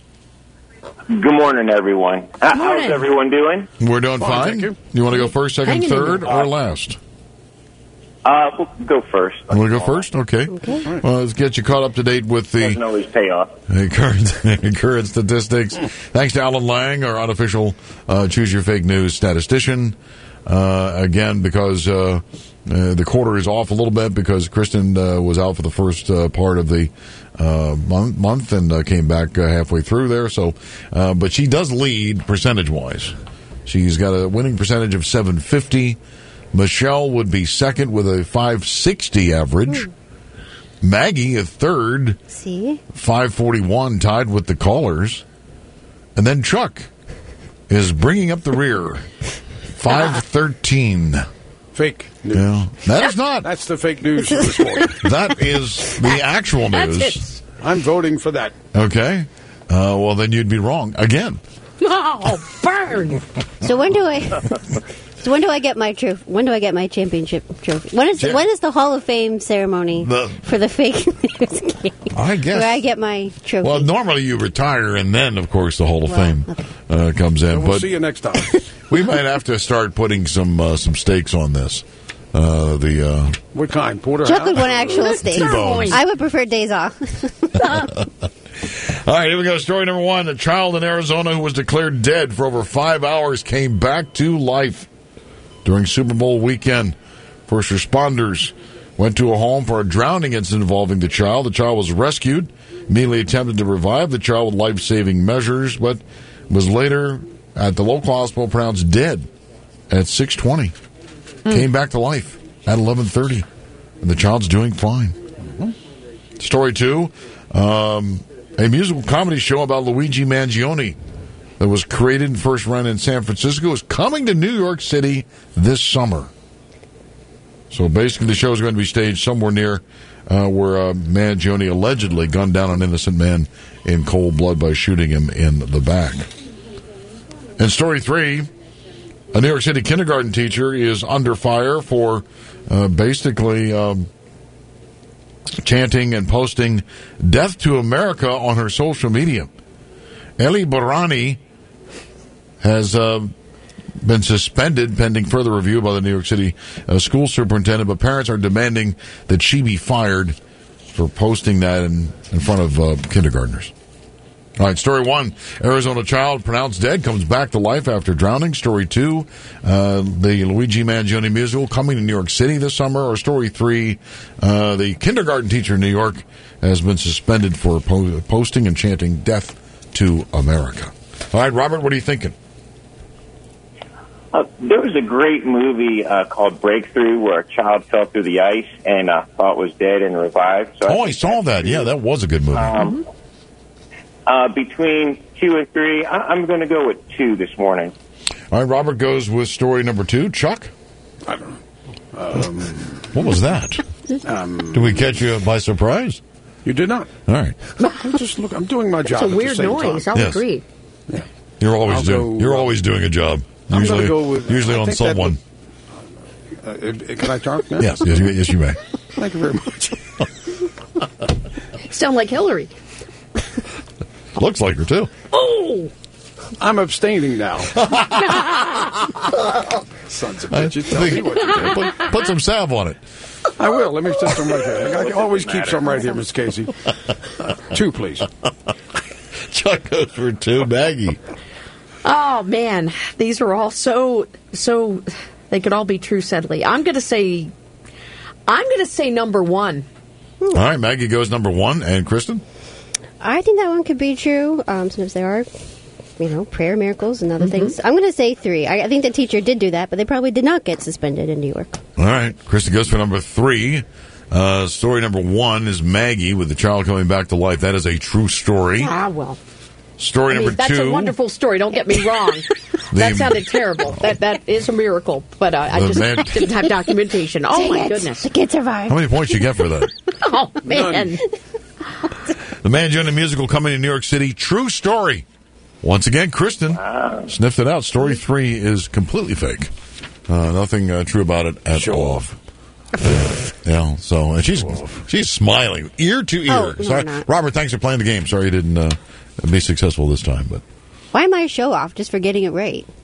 Good morning, everyone. Good morning. How's everyone doing? We're doing fine. fine. You. you want to go first, second, Hanging third, in or last? Uh, we'll go first. We'll go first? Okay. Okay. Well, let's get you caught up to date with the Doesn't always pay off. current, current statistics. Thanks to Alan Lang, our unofficial uh, Choose Your Fake News statistician. Uh, again, because uh, uh, the quarter is off a little bit because Kristen uh, was out for the first uh, part of the uh, month, month and uh, came back uh, halfway through there. So, uh, but she does lead percentage-wise. She's got a winning percentage of seven fifty. Michelle would be second with a five sixty average. Ooh. Maggie a third. See? five forty-one, tied with the callers. And then Chuck is bringing up the rear. five thirteen. Fake news. Yeah, that is not. That's the fake news for this morning. That is the actual news. That's it. I'm voting for that. Okay. Uh, well, then you'd be wrong again. Oh, burn! So when do I? So when do I get my trophy? When do I get my championship trophy? When is Yeah. when is the Hall of Fame ceremony The- for the fake news game? I guess. Where I get my trophy. Well, normally you retire, and then, of course, the Hall of Well, Fame uh, comes in. And we'll but see you next time. we might have to start putting some uh, some stakes on this. Uh, the uh, What kind? Porter? Chuck would want actual steak. T-bones. I would prefer days off. All right, here we go. Story number one. A child in Arizona who was declared dead for over five hours came back to life during Super Bowl weekend. First responders went to a home for a drowning incident involving the child. The child was rescued, immediately attempted to revive the child with life-saving measures, but was later at the local hospital pronounced dead at six twenty. Hmm. Came back to life at eleven thirty, and the child's doing fine. Mm-hmm. Story two. Um... A musical comedy show about Luigi Mangione that was created and first run in San Francisco is coming to New York City this summer. So basically the show is going to be staged somewhere near uh, where uh, Mangione allegedly gunned down an innocent man in cold blood by shooting him in the back. And story three, a New York City kindergarten teacher is under fire for uh, basically... Um, chanting and posting "Death to America" on her social media. Eli Barani has uh, been suspended pending further review by the New York City uh, school superintendent, but parents are demanding that she be fired for posting that in, in front of uh, kindergartners. All right, story one, Arizona child pronounced dead comes back to life after drowning. Story two, uh, the Luigi Mangione musical coming to New York City this summer. Or story three, uh, the kindergarten teacher in New York has been suspended for po- posting and chanting "Death to America." All right, Robert, what are you thinking? Uh, there was a great movie uh, called Breakthrough where a child fell through the ice and uh, thought was dead and revived. So oh, I, I saw that. Yeah, that was a good movie. Um, Uh, between two and three, I- I'm going to go with two this morning. All right, Robert goes with story number two. Chuck? I don't know. Um, what was that? Um, Did we catch you by surprise? You did not. All right. I'm just look. I'm doing my job. It's a at weird the same noise. Time. I'll Yes. agree. Yeah. You're always I'll doing. go, You're uh, always doing a job. I'm Usually, gonna go with, usually I on think that someone. would- uh, can I talk now? Yes, yes, you, yes, you may. Thank you very much. Sound like Hillary. Looks like her too. Oh, I'm abstaining now. Sons of bitches, tell me what to do. Put, put some salve on it. I will. Let me just some right here. I can always keep some right here, Miss Casey. Uh, two, please. Chuck goes for two. Maggie. oh man, these are all so so. They could all be true, sadly. I'm going to say. I'm going to say number one. All right, Maggie goes number one, and Kristen. I think that one could be true. Um, sometimes there are, you know, prayer miracles and other Mm-hmm. things. I'm going to say three. I, I think the teacher did do that, but they probably did not get suspended in New York. All right, Kristen goes for number three. Uh, story number one is Maggie with the child coming back to life. That is a true story. Ah, well. Story I mean, number that's two. a wonderful story. Don't get me wrong. that sounded terrible. That that is a miracle, but uh, I The just man- didn't have documentation. Oh Dang my it. goodness! The kid survived. How many points you get for that? Oh man! The Mangione musical coming to New York City. True story. Once again, Kristen Wow. sniffed it out. Story three is completely fake. Uh, nothing uh, true about it at Show all. off. Yeah, so and she's she's smiling ear to ear. Oh, no, Sorry- I'm not. Robert, thanks for playing the game. Sorry you didn't uh, be successful this time, but Why am I a show off just for getting it right?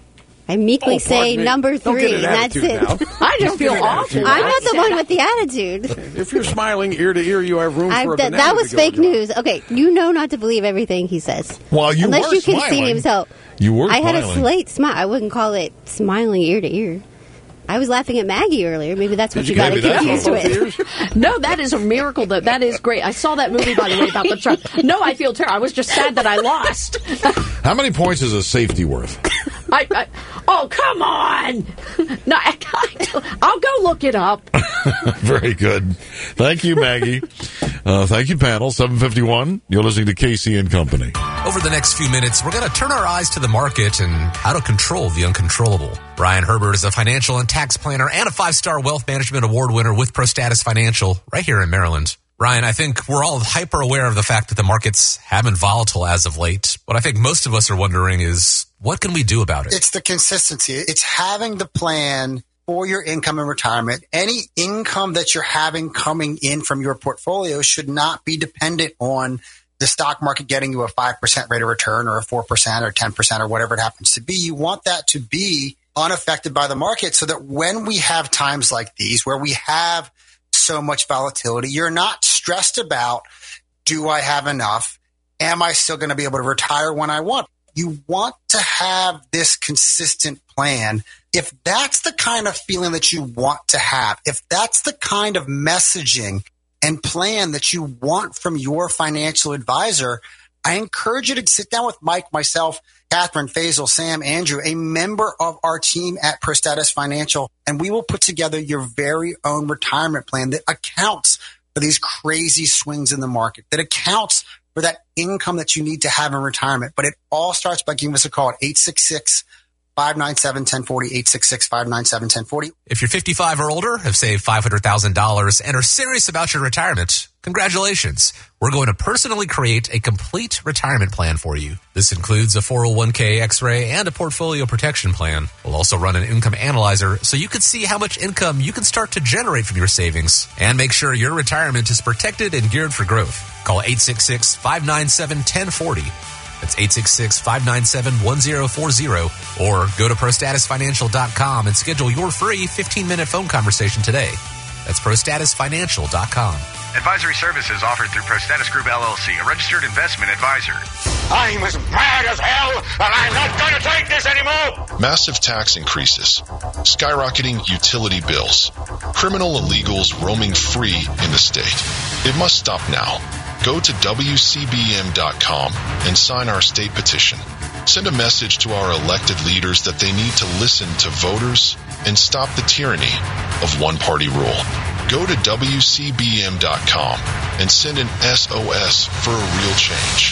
I meekly Oh, say pardon me. number Don't get three, an and that's attitude it. now. I just Don't feel get an awful. attitude. I'm not the one with the attitude. If you're smiling ear to ear, you have room I, for a th- banana that to was go fake in your news. Okay, you know not to believe everything he says. Well, you Unless were you can see smiling. himself. You were I had a smiling. slate smile. I wouldn't call it smiling ear to ear. I was laughing at Maggie earlier. Maybe that's what Did you you got maybe that's confused what with. No, that is a miracle. That that is great. I saw that movie, by the way, about the truck. No, I feel terrible. I was just sad that I lost. How many points is a safety worth? I, I, oh, come on! No, I, I, I'll go look it up. Very good. Thank you, Maggie. Uh, thank you, panel. seven fifty-one. You're listening to Casey and Company. Over the next few minutes, we're going to turn our eyes to the market and how to control the uncontrollable. Brian Herbert is a financial and tax planner and a five-star wealth management award winner with ProStatus Financial right here in Maryland. Ryan, I think we're all hyper aware of the fact that the markets have been volatile as of late. What I think most of us are wondering is, what can we do about it? It's the consistency. It's having the plan for your income and retirement. Any income that you're having coming in from your portfolio should not be dependent on the stock market getting you a five percent rate of return or a four percent or ten percent or whatever it happens to be. You want that to be unaffected by the market so that when we have times like these where we have so much volatility, you're not stressed about, do I have enough? Am I still going to be able to retire when I want? You want to have this consistent plan. If that's the kind of feeling that you want to have, if that's the kind of messaging and plan that you want from your financial advisor, I encourage you to sit down with Mike, myself, Catherine, Faisal, Sam, Andrew, a member of our team at ProStatus Financial, and we will put together your very own retirement plan that accounts for these crazy swings in the market, that accounts for that income that you need to have in retirement. But it all starts by giving us a call at eight six six, five nine seven, one zero four zero, eight six six, five nine seven, one zero four zero. If you're fifty-five or older, have saved five hundred thousand dollars, and are serious about your retirement, congratulations. We're going to personally create a complete retirement plan for you. This includes a four oh one k X-ray and a portfolio protection plan. We'll also run an income analyzer so you can see how much income you can start to generate from your savings and make sure your retirement is protected and geared for growth. Call eight six six, five nine seven, one zero four zero. That's eight six six, five nine seven, one zero four zero, or go to pro status financial dot com and schedule your free fifteen-minute phone conversation today. That's pro status financial dot com. Advisory services offered through ProStatus Group L L C, a registered investment advisor. I'm as mad as hell, and I'm not going to take this anymore! Massive tax increases, skyrocketing utility bills, criminal illegals roaming free in the state. It must stop now. Go to W C B M dot com and sign our state petition. Send a message to our elected leaders that they need to listen to voters and stop the tyranny of one-party rule. Go to W C B M dot com and send an S O S for a real change.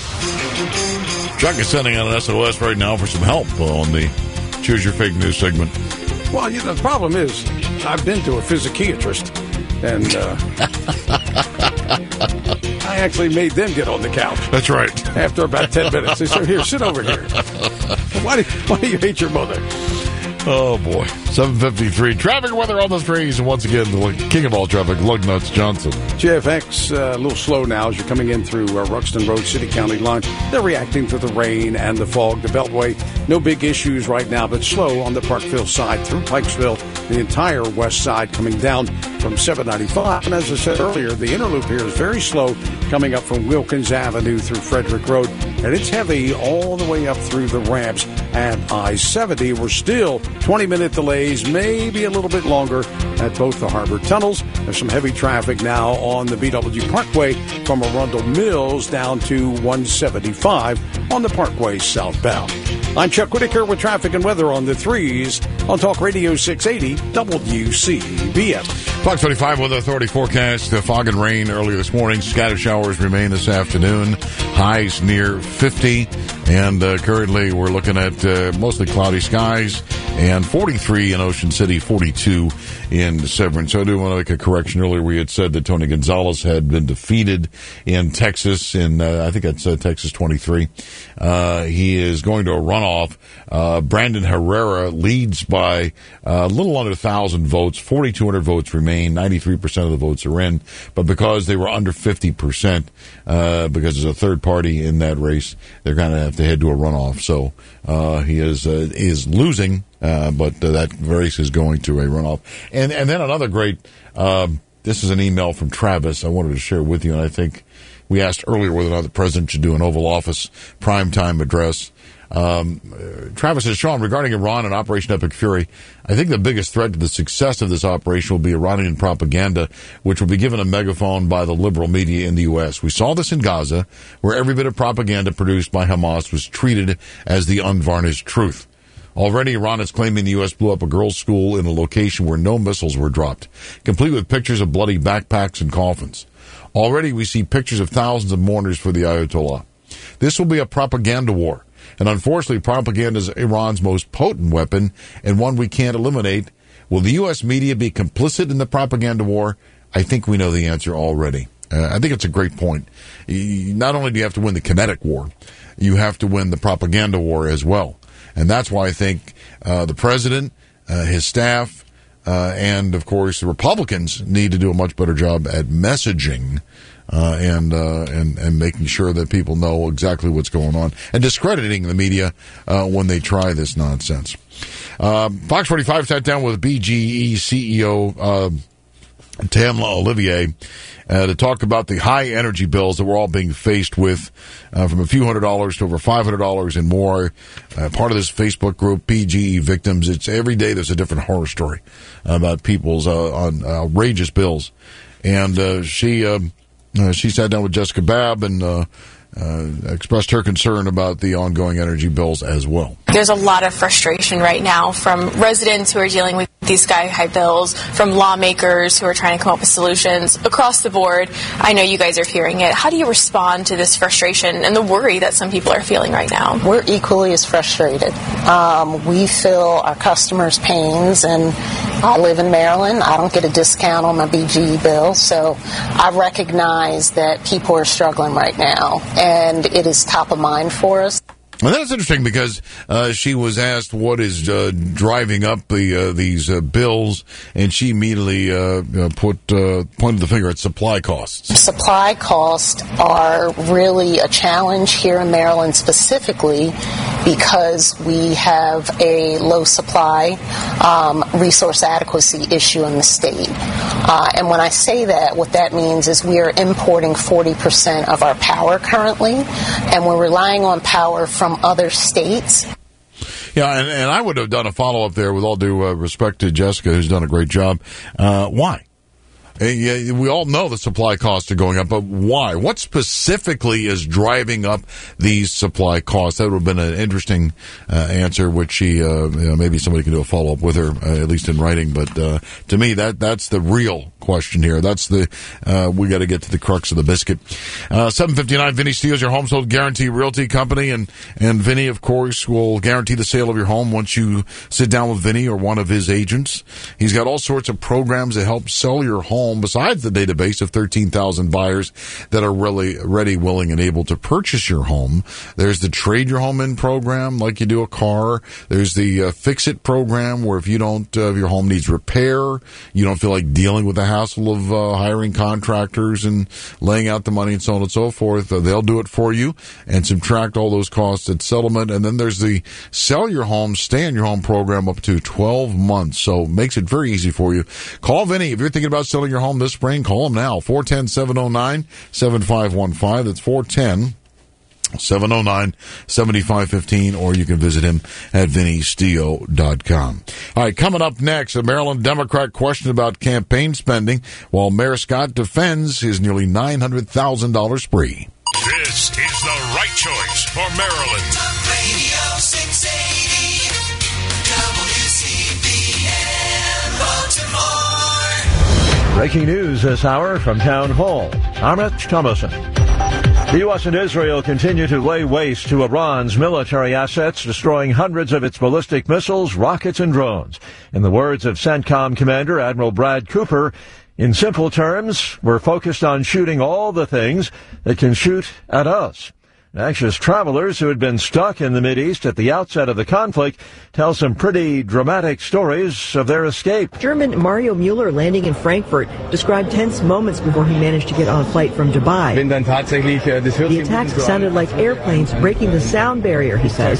Chuck is sending out an S O S right now for some help on the Choose Your Fake News segment. Well, you know, the problem is, I've been to a physiatrist, and uh, I actually made them get on the couch. That's right. After about ten minutes, they said, "Here, sit over here." Why do Why do you hate your mother? Oh, boy. seven fifty-three. Traffic weather on the streets. And once again, the king of all traffic, Lugnuts Johnson. J F X, uh, a little slow now as you're coming in through uh, Ruxton Road, City County line. They're reacting to the rain and the fog. The Beltway, no big issues right now, but slow on the Parkville side through Pikesville. The entire west side coming down from seven ninety-five. And as I said earlier, the inner loop here is very slow coming up from Wilkins Avenue through Frederick Road. And it's heavy all the way up through the ramps at I seventy. We're still twenty-minute delays, maybe a little bit longer at both the harbor tunnels. There's some heavy traffic now on the B W Parkway from Arundel Mills down to one seventy-five on the Parkway southbound. I'm Chuck Whitaker with traffic and weather on the threes on Talk Radio six eighty W C B M. Fox twenty-five Weather Authority forecast. Uh, fog and rain earlier this morning. Scattered showers remain this afternoon. Highs near fifty. And uh, currently we're looking at uh, mostly cloudy skies. And forty-three in Ocean City, forty-two in Severance. So I do want to make a correction. Earlier we had said that Tony Gonzalez had been defeated in Texas. In uh, I think that's uh, Texas twenty-three. Uh, he is going to a runoff. Uh, Brandon Herrera leads by uh, a little under one thousand votes. forty-two hundred votes remain. ninety-three percent of the votes are in. But because they were under fifty percent, uh, because there's a third party in that race, they're going to have to head to a runoff. So uh, he is uh, is losing, uh, but uh, that race is going to a runoff. And and then another great. Uh, this is an email from Travis. I wanted to share with you, and I think we asked earlier whether or not the president should do an Oval Office primetime address. Um, uh, Travis says, Sean, regarding Iran and Operation Epic Fury, I think the biggest threat to the success of this operation will be Iranian propaganda, which will be given a megaphone by the liberal media in the U S. We saw this in Gaza, where every bit of propaganda produced by Hamas was treated as the unvarnished truth. Already, Iran is claiming the U S blew up a girls' school in a location where no missiles were dropped, complete with pictures of bloody backpacks and coffins. Already, we see pictures of thousands of mourners for the Ayatollah. This will be a propaganda war. And unfortunately, propaganda is Iran's most potent weapon and one we can't eliminate. Will the U S media be complicit in the propaganda war? I think we know the answer already. Uh, I think it's a great point. Not only do you have to win the kinetic war, you have to win the propaganda war as well. And that's why I think uh, the president, uh, his staff, uh, and, of course, the Republicans need to do a much better job at messaging Uh, and, uh, and, and making sure that people know exactly what's going on and discrediting the media, uh, when they try this nonsense. Uh, Fox forty-five sat down with B G E C E O, uh, Tamla Olivier, uh, to talk about the high energy bills that we're all being faced with, uh, from a few hundred dollars to over five hundred dollars and more. Uh, part of this Facebook group, B G E Victims, it's every day there's a different horror story about people's, uh, on outrageous bills. And, uh, she, um, Uh, she sat down with Jessica Babb and uh, uh, expressed her concern about the ongoing energy bills as well. There's a lot of frustration right now from residents who are dealing with these sky-high bills, from lawmakers who are trying to come up with solutions across the board. I know you guys are hearing it. How do you respond to this frustration and the worry that some people are feeling right now? We're equally as frustrated. Um, we feel our customers' pains, and I live in Maryland. I don't get a discount on my B G E bill, so I recognize that people are struggling right now, and it is top of mind for us. And that's interesting because uh, she was asked what is uh, driving up the uh, these uh, bills, and she immediately uh, put uh, pointed the finger at supply costs. Supply costs are really a challenge here in Maryland specifically because we have a low supply um, resource adequacy issue in the state. Uh, and when I say that, what that means is we are importing forty percent of our power currently, and we're relying on power from From other states. Yeah, and, and I would have done a follow-up there with all due uh, respect to Jessica, who's done a great job. Uh, why? Uh, we all know the supply costs are going up, but why? What specifically is driving up these supply costs? That would have been an interesting uh, answer, which she, uh, you know, maybe somebody can do a follow-up with her, uh, at least in writing. But uh, to me, that that's the real question here. That's the uh, we got to get to the crux of the biscuit. Uh, seven fifty-nine, Vinny Steele's your home sold guarantee realty company, and and Vinny, of course, will guarantee the sale of your home once you sit down with Vinny or one of his agents. He's got all sorts of programs that help sell your home. Besides the database of thirteen thousand buyers that are really ready, willing, and able to purchase your home, there's the trade your home in program, like you do a car. There's the uh, fix it program, where if you don't, uh, if your home needs repair, you don't feel like dealing with the hassle of uh, hiring contractors and laying out the money and so on and so forth. Uh, they'll do it for you and subtract all those costs at settlement. And then there's the sell your home, stay in your home program up to twelve months. So makes it very easy for you. Call Vinny if you're thinking about selling your home this spring. Call him now, four one zero, seven oh nine, seven five one five. That's four one zero, seven oh nine, seven five one five, or you can visit him at vinny steele dot com. All right, coming up next, a Maryland Democrat question about campaign spending while Mayor Scott defends his nearly nine hundred thousand dollars spree. This is the right choice for Maryland. Radio six eighty, W C B M, Baltimore. Breaking news this hour from Town Hall. I'm Rich Thomason. The U S and Israel continue to lay waste to Iran's military assets, destroying hundreds of its ballistic missiles, rockets, and drones. In the words of CENTCOM Commander Admiral Brad Cooper, in simple terms, we're focused on shooting all the things that can shoot at us. Anxious travelers who had been stuck in the Mideast at the outset of the conflict tell some pretty dramatic stories of their escape. German Mario Mueller, landing in Frankfurt, described tense moments before he managed to get on a flight from Dubai. The attacks sounded like airplanes breaking the sound barrier, he says.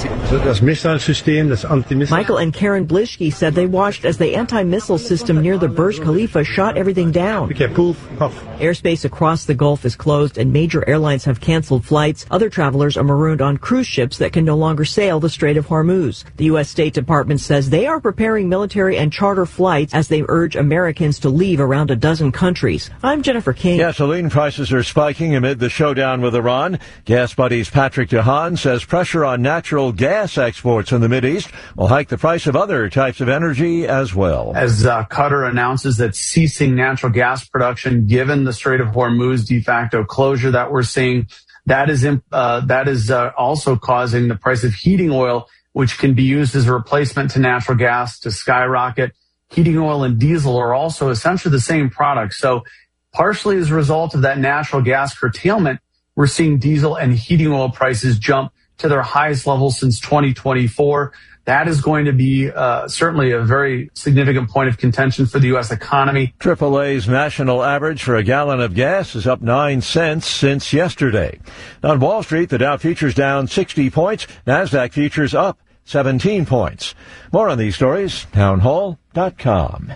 Michael and Karen Blischke said they watched as the anti-missile system near the Burj Khalifa shot everything down. Airspace across the Gulf is closed and major airlines have canceled flights. Other travelers are marooned on cruise ships that can no longer sail the Strait of Hormuz. The U S State Department says they are preparing military and charter flights as they urge Americans to leave around a dozen countries. I'm Jennifer King. Gasoline prices are spiking amid the showdown with Iran. Gas Buddy's Patrick DeHaan says pressure on natural gas exports in the Mideast will hike the price of other types of energy as well. As uh, Qatar announces that ceasing natural gas production given the Strait of Hormuz de facto closure that we're seeing, that is uh, that is uh, also causing the price of heating oil, which can be used as a replacement to natural gas, to skyrocket. Heating oil and diesel are also essentially the same product. So partially as a result of that natural gas curtailment, we're seeing diesel and heating oil prices jump to their highest level since twenty twenty-four. That is going to be uh, certainly a very significant point of contention for the U S economy. triple A's national average for a gallon of gas is up nine cents since yesterday. On Wall Street, the Dow futures down sixty points. NASDAQ futures up seventeen points. More on these stories, townhall dot com.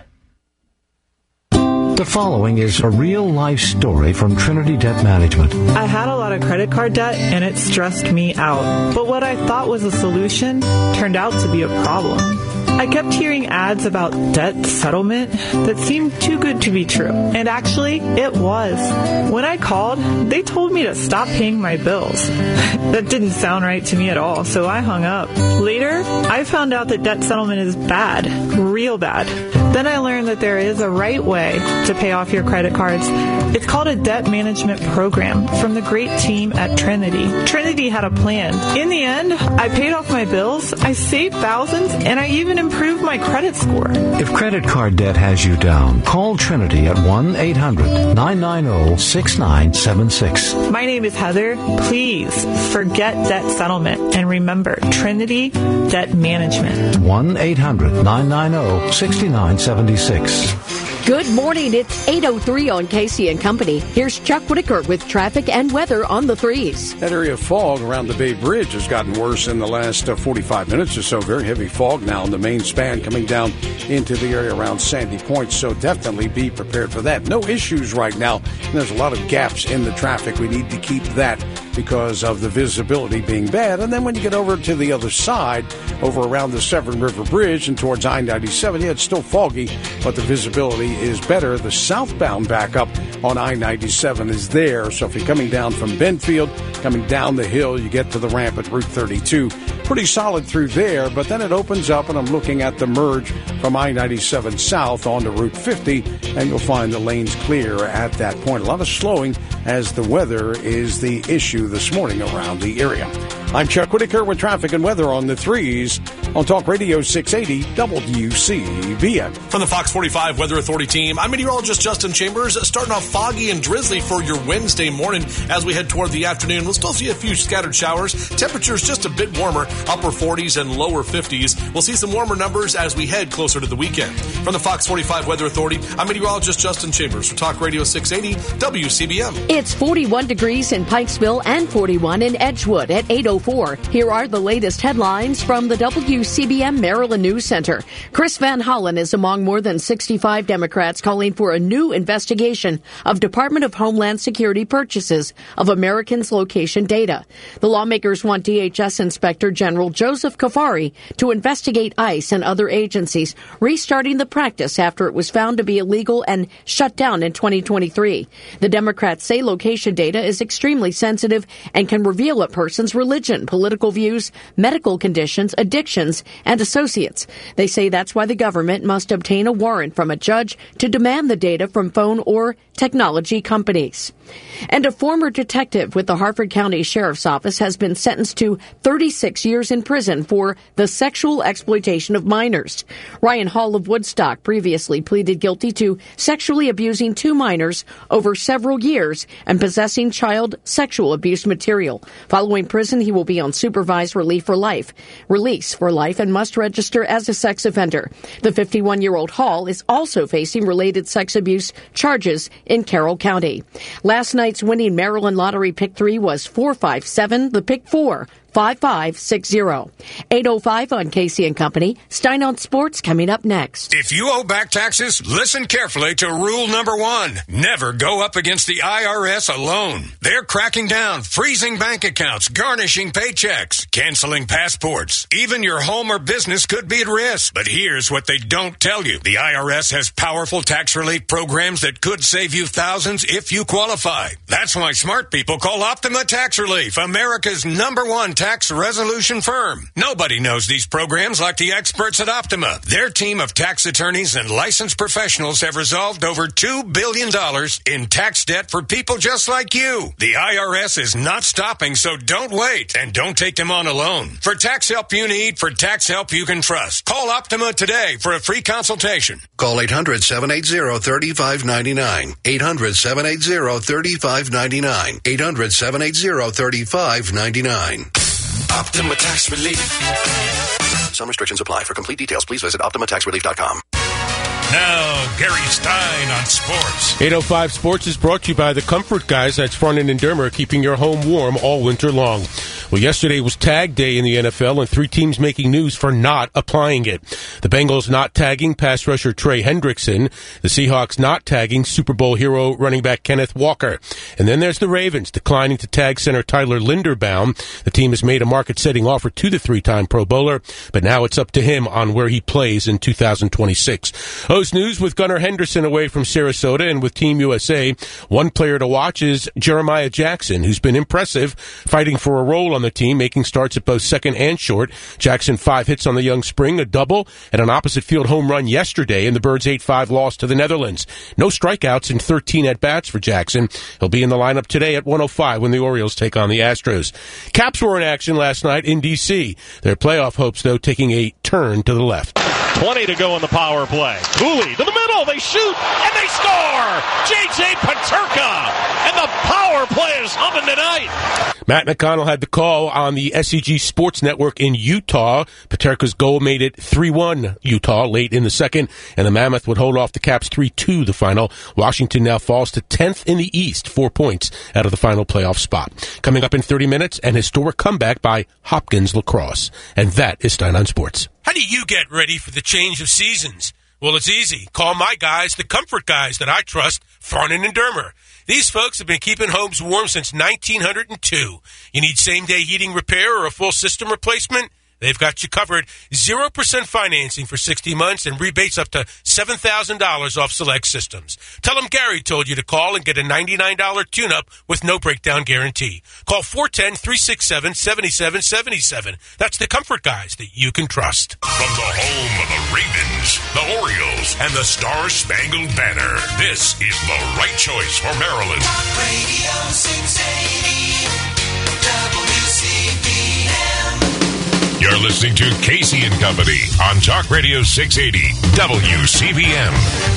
The following is a real-life story from Trinity Debt Management. I had a lot of credit card debt, and it stressed me out. But what I thought was a solution turned out to be a problem. I kept hearing ads about debt settlement that seemed too good to be true. And actually, it was. When I called, they told me to stop paying my bills. That didn't sound right to me at all, so I hung up. Later, I found out that debt settlement is bad, real bad. Then I learned that there is a right way to pay off your credit cards. It's called a debt management program from the great team at Trinity. Trinity had a plan. In the end, I paid off my bills, I saved thousands, and I even improved my credit score. If credit card debt has you down, call Trinity at one eight hundred nine nine zero six nine seven six. My name is Heather. Please forget debt settlement and remember Trinity Debt Management. one eight hundred nine nine zero six nine seven six. Good morning. It's eight oh three on Casey and Company. Here's Chuck Whitaker with traffic and weather on the threes. That area of fog around the Bay Bridge has gotten worse in the last uh, forty-five minutes or so. Very heavy fog now in the main span coming down into the area around Sandy Point. So definitely be prepared for that. No issues right now. And there's a lot of gaps in the traffic. We need to keep that because of the visibility being bad. And then when you get over to the other side, over around the Severn River Bridge and towards I ninety-seven, yeah, it's still foggy, but the visibility is better. The southbound backup on I ninety-seven is there. So if you're coming down from Benfield, coming down the hill, you get to the ramp at Route thirty-two. Pretty solid through there, but then it opens up, and I'm looking at the merge from I ninety-seven south onto Route fifty, and you'll find the lanes clear at that point. A lot of slowing as the weather is the issue this morning around the area. I'm Chuck Whitaker with traffic and weather on the threes on Talk Radio six eighty W C B M. From the Fox forty-five Weather Authority team, I'm meteorologist Justin Chambers. Starting off foggy and drizzly for your Wednesday morning as we head toward the afternoon. We'll still see a few scattered showers. Temperatures just a bit warmer, upper forties and lower fifties. We'll see some warmer numbers as we head closer to the weekend. From the Fox forty-five Weather Authority, I'm meteorologist Justin Chambers for Talk Radio six eighty W C B M. It's forty-one degrees in Pikesville and forty-one in Edgewood at eight oh four. Here are the latest headlines from the W C B M Maryland News Center. Chris Van Hollen is among more than sixty-five Democrats calling for a new investigation of Department of Homeland Security purchases of Americans' location data. The lawmakers want D H S Inspector General Joseph Kafari to investigate ICE and other agencies, restarting the practice after it was found to be illegal and shut down in twenty twenty-three. The Democrats say location data is extremely sensitive and can reveal a person's religion, political views, medical conditions, addictions, Sons and Associates. They say that's why the government must obtain a warrant from a judge to demand the data from phone or technology companies. And a former detective with the Harford County Sheriff's Office has been sentenced to thirty-six years in prison for the sexual exploitation of minors. Ryan Hall of Woodstock previously pleaded guilty to sexually abusing two minors over several years and possessing child sexual abuse material. Following prison, he will be on supervised relief for life, release for life, and must register as a sex offender. The fifty-one-year-old Hall is also facing related sex abuse charges in Carroll County. Last night's winning Maryland Lottery Pick three was four five seven, the Pick four, five five six zero. eight oh five on Casey and Company. Stein on Sports coming up next. If you owe back taxes, listen carefully to rule number one. Never go up against the I R S alone. They're cracking down, freezing bank accounts, garnishing paychecks, canceling passports. Even your home or business could be at risk. But here's what they don't tell you. The I R S has powerful tax relief programs that could save you thousands if you qualify. That's why smart people call Optima Tax Relief, America's number one tax resolution firm. Nobody knows these programs like the experts at Optima. Their team of tax attorneys and licensed professionals have resolved over two billion dollars in tax debt for people just like you. The I R S is not stopping, so don't wait. And don't take them on alone. For tax help you need, for tax help you can trust, call Optima today for a free consultation. Call eight hundred, seven eight zero, three five nine nine. eight hundred, seven eight zero, three five nine nine. eight hundred, seven eight zero, three five nine nine. Optima Tax Relief. Some restrictions apply. For complete details, please visit optima tax relief dot com. Now, Gary Stein on sports. eight oh five Sports is brought to you by the Comfort Guys. That's Fronin and Dermer, keeping your home warm all winter long. Well, yesterday was tag day in the N F L, and three teams making news for not applying it. The Bengals not tagging pass rusher Trey Hendrickson. The Seahawks not tagging Super Bowl hero running back Kenneth Walker. And then there's the Ravens declining to tag center Tyler Linderbaum. The team has made a market-setting offer to the three-time Pro Bowler, but now it's up to him on where he plays in two thousand twenty-six. Host News with Gunnar Henderson away from Sarasota, and with Team U S A, one player to watch is Jeremiah Jackson, who's been impressive, fighting for a role on the team, making starts at both second and short. Jackson five hits on the young spring, a double, and an opposite field home run yesterday in the Birds' eight five loss to the Netherlands. No strikeouts and thirteen at-bats for Jackson. He'll be in the lineup today at one oh five when the Orioles take on the Astros. Caps were in action last night in D C. Their playoff hopes, though, taking a turn to the left. twenty to go in the power play. Cooley to the middle. They shoot and they score. J J Paterka, and the power play is humming tonight. Matt McConnell had the call on the S C G Sports Network in Utah. Paterka's goal made it three one Utah late in the second, and the Mammoth would hold off the Caps three two the final. Washington now falls to tenth in the East, four points out of the final playoff spot. Coming up in thirty minutes, an historic comeback by Hopkins Lacrosse. And that is Stein on Sports. How do you get ready for the change of seasons? Well, it's easy. Call my guys, the Comfort Guys that I trust, Farnan and Dermer. These folks have been keeping homes warm since nineteen oh two. You need same-day heating repair or a full system replacement? They've got you covered. zero percent financing for sixty months and rebates up to seven thousand dollars off select systems. Tell them Gary told you to call and get a ninety-nine dollars tune-up with no breakdown guarantee. Call four one zero, three six seven, seven seven seven seven. That's the Comfort Guys that you can trust. From the home of the Ravens, the Orioles, and the Star-Spangled Banner, this is the right choice for Maryland. Radio six eighty W C B M. You're listening to Casey and Company on Talk Radio six eighty W C B M.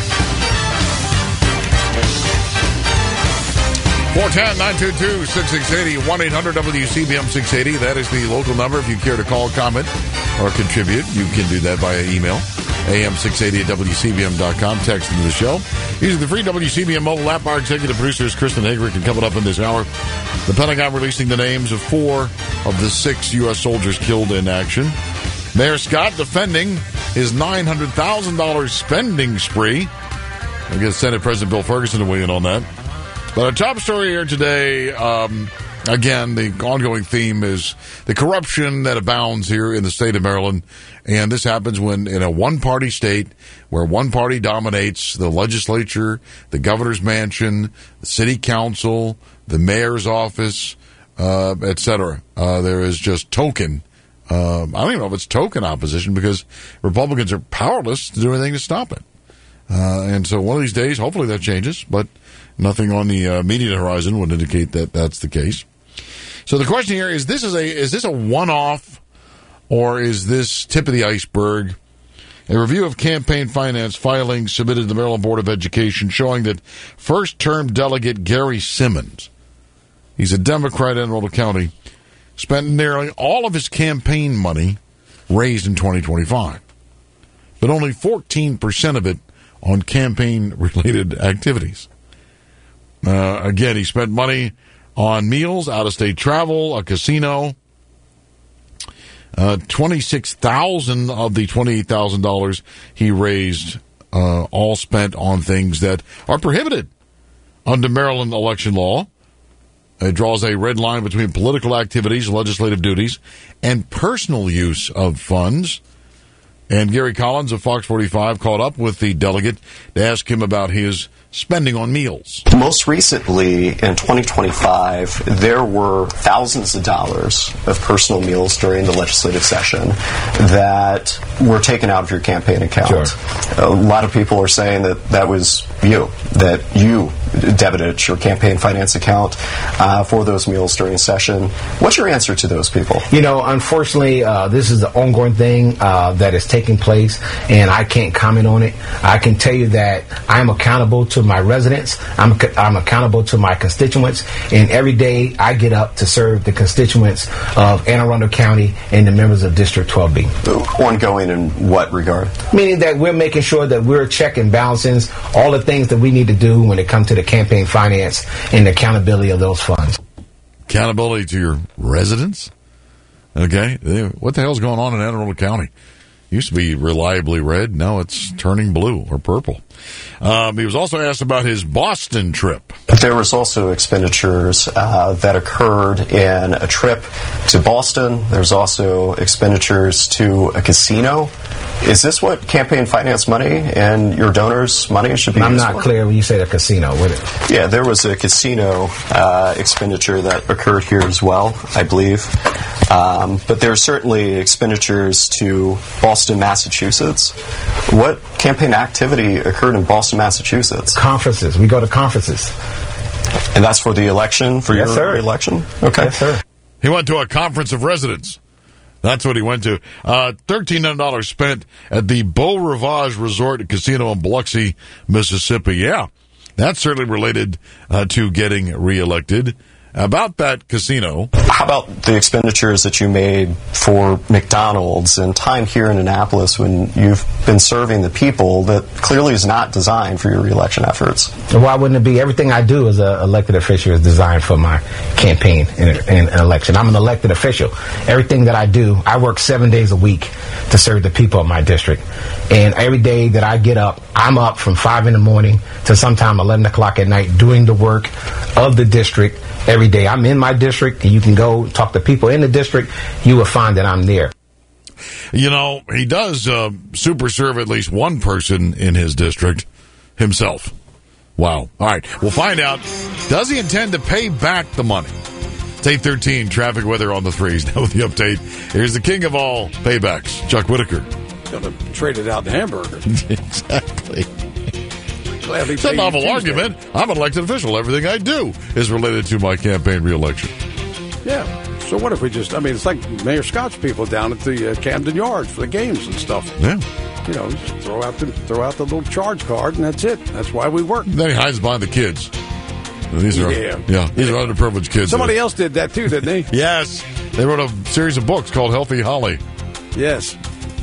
four one zero, nine two two, six six eight zero, one eight hundred W C B M six eighty. That is the local number. If you care to call, comment, or contribute, you can do that via email. A M six eighty at W C B M dot com. Text into the show. Using the free W C B M mobile app. Our executive producer is Kristen Hagrick, and coming up in this hour, the Pentagon releasing the names of four of the six U S soldiers killed in action. Mayor Scott defending his nine hundred thousand dollars spending spree. I guess Senate President Bill Ferguson to weigh in on that. But our top story here today, um, again, the ongoing theme is the corruption that abounds here in the state of Maryland. And this happens when in a one-party state where one party dominates the legislature, the governor's mansion, the city council, the mayor's office, uh, et cetera. Uh, there is just token Um, I don't even know if it's token opposition because Republicans are powerless to do anything to stop it. Uh, and so one of these days, hopefully that changes, but nothing on the uh, immediate horizon would indicate that that's the case. So the question here is: This is a is this a one-off, or is this tip of the iceberg? A review of campaign finance filings submitted to the Maryland Board of Education showing that first-term delegate Gary Simmons, he's a Democrat in Anne Arundel County, spent nearly all of his campaign money raised in twenty twenty-five, but only fourteen percent of it on campaign-related activities. Uh, again, he spent money on meals, out-of-state travel, a casino. Uh, twenty-six thousand dollars of the twenty-eight thousand dollars he raised, uh, all spent on things that are prohibited under Maryland election law. It draws a red line between political activities, legislative duties, and personal use of funds. And Gary Collins of Fox forty-five caught up with the delegate to ask him about his spending on meals. Most recently, in twenty twenty-five, there were thousands of dollars of personal meals during the legislative session that were taken out of your campaign account. Sure. A lot of people are saying that that was you, that you debited your campaign finance account uh, for those meals during session. What's your answer to those people? You know, unfortunately, uh, this is an ongoing thing uh, that is taking place, and I can't comment on it. I can tell you that I'm accountable to my residents. I'm, I'm accountable to my constituents, and every day I get up to serve the constituents of Anne Arundel County and the members of District twelve B. Ongoing in what regard? Meaning that we're making sure that we're checking, balancing all the things that we need to do when it comes to the campaign finance and the accountability of those funds. Accountability to your residents? Okay. What the hell's going on in Anne Arundel County? Used to be reliably red. Now it's turning blue or purple. Um, he was also asked about his Boston trip. There was also expenditures uh, that occurred in a trip to Boston. There's also expenditures to a casino. Is this what campaign finance money and your donors' money should be I'm used not for? clear when you say the casino. What it? Yeah, there was a casino uh, expenditure that occurred here as well, I believe. Um, but there are certainly expenditures to Boston, Massachusetts. What campaign activity occurred in Boston, Massachusetts? Conferences. We go to conferences. And that's for the election, for Yes, your sir. election? Okay. Yes, sir. He went to a conference of residents. That's what he went to. Uh, thirteen hundred dollars spent at the Beau Rivage Resort and Casino in Biloxi, Mississippi. Yeah, that's certainly related uh, to getting reelected. About that casino. How about the expenditures that you made for McDonald's and time here in Annapolis when you've been serving the people that clearly is not designed for your reelection efforts? Why wouldn't it be? Everything I do as an elected official is designed for my campaign and an election. I'm an elected official. Everything that I do, I work seven days a week to serve the people of my district. And every day that I get up, I'm up from five in the morning to sometime eleven o'clock at night doing the work of the district. Every day I'm in my district, and you can go talk to people in the district, you will find that I'm there. You know, he does uh, super serve at least one person in his district himself. Wow. All right, we'll find out. Does he intend to pay back the money? It's eight thirteen, traffic weather on the threes. Now with the update, here's the king of all paybacks, Chuck Whitaker. Gonna trade it out to hamburgers. Exactly. It's a novel argument. I'm an elected official. Everything I do is related to my campaign reelection. Yeah. So what if we just, I mean, it's like Mayor Scott's people down at the uh, Camden Yards for the games and stuff. Yeah. You know, just throw out the throw out the little charge card, and that's it. That's why we work. Then he hides behind the kids. These are, Yeah. yeah, these are underprivileged kids. Somebody else did that too, didn't they? Yes. They wrote a series of books called Healthy Holly. Yes.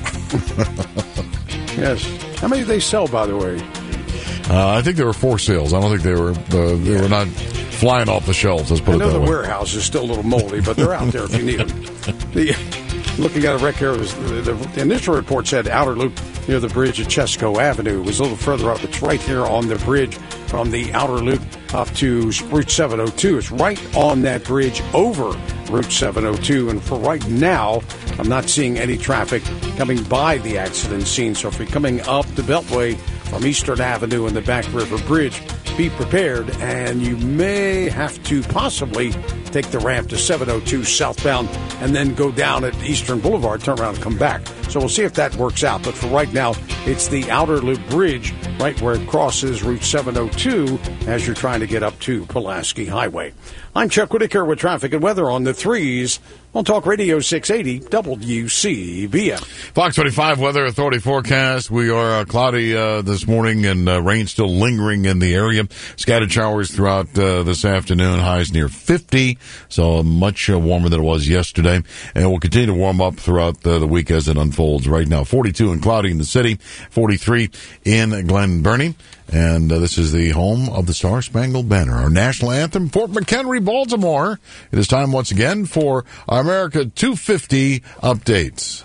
Yes. How many did they sell, by the way? Uh, I think there were four sales. I don't think they were uh, they were not flying off the shelves. Let's put I it know that the way. warehouse is still a little moldy, but they're out there if you need them. The, looking at a record, here, was the, the, the initial report said outer loop near the bridge at Chesco Avenue. It was a little further up. It's right here on the bridge from the outer loop up to Route seven oh two. It's right on that bridge over Route seven oh two. And for right now, I'm not seeing any traffic coming by the accident scene. So if you're coming up the Beltway from Eastern Avenue and the Back River Bridge, be prepared, and you may have to possibly take the ramp to seven oh two southbound, and then go down at Eastern Boulevard, turn around and come back. So we'll see if that works out. But for right now, it's the Outer Loop Bridge right where it crosses Route seven oh two as you're trying to get up to Pulaski Highway. I'm Chuck Whitaker with traffic and weather on the threes on Talk Radio six eighty W C B M. Fox twenty-five Weather Authority forecast. We are uh, cloudy uh, this morning and uh, rain still lingering in the area. Scattered showers throughout uh, this afternoon. Highs near fifty, so much uh, warmer than it was yesterday. And we'll continue to warm up throughout uh, the week as it unfolds. Right now, forty-two and cloudy in the city, forty-three in Glen Burnie. And uh, this is the home of the Star Spangled Banner, our national anthem, Fort McHenry, Baltimore. It is time once again for our America two fifty updates.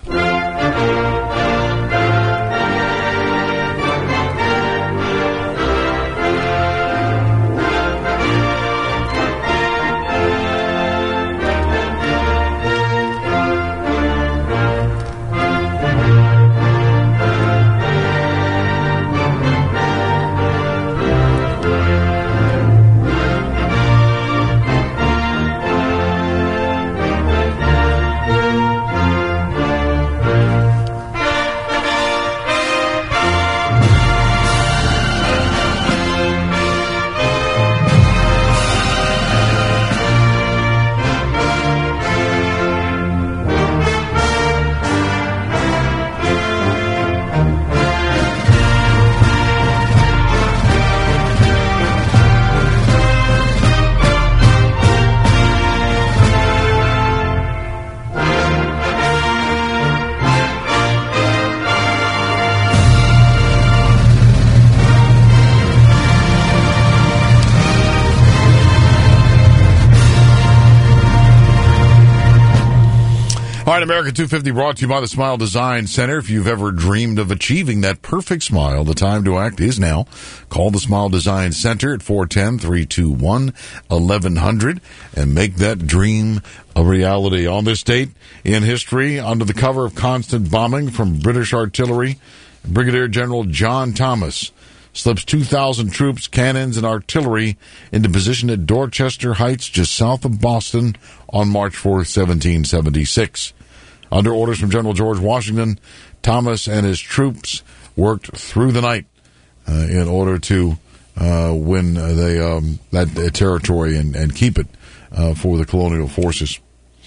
All right, America two fifty brought to you by the Smile Design Center. If you've ever dreamed of achieving that perfect smile, the time to act is now. Call the Smile Design Center at four one zero, three two one, eleven hundred and make that dream a reality. On this date in history, under the cover of constant bombing from British artillery, Brigadier General John Thomas slips two thousand troops, cannons, and artillery into position at Dorchester Heights, just south of Boston, on March fourth, seventeen seventy-six. Under orders from General George Washington, Thomas and his troops worked through the night uh, in order to uh, win uh, they, um, that uh, territory and, and keep it uh, for the colonial forces.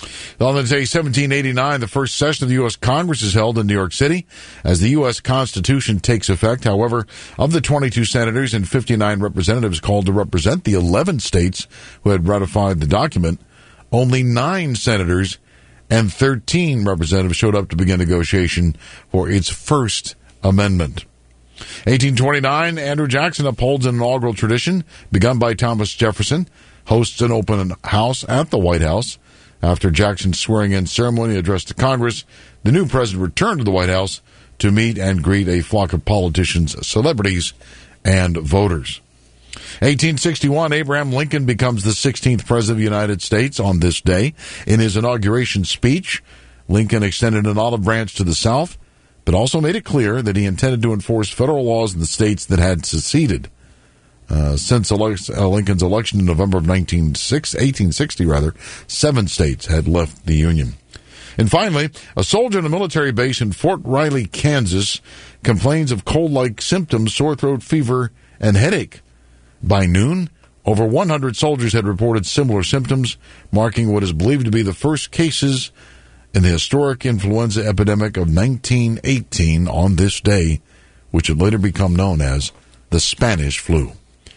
On the day seventeen eighty-nine, the first session of the U S Congress is held in New York City as the U S Constitution takes effect. However, of the twenty-two senators and fifty-nine representatives called to represent the eleven states who had ratified the document, only nine senators and thirteen representatives showed up to begin negotiation for its first amendment. eighteen twenty-nine, Andrew Jackson upholds an inaugural tradition begun by Thomas Jefferson, hosts an open house at the White House. After Jackson's swearing-in ceremony addressed to Congress, the new president returned to the White House to meet and greet a flock of politicians, celebrities, and voters. eighteen sixty-one, Abraham Lincoln becomes the sixteenth president of the United States on this day. In his inauguration speech, Lincoln extended an olive branch to the South, but also made it clear that he intended to enforce federal laws in the states that had seceded. Uh, since ele- uh, Lincoln's election in November of eighteen sixty, rather, seven states had left the Union. And finally, a soldier in a military base in Fort Riley, Kansas, complains of cold-like symptoms, sore throat, fever, and headache. By noon, over one hundred soldiers had reported similar symptoms, marking what is believed to be the first cases in the historic influenza epidemic of nineteen eighteen on this day, which would later become known as the Spanish flu.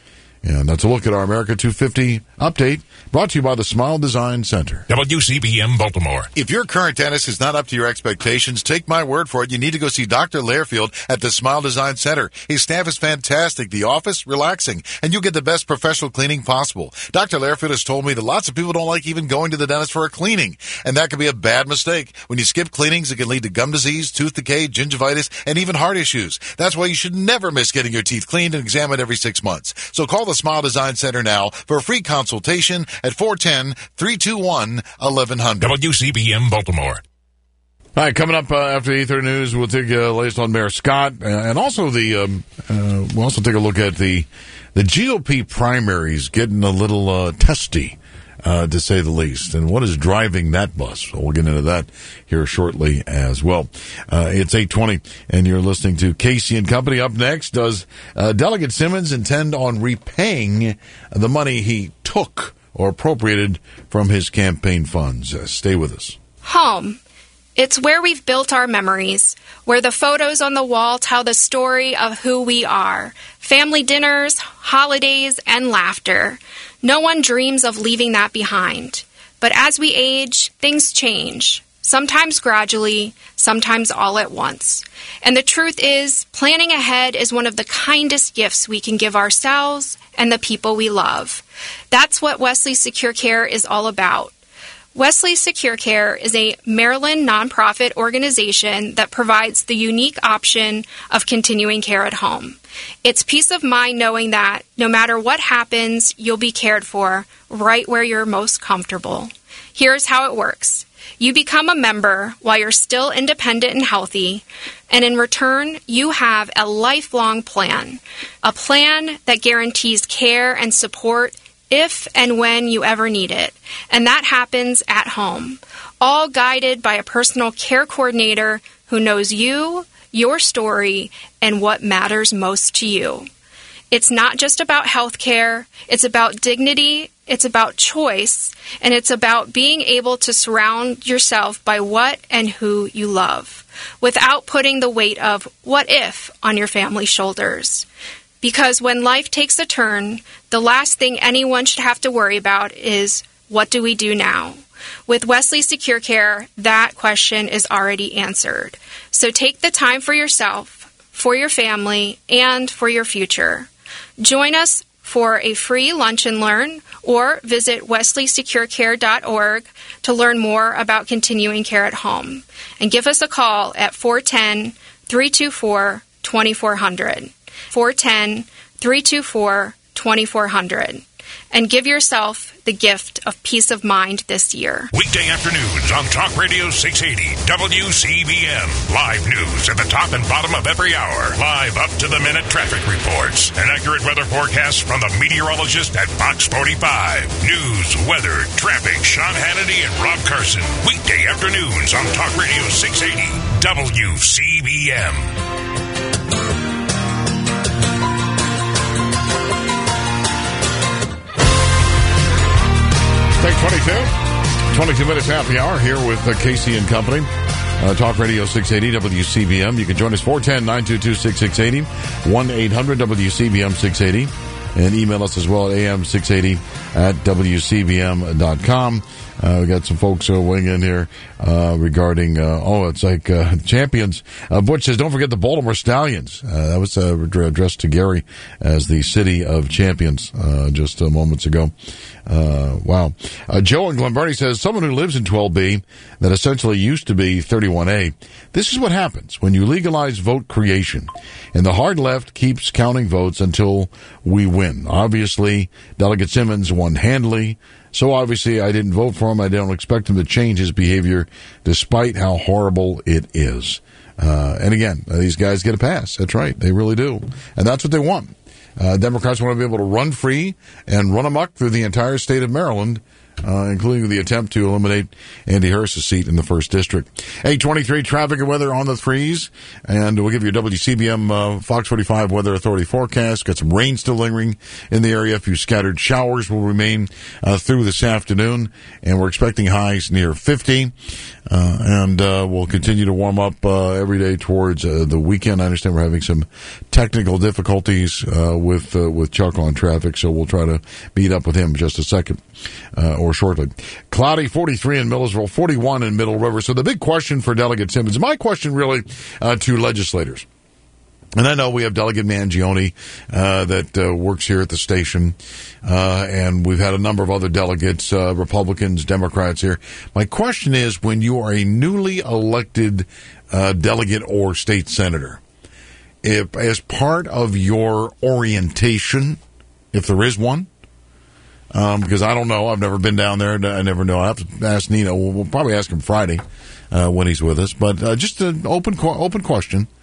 And that's a look at our America two fifty update, brought to you by the Smile Design Center. W C B M Baltimore. If your current dentist is not up to your expectations, take my word for it. You need to go see Doctor Lairfield at the Smile Design Center. His staff is fantastic. The office, relaxing. And you'll get the best professional cleaning possible. Doctor Lairfield has told me that lots of people don't like even going to the dentist for a cleaning. And that could be a bad mistake. When you skip cleanings, it can lead to gum disease, tooth decay, gingivitis, and even heart issues. That's why you should never miss getting your teeth cleaned and examined every six months. So call the Smile Design Center now for a free consultation at four one zero, three two one, eleven hundred. W C B M Baltimore. All right, coming up uh, after the Ether News, we'll take a uh, latest on Mayor Scott, uh, and also the um, uh, we'll also take a look at the the G O P primaries getting a little uh, testy uh, to say the least. And what is driving that bus? Well, we'll get into that here shortly as well. Uh, it's eight twenty, and you're listening to Casey and Company. Up next, does uh, Delegate Simmons intend on repaying the money he took or appropriated from his campaign funds? Uh, stay with us. Home. It's where we've built our memories, where the photos on the wall tell the story of who we are. Family dinners, holidays, and laughter. No one dreams of leaving that behind. But as we age, things change. Sometimes gradually, sometimes all at once. And the truth is, planning ahead is one of the kindest gifts we can give ourselves and the people we love. That's what Wesley Secure Care is all about. Wesley Secure Care is a Maryland nonprofit organization that provides the unique option of continuing care at home. It's peace of mind knowing that no matter what happens, you'll be cared for right where you're most comfortable. Here's how it works. You become a member while you're still independent and healthy, and in return, you have a lifelong plan, a plan that guarantees care and support if and when you ever need it. And that happens at home, all guided by a personal care coordinator who knows you, your story, and what matters most to you. It's not just about health care, it's about dignity, it's about choice, and it's about being able to surround yourself by what and who you love, without putting the weight of what if on your family's shoulders. Because when life takes a turn, the last thing anyone should have to worry about is, what do we do now? With Wesley Secure Care, that question is already answered. So take the time for yourself, for your family, and for your future. Join us for a free lunch and learn, or visit wesley secure care dot org to learn more about continuing care at home. And give us a call at four one zero, three two four, two four zero zero. four one zero, three two four, two four zero zero. And give yourself the gift of peace of mind this year. Weekday afternoons on Talk Radio six eighty W C B M. Live news at the top and bottom of every hour. Live up-to-the-minute traffic reports. An accurate weather forecast from the meteorologist at Fox forty-five. News, weather, traffic, Sean Hannity and Rob Carson. Weekday afternoons on Talk Radio six eighty W C B M. Take twenty-two. twenty-two minutes half the hour here with uh, Casey and Company. Uh, Talk Radio six eighty W C B M. You can join us four one zero, nine two two, six six eight zero, one eight hundred W C B M six eighty. And email us as well at A M six eighty at W C B M dot com. Uh, we got some folks uh, weighing in here uh, regarding, uh, oh, it's like uh, champions. Uh, Butch says, don't forget the Baltimore Stallions. Uh, that was uh, addressed to Gary as the city of champions uh, just uh, moments ago. Uh, wow. Uh, Joe in Glen Burnie says, someone who lives in twelve B that essentially used to be thirty-one A. This is what happens when you legalize vote creation. And the hard left keeps counting votes until we win. Obviously, Delegate Simmons won handily. So obviously I didn't vote for him. I don't expect him to change his behavior despite how horrible it is. Uh, and again, these guys get a pass. That's right. They really do. And that's what they want. Uh, Democrats want to be able to run free and run amok through the entire state of Maryland, uh, including the attempt to eliminate Andy Harris's seat in the first district. eight twenty-three, traffic and weather on the threes. And we'll give you a W C B M uh, Fox forty-five Weather Authority forecast. Got some rain still lingering in the area. A few scattered showers will remain uh, through this afternoon. And we're expecting highs near fifty. Uh, and uh, we'll continue to warm up uh, every day towards uh, the weekend. I understand we're having some technical difficulties uh, with uh, with Chuck on traffic, so we'll try to meet up with him in just a second uh, or shortly. Cloudy, forty-three in Millersville, forty-one in Middle River. So the big question for Delegate Simmons, my question really uh, to legislators. And I know we have Delegate Mangione uh, that uh, works here at the station, uh, and we've had a number of other delegates, uh, Republicans, Democrats here. My question is, when you are a newly elected uh, delegate or state senator, if as part of your orientation, if there is one, um, because I don't know, I've never been down there, I never know. I have to ask Nino. We'll probably ask him Friday uh, when he's with us, but uh, just an open open question.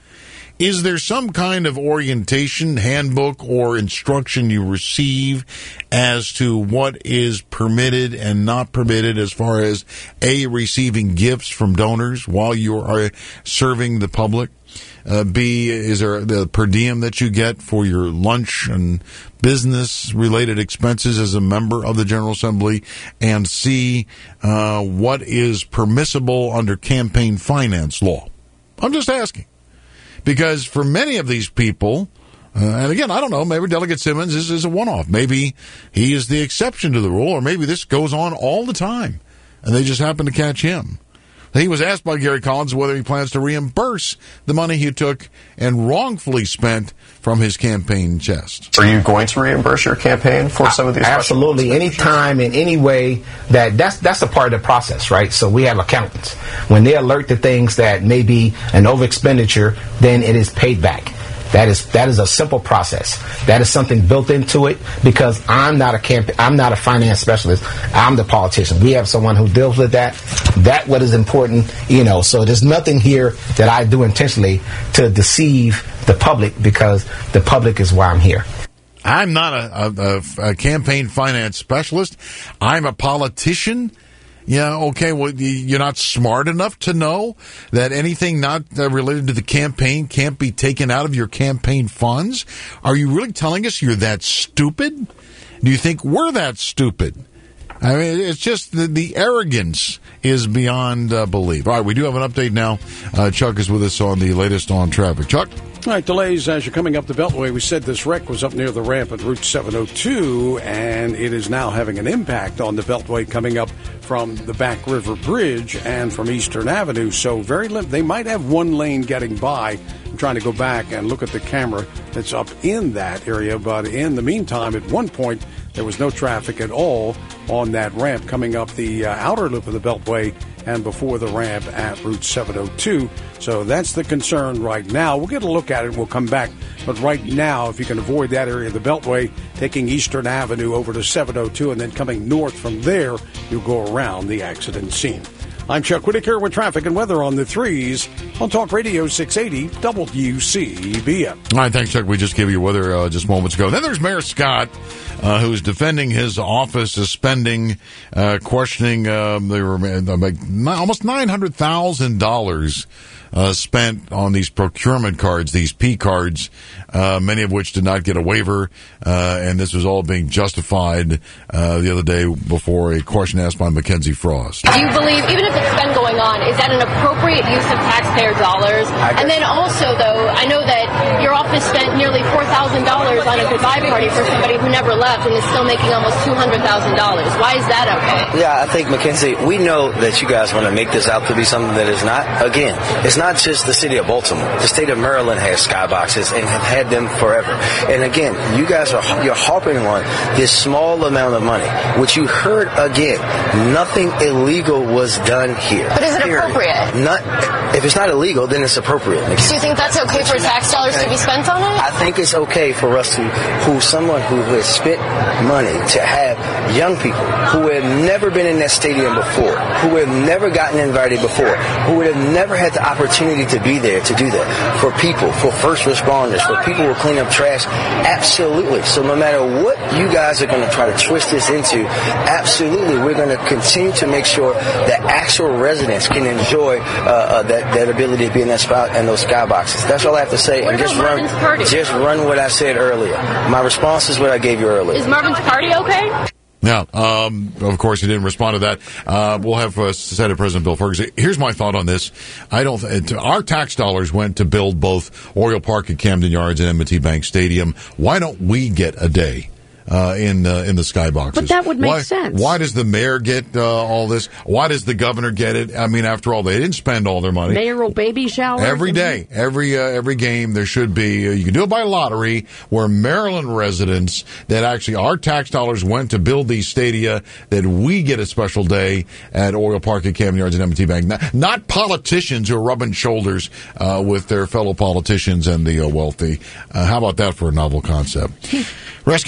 Is there some kind of orientation, handbook, or instruction you receive as to what is permitted and not permitted as far as, A, receiving gifts from donors while you are serving the public? Uh, B, is there the per diem that you get for your lunch and business-related expenses as a member of the General Assembly? And C, uh, what is permissible under campaign finance law? I'm just asking. Because for many of these people, uh, and again, I don't know, maybe Delegate Simmons is, is a one-off. Maybe he is the exception to the rule, or maybe this goes on all the time, and they just happen to catch him. He was asked by Gary Collins whether he plans to reimburse the money he took and wrongfully spent from his campaign chest. Are you going to reimburse your campaign for some of these? Absolutely. Any time, in any way that that's that's a part of the process, right? So we have accountants. When they alert to things that may be an over expenditure, then it is paid back. That is that is a simple process. That is something built into it because I'm not a camp I'm not a finance specialist. I'm the politician. We have someone who deals with that. That what is important, you know. So there's nothing here that I do intentionally to deceive the public because the public is why I'm here. I'm not a, a, a campaign finance specialist. I'm a politician. Yeah, okay, well, you're not smart enough to know that anything not uh, related to the campaign can't be taken out of your campaign funds? Are you really telling us you're that stupid? Do you think we're that stupid? I mean, it's just the, the arrogance is beyond uh, belief. All right, we do have an update now. Uh, Chuck is with us on the latest on traffic. Chuck? All right, delays as you're coming up the Beltway. We said this wreck was up near the ramp at Route seven oh two, and it is now having an impact on the Beltway coming up from the Back River Bridge and from Eastern Avenue. So very lim- they might have one lane getting by. I'm trying to go back and look at the camera that's up in that area, but in the meantime, at one point, there was no traffic at all on that ramp coming up the uh, outer loop of the Beltway and before the ramp at Route seven oh two. So that's the concern right now. We'll get a look at it. We'll come back. But right now, if you can avoid that area of the Beltway, taking Eastern Avenue over to seven oh two and then coming north from there, you'll go around the accident scene. I'm Chuck Whitaker with traffic and weather on the threes on Talk Radio six eighty W C B M. All right, thanks, Chuck. We just gave you weather uh, just moments ago. Then there's Mayor Scott, uh, who's defending his office spending, uh, questioning um, they were like almost nine hundred thousand dollars uh, spent on these procurement cards, these P cards, uh, many of which did not get a waiver, uh, and this was all being justified uh, the other day before a question asked by Mackenzie Frost. Do you believe, even if it's been going on, is that an appropriate use of taxpayer dollars? And then also, though, I know that your office spent nearly four thousand dollars on a goodbye party for somebody who never left and is still making almost two hundred thousand dollars. Why is that okay? Yeah, I think, Mackenzie, we know that you guys want to make this out to be something that is not. Again, it's not just the city of Baltimore. The state of Maryland has skyboxes and have had them forever. And again, you guys are you're harping on this small amount of money, which you heard again. Nothing illegal was done here. But is it Period. appropriate? Not, if it's not illegal, then it's appropriate. So you think that's okay for tax dollars to be spent on it? I think it's okay for us to, who someone who has spent money to have young people who have never been in that stadium before, who have never gotten invited before, who would have never had the opportunity to be there to do that. For people, for first responders, for people who clean up trash, absolutely. So no matter what you guys are going to try to twist this into, absolutely, we're going to continue to make sure that actual residents can enjoy uh, uh, that, that ability to be in that spot and those skyboxes. That's all I have to say. What and just about run, Marvin's Party? just run what I said earlier. My response is what I gave you earlier. Is Marvin's Party okay? Now, um, of course, he didn't respond to that. Uh, we'll have uh, Senate President Bill Ferguson. Here's my thought on this. I don't. Th- our tax dollars went to build both Oriole Park at Camden Yards and M and T Bank Stadium. Why don't we get a day uh, in uh, in the skyboxes? But that would make why, sense. Why does the mayor get uh, all this? Why does the governor get it? I mean, after all, they didn't spend all their money. Mayoral baby shower Every day, every uh, every game, there should be. Uh, you can do it by lottery, where Maryland residents that actually our tax dollars went to build these stadia, that we get a special day at Oriole Park at Camden Yards and M and T Bank. Not, not politicians who are rubbing shoulders uh, with their fellow politicians and the uh, wealthy. Uh, how about that for a novel concept? Rescue Natural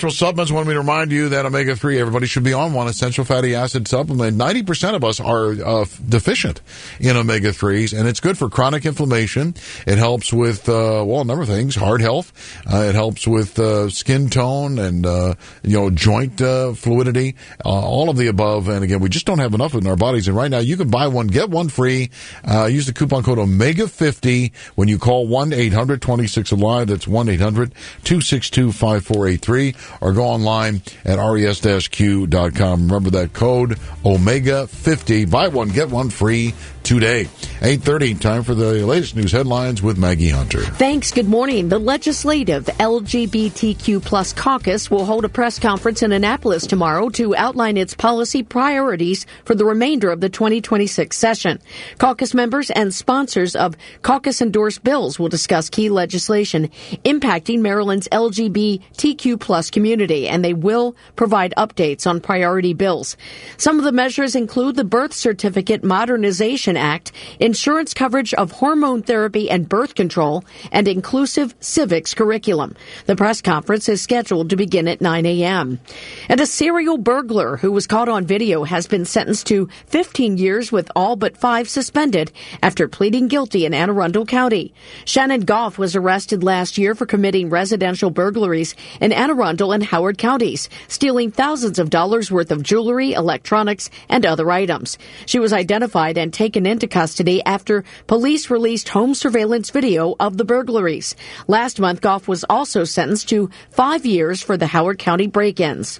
Natural Supplements want me to remind you that omega three, everybody should be on one essential fatty acid supplement. ninety percent of us are uh, deficient in omega threes, and it's good for chronic inflammation. It helps with, uh, well, a number of things, heart health. Uh, it helps with uh, skin tone and, uh, you know, joint uh, fluidity, uh, all of the above. And again, we just don't have enough in our bodies. And right now, you can buy one, get one free. Uh, use the coupon code omega fifty when you call one eight hundred twenty-six alive. That's one eight hundred two six two five four eight three, or go online at res q dot com. Remember that code omega fifty. Buy one, get one free today. eight thirty, time for the latest news headlines with Maggie Hunter. Thanks. Good morning. The legislative L G B T Q plus caucus will hold a press conference in Annapolis tomorrow to outline its policy priorities for the remainder of the twenty twenty-six session. Caucus members and sponsors of caucus-endorsed bills will discuss key legislation impacting Maryland's L G B T Q plus community, and they will provide updates on priority bills. Some of the measures include the Birth Certificate Modernization Act, insurance coverage of hormone therapy and birth control, and inclusive civics curriculum. The press conference is scheduled to begin at nine a.m. And a serial burglar who was caught on video has been sentenced to fifteen years with all but five suspended after pleading guilty in Anne Arundel County. Shannon Goff was arrested last year for committing residential burglaries in Anne Arundel and Howard counties, stealing thousands of dollars worth of jewelry, electronics, and other items. She was identified and taken into custody after police released home surveillance video of the burglaries. Last month, Goff was also sentenced to five years for the Howard County break-ins.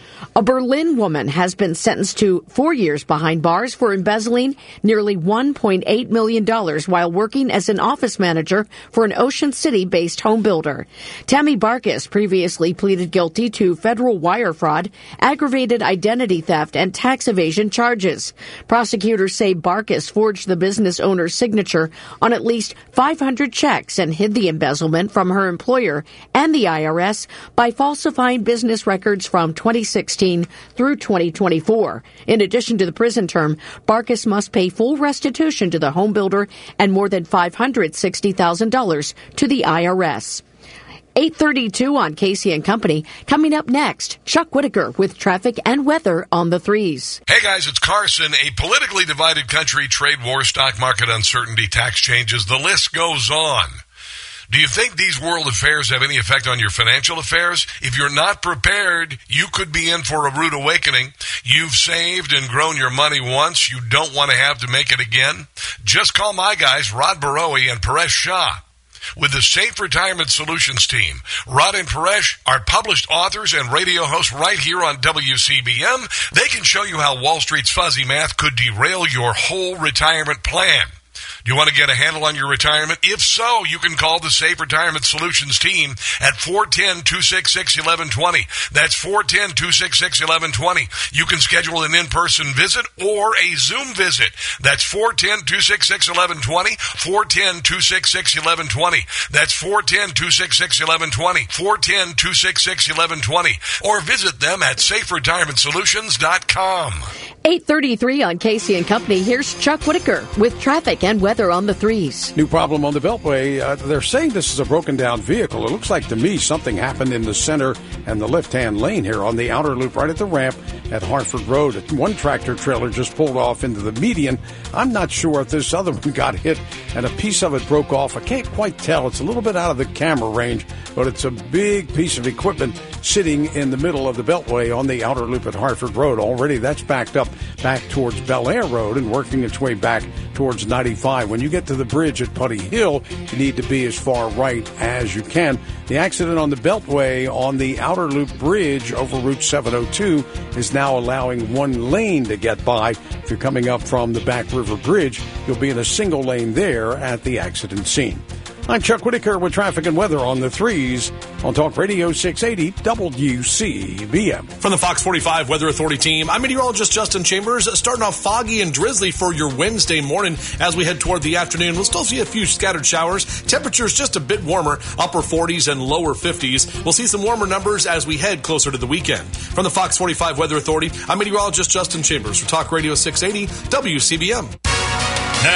A Berlin woman has been sentenced to four years behind bars for embezzling nearly one point eight million dollars while working as an office manager for an Ocean City-based home builder. Tammy Barkis previously pleaded guilty to federal wire fraud, aggravated identity theft, and tax evasion charges. Prosecutors say Barkis forged the business owner's signature on at least five hundred checks and hid the embezzlement from her employer and the I R S by falsifying business records from twenty sixteen through twenty twenty-four. In addition to the prison term, Barkis must pay full restitution to the home builder and more than five hundred sixty thousand dollars to the I R S. eight thirty-two on Casey and Company. Coming up next, Chuck Whitaker with traffic and weather on the threes. Hey guys, it's Carson. A politically divided country, trade war, stock market uncertainty, tax changes, the list goes on. Do you think these world affairs have any effect on your financial affairs? If you're not prepared, you could be in for a rude awakening. You've saved and grown your money once. You don't want to have to make it again. Just call my guys, Rod Barowie and Paresh Shah. With the Safe Retirement Solutions team, Rod and Paresh are published authors and radio hosts right here on W C B M. They can show you how Wall Street's fuzzy math could derail your whole retirement plan. Do you want to get a handle on your retirement? If so, you can call the Safe Retirement Solutions team at four one zero, two six six, one one two zero. That's four one zero, two six six, one one two zero. You can schedule an in-person visit or a Zoom visit. That's four one zero, two six six, one one two zero, four one zero, two six six, one one two zero. That's four one zero, two six six, one one two zero, four one zero, two six six, one one two zero. Or visit them at safe retirement solutions dot com. eight thirty-three on Casey and Company. Here's Chuck Whitaker with traffic and weather on the threes. New problem on the Beltway. Uh, they're saying this is a broken down vehicle. It looks like to me something happened in the center and the left-hand lane here on the outer loop right at the ramp at Hartford Road. One tractor trailer just pulled off into the median. I'm not sure if this other one got hit and a piece of it broke off. I can't quite tell. It's a little bit out of the camera range, but it's a big piece of equipment sitting in the middle of the Beltway on the outer loop at Hartford Road. Already that's backed up back towards Bel Air Road and working its way back towards ninety-five. When you get to the bridge at Putty Hill, you need to be as far right as you can. The accident on the Beltway on the outer loop bridge over Route seven oh two is now allowing one lane to get by. If you're coming up from the Back River Bridge, you'll be in a single lane there at the accident scene. I'm Chuck Whitaker with traffic and weather on the threes on Talk Radio six eighty W C B M. From the Fox forty-five Weather Authority team, I'm meteorologist Justin Chambers. Starting off foggy and drizzly for your Wednesday morning as we head toward the afternoon. We'll still see a few scattered showers. Temperatures just a bit warmer, upper forties and lower fifties. We'll see some warmer numbers as we head closer to the weekend. From the Fox forty-five Weather Authority, I'm meteorologist Justin Chambers for Talk Radio six eighty W C B M. Now,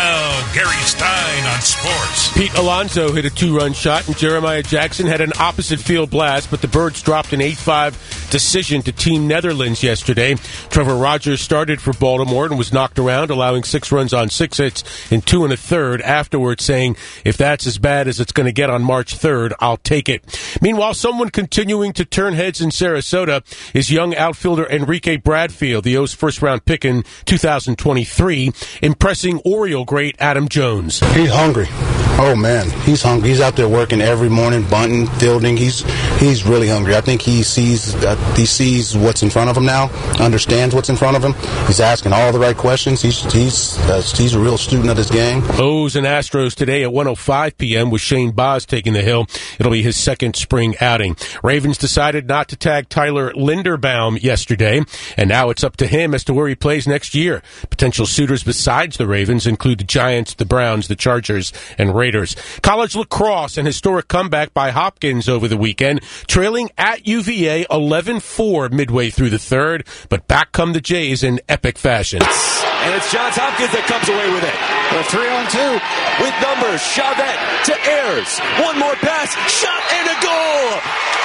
Gary Stein on sports. Pete Alonso hit a two-run shot, and Jeremiah Jackson had an opposite field blast, but the Birds dropped an eight five decision to Team Netherlands yesterday. Trevor Rogers started for Baltimore and was knocked around, allowing six runs on six hits in two and a third, afterwards saying, if that's as bad as it's going to get on March third, I'll take it. Meanwhile, someone continuing to turn heads in Sarasota is young outfielder Enrique Bradfield, the O's first-round pick in two thousand twenty-three, impressing Oriole great Adam Jones. He's hungry. Oh, man, he's hungry. He's out there working every morning, bunting, fielding. He's he's really hungry. I think he sees uh, he sees what's in front of him now, understands what's in front of him. He's asking all the right questions. He's he's uh, he's a real student of this game. O's and Astros today at one oh five p.m. with Shane Baz taking the hill. It'll be his second spring outing. Ravens decided not to tag Tyler Linderbaum yesterday, and now it's up to him as to where he plays next year. Potential suitors besides the Ravens include the Giants, the Browns, the Chargers, and Raiders. College lacrosse, an historic comeback by Hopkins over the weekend, trailing at U V A eleven four midway through the third, but back come the Jays in epic fashion. And it's Johns Hopkins that comes away with it. A three on two with numbers. Chavette to Ayers. One more pass. Shot and a goal.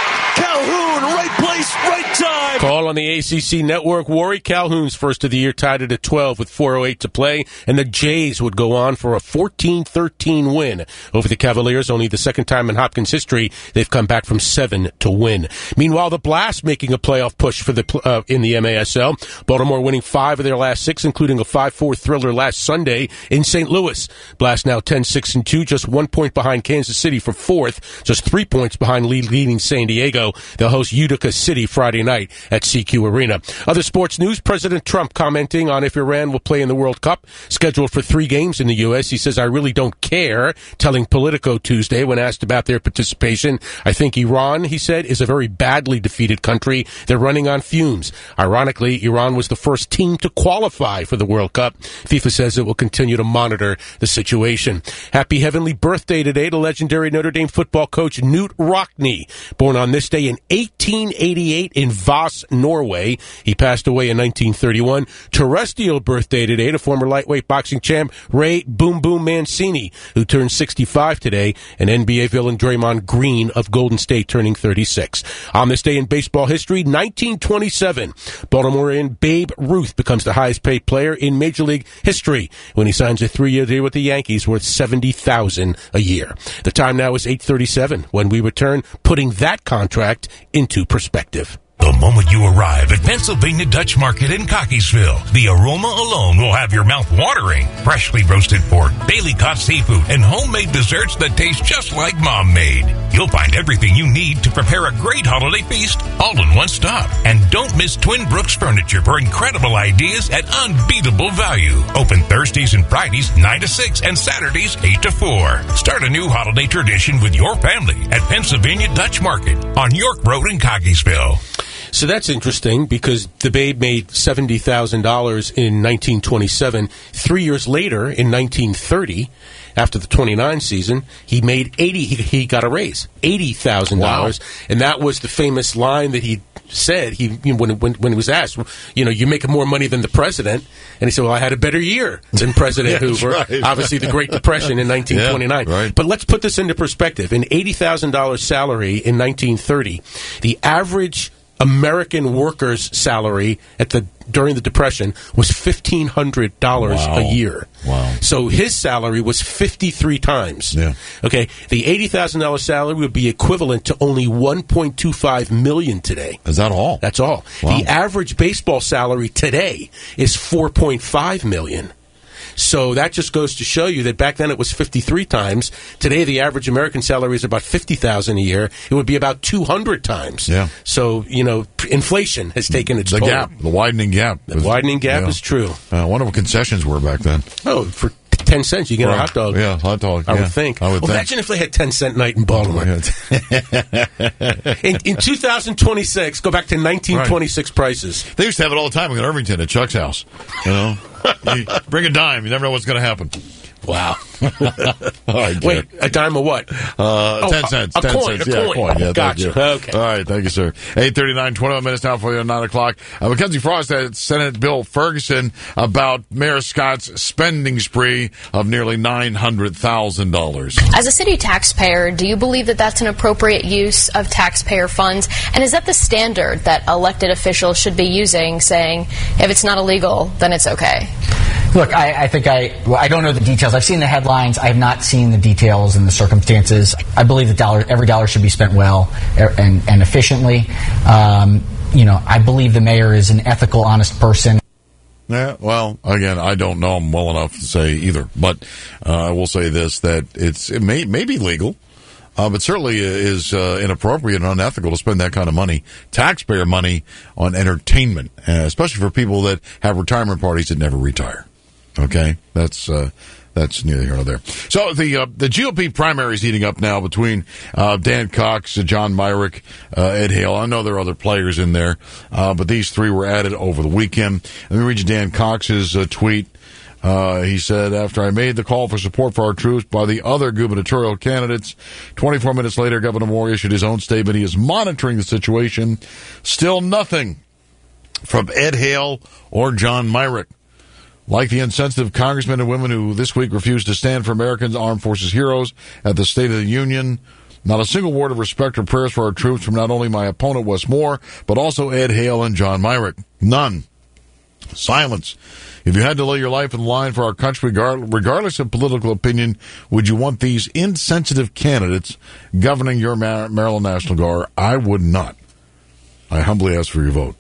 Calhoun, right place, right time. Call on the A C C Network. Warwick Calhoun's first of the year tied it at twelve with four oh eight to play, and the Jays would go on for a fourteen thirteen win over the Cavaliers. Only the second time in Hopkins history they've come back from seven to win. Meanwhile, the Blast making a playoff push for the uh, in the M A S L. Baltimore winning five of their last six, including a five four thriller last Sunday in Saint Louis. Blast now ten six and two, just one point behind Kansas City for fourth, just three points behind leading San Diego. They'll host Utica City Friday night at C Q Arena. Other sports news, President Trump commenting on if Iran will play in the World Cup, scheduled for three games in the U S. He says, I really don't care, telling Politico Tuesday when asked about their participation. I think Iran, he said, is a very badly defeated country. They're running on fumes. Ironically, Iran was the first team to qualify for the World Cup. FIFA says it will continue to monitor the situation. Happy heavenly birthday today to legendary Notre Dame football coach Knut Rockne, born on this day in eighteen eighty-eight in Voss, Norway. He passed away in nineteen thirty-one. Terrestrial birthday today to former lightweight boxing champ Ray Boom Boom Mancini, who turned sixty-five today, and N B A villain Draymond Green of Golden State turning thirty-six. On this day in baseball history, nineteen twenty-seven, Baltimorean Babe Ruth becomes the highest paid player in Major League history when he signs a three-year deal with the Yankees worth seventy thousand dollars a year. The time now is eight thirty-seven. When we return, putting that contract into perspective. The moment you arrive at Pennsylvania Dutch Market in Cockeysville, the aroma alone will have your mouth watering. Freshly roasted pork, daily caught seafood, and homemade desserts that taste just like Mom made. You'll find everything you need to prepare a great holiday feast, all in one stop. And don't miss Twin Brooks Furniture for incredible ideas at unbeatable value. Open Thursdays and Fridays nine to six and Saturdays eight to four. Start a new holiday tradition with your family at Pennsylvania Dutch Market on York Road in Cockeysville. So that's interesting because the Babe made seventy thousand dollars in nineteen twenty-seven. Three years later, in nineteen thirty, after the twenty-nine season, he made eighty. He, he got a raise, eighty thousand dollars, wow. And that was the famous line that he said. He you know, when when when he was asked, you know, you're making more money than the president, and he said, "Well, I had a better year than President yeah, Hoover." Right. Obviously, the Great Depression in nineteen twenty-nine. Yeah, right. But let's put this into perspective: an eighty thousand dollars salary in nineteen thirty, the average American worker's salary at the during the Depression was fifteen hundred dollars wow. a year. Wow. So his salary was fifty-three times. Yeah. Okay. The eighty thousand dollars salary would be equivalent to only one point two five million dollars today. Is that all? That's all. Wow. The average baseball salary today is four point five million dollars. So that just goes to show you that back then it was fifty-three times. Today the average American salary is about fifty thousand dollars a year. It would be about two hundred times. Yeah. So, you know, inflation has taken its the toll. gap, the widening gap. The widening gap yeah. is true. Uh, I wonder what concessions were back then. Oh, for ten cents you get right. a hot dog. Yeah, hot dog. I yeah. would think. I would well, think. Imagine if they had ten cent night in Baltimore. in, in two thousand twenty-six, go back to nineteen twenty-six right. prices. They used to have it all the time in Irvington at Chuck's house. You know, you bring a dime. You never know what's going to happen. Wow. All right, Wait, a dime of what? Uh, Oh, ten a- cents. a ten coin, cents. a yeah, coin. coin. Yeah, Gotcha. thank you. Okay. All right, thank you, sir. eight thirty-nine, twenty-one minutes now for you at nine o'clock. Uh, Mackenzie Frost had Senate Bill Ferguson about Mayor Scott's spending spree of nearly nine hundred thousand dollars. As a city taxpayer, do you believe that that's an appropriate use of taxpayer funds? And is that the standard that elected officials should be using, saying if it's not illegal, then it's okay? Look, I, I think I well, I don't know the details. I've seen the headlines. I have not seen the details and the circumstances. I believe that dollar every dollar should be spent well and, and efficiently. Um, you know, I believe the mayor is an ethical, honest person. Yeah, well, again, I don't know him well enough to say either, but uh, I will say this, that it's it may, may be legal, uh, but certainly is uh, inappropriate and unethical to spend that kind of money, taxpayer money, on entertainment, uh, especially for people that have retirement parties that never retire. Okay? That's... Uh, That's neither here nor there. So the uh, the G O P primary is heating up now between uh, Dan Cox, John Myrick, uh, Ed Hale. I know there are other players in there, uh, but these three were added over the weekend. Let me read you Dan Cox's uh, tweet. Uh, he said, after I made the call for support for our troops by the other gubernatorial candidates, twenty-four minutes later, Governor Moore issued his own statement. He is monitoring the situation. Still nothing from Ed Hale or John Myrick. Like the insensitive congressmen and women who this week refused to stand for Americans' armed forces heroes at the State of the Union, not a single word of respect or prayers for our troops from not only my opponent, Wes Moore, but also Ed Hale and John Myrick. None. Silence. If you had to lay your life in the line for our country, regardless of political opinion, would you want these insensitive candidates governing your Maryland National Guard? I would not. I humbly ask for your vote.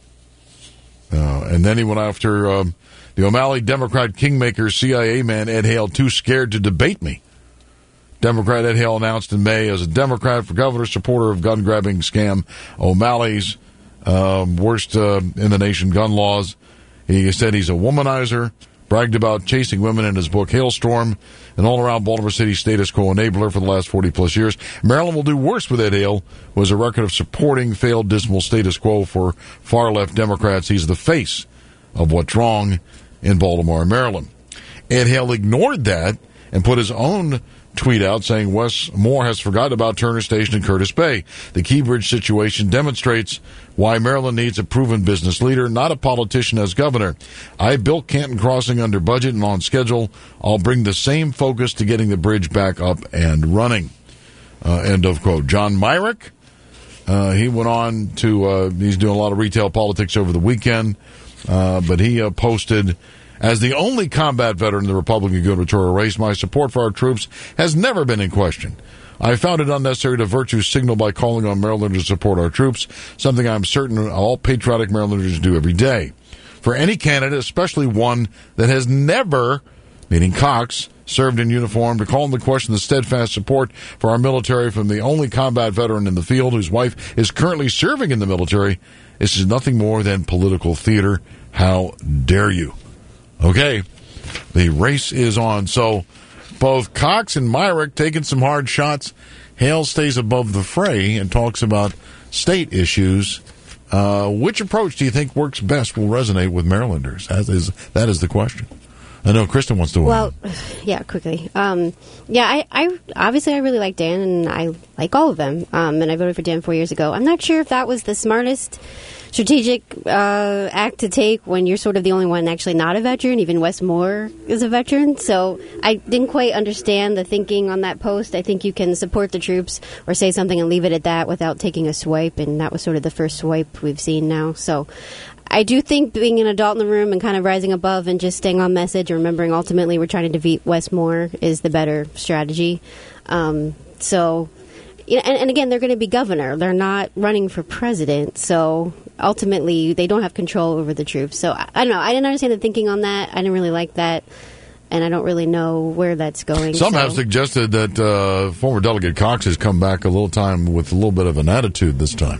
Uh, and then he went after... Um, The O'Malley Democrat kingmaker C I A man Ed Hale too scared to debate me. Democrat Ed Hale announced in May as a Democrat for governor, supporter of gun-grabbing scam O'Malley's um, worst uh, in the nation gun laws. He said he's a womanizer, bragged about chasing women in his book Hailstorm, an all-around Baltimore City status quo enabler for the last forty-plus years. Maryland will do worse with Ed Hale, who has a record of supporting failed dismal status quo for far-left Democrats. He's the face of what's wrong in Baltimore and Maryland. Ed Hale ignored that and put his own tweet out saying Wes Moore has forgotten about Turner Station and Curtis Bay. The Key Bridge situation demonstrates why Maryland needs a proven business leader, not a politician as governor. I built Canton Crossing under budget and on schedule. I'll bring the same focus to getting the bridge back up and running. Uh, end of quote. John Myrick, uh, he went on to, uh, he's doing a lot of retail politics over the weekend. Uh, but he uh, posted, as the only combat veteran in the Republican gubernatorial race, my support for our troops has never been in question. I found it unnecessary to virtue signal by calling on Marylanders to support our troops, something I'm certain all patriotic Marylanders do every day. For any candidate, especially one that has never, meaning Cox, served in uniform, to call into question the steadfast support for our military from the only combat veteran in the field whose wife is currently serving in the military, this is nothing more than political theater. How dare you? Okay, the race is on. So both Cox and Myrick taking some hard shots. Hale stays above the fray and talks about state issues. Uh, which approach do you think works best, will resonate with Marylanders? That is, that is the question. I know Kristen wants to. Well, yeah, quickly. Um, yeah, I, I obviously I really like Dan, and I like all of them. Um, and I voted for Dan four years ago. I'm not sure if that was the smartest strategic uh, act to take when you're sort of the only one actually not a veteran. Even Wes Moore is a veteran, so I didn't quite understand the thinking on that post. I think you can support the troops or say something and leave it at that without taking a swipe, and that was sort of the first swipe we've seen now. So I do think being an adult in the room and kind of rising above and just staying on message and remembering ultimately we're trying to defeat Wes Moore is the better strategy. Um, so, you know, and, and again, they're going to be governor. They're not running for president. So ultimately, they don't have control over the troops. So I, I don't know. I didn't understand the thinking on that. I didn't really like that. And I don't really know where that's going. Some so. have suggested that uh, former Delegate Cox has come back a little time with a little bit of an attitude this time.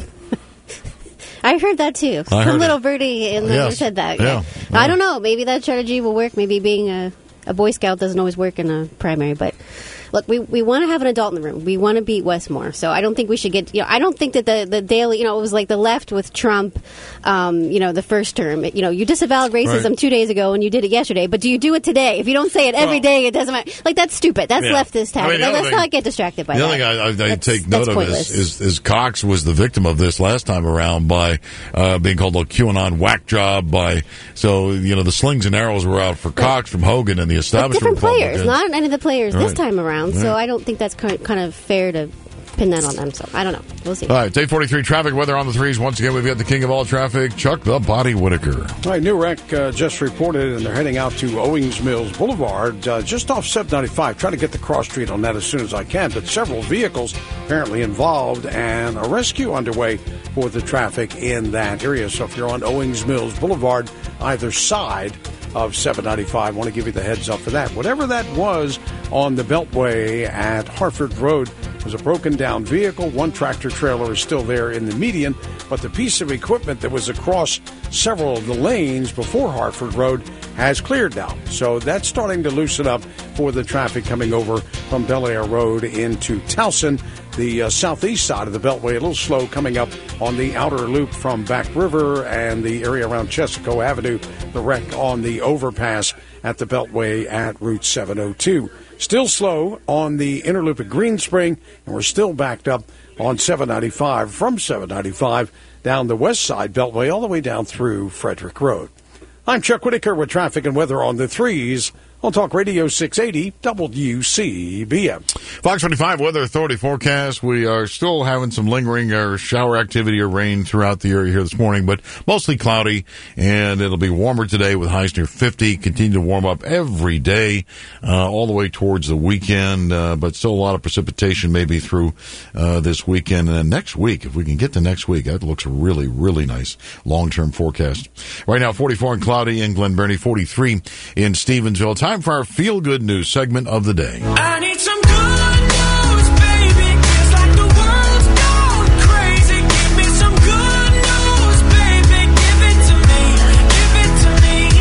I heard that too. I Some heard little it. birdie in there Yes. said that. Yeah. Yeah. I don't know. Maybe that strategy will work. Maybe being a, a Boy Scout doesn't always work in a primary. But look, we, we want to have an adult in the room. We want to beat Westmore. So I don't think we should get, you know, I don't think that the, the daily, you know, it was like the left with Trump, um, you know, the first term. You know, you disavowed racism Right. two days ago and you did it yesterday, but do you do it today? If you don't say it every Well, day, it doesn't matter. Like, that's stupid. That's Yeah. leftist I mean, tactic. the other Let's thing- not get distracted by The that. other thing I, I, I That's- take note that's of pointless. is, is, is Cox was the victim of this last time around by uh, being called a QAnon whack job. By so you know the slings and arrows were out for Cox from Hogan and the But establishment. different players, Republicans. not any of the players this Right. time around. So Right. I don't think that's kind kind of fair to pin that on them. So I don't know. We'll see. All right, day forty-three traffic weather on the threes. Once again, we've got the king of all traffic, Chuck the Body Whitaker. All right, new wreck uh, just reported, and they're heading out to Owings Mills Boulevard, uh, just off seven ninety-five. Try to get the cross street on that as soon as I can, but several vehicles apparently involved, and a rescue underway for the traffic in that area. So if you're on Owings Mills Boulevard, either side of seven ninety-five, I want to give you the heads up for that. Whatever that was on the Beltway at Hartford Road was a broken down vehicle. One tractor trailer is still there in the median, but the piece of equipment that was across several of the lanes before Hartford Road has cleared now. So that's starting to loosen up for the traffic coming over from Bel Air Road into Towson. The uh, southeast side of the Beltway, a little slow coming up on the outer loop from Back River and the area around Chesapeake Avenue. The wreck on the overpass at the Beltway at Route seven oh two. Still slow on the inner loop at Greenspring, and we're still backed up on seven ninety-five from seven ninety-five down the west side Beltway all the way down through Frederick Road. I'm Chuck Whitaker with traffic and weather on the threes on Talk Radio six eighty W C B M. Fox twenty-five Weather Authority forecast. We are still having some lingering or shower activity or rain throughout the area here this morning, but mostly cloudy, and it'll be warmer today with highs near fifty. Continue to warm up every day, uh, all the way towards the weekend, uh, but still a lot of precipitation maybe through uh, this weekend. And then next week, if we can get to next week, that looks really, really nice long-term forecast. Right now, forty-four and cloudy in Glen Burnie, forty-three in Stevensville. Time for our feel-good news segment of the day. I need some good news, baby. It's like the world's going crazy. Give me some good news, baby. Give it to me. Give it to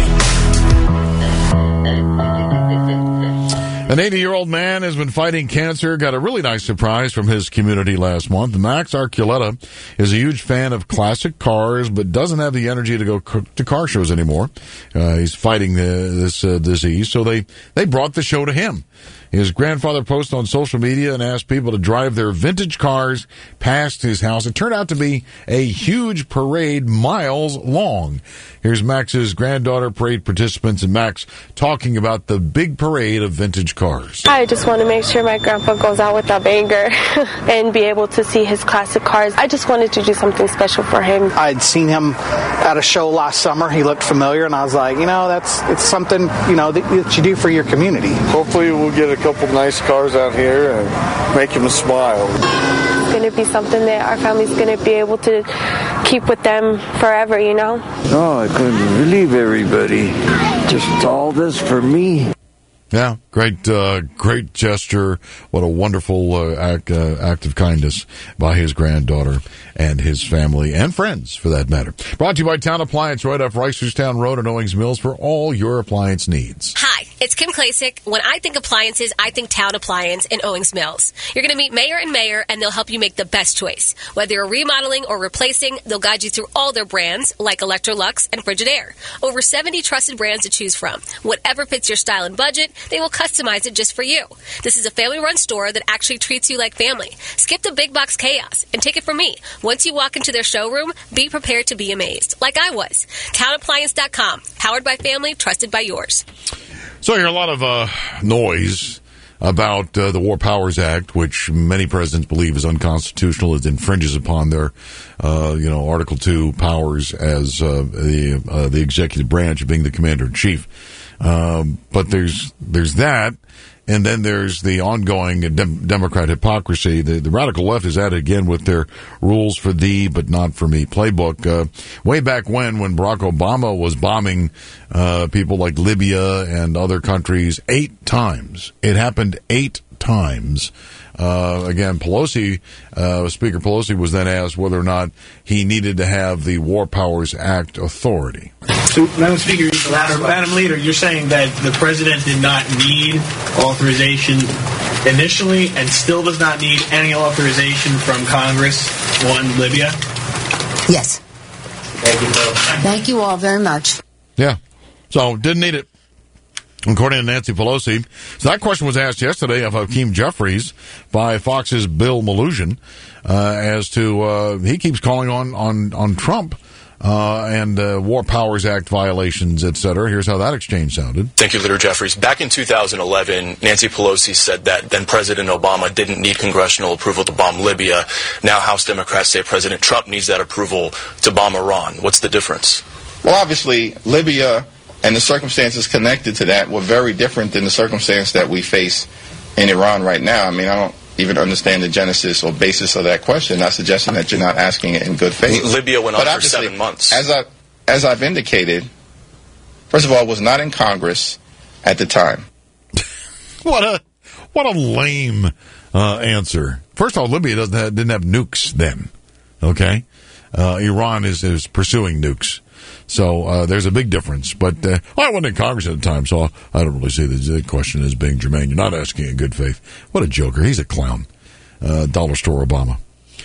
me. An eighty-year-old man has been fighting cancer. Got a really nice surprise from his community last month. Max Archuleta is a huge fan of classic cars, but doesn't have the energy to go c- to car shows anymore. Uh, he's fighting the, this uh, disease, so they, they brought the show to him. His grandfather posted on social media and asked people to drive their vintage cars past his house. It turned out to be a huge parade miles long. Here's Max's granddaughter, parade participants, and Max talking about the big parade of vintage cars. I just want to make sure my grandpa goes out without anger and be able to see his classic cars. I just wanted to do something special for him. I'd seen him at a show last summer. He looked familiar, and I was like, you know, that's it's something, you know, that, that you do for your community. Hopefully we'll get a couple nice cars out here and make him smile. It's going to be something that our family's going to be able to keep with them forever, you know? Oh, I couldn't believe everybody. Just all this for me. Yeah, great, uh, great gesture. What a wonderful uh, act, uh, act of kindness by his granddaughter and his family and friends, for that matter. Brought to you by Town Appliance, right off Reisterstown Road in Owings Mills for all your appliance needs. Hi, it's Kim Klasick. When I think appliances, I think Town Appliance in Owings Mills. You're going to meet Mayor and Mayor, and they'll help you make the best choice. Whether you're remodeling or replacing, they'll guide you through all their brands, like Electrolux and Frigidaire. Over seventy trusted brands to choose from. Whatever fits your style and budget, they will customize it just for you. This is a family-run store that actually treats you like family. Skip the big box chaos and take it from me. Once you walk into their showroom, be prepared to be amazed, like I was. town appliance dot com. Powered by family, trusted by yours. So I hear a lot of uh, noise about uh, the War Powers Act, which many presidents believe is unconstitutional. It infringes upon their, uh, you know, Article Two powers as uh, the uh, the executive branch, being the commander in chief. Um, but there's there's that, and then there's the ongoing dem- Democrat hypocrisy. The, the radical left is at it again with their rules for thee but not for me playbook. Uh, way back when, when Barack Obama was bombing uh, people like Libya and other countries eight times, it happened eight Times. Uh, again, Pelosi, uh, Speaker Pelosi was then asked whether or not he needed to have the War Powers Act authority. So, Madam Speaker, Madam, Madam Leader, you're saying that the president did not need authorization initially and still does not need any authorization from Congress on Libya? Yes. Thank you both. Thank you all very much. Yeah. So, didn't need it. According to Nancy Pelosi. So that question was asked yesterday of Hakeem Jeffries by Fox's Bill Malugin uh, as to, uh, he keeps calling on, on, on Trump uh, and uh, War Powers Act violations, et cetera. Here's how that exchange sounded. Thank you, Leader Jeffries. Back in two thousand eleven, Nancy Pelosi said that then President Obama didn't need congressional approval to bomb Libya. Now House Democrats say President Trump needs that approval to bomb Iran. What's the difference? Well, obviously, Libya and the circumstances connected to that were very different than the circumstance that we face in Iran right now. I mean, I don't even understand the genesis or basis of that question. Not suggesting that you're not asking it in good faith. Libya went on But for obviously, seven months. As, I, as I've indicated, first of all, I was not in Congress at the time. What a what a lame uh, answer. First of all, Libya doesn't have, didn't have nukes then. Okay, uh, Iran is is pursuing nukes. So uh, there's a big difference. But uh, well, I wasn't in Congress at the time, so I don't really see the question as being germane. You're not asking in good faith. What a joker. He's a clown. Uh, dollar store Obama.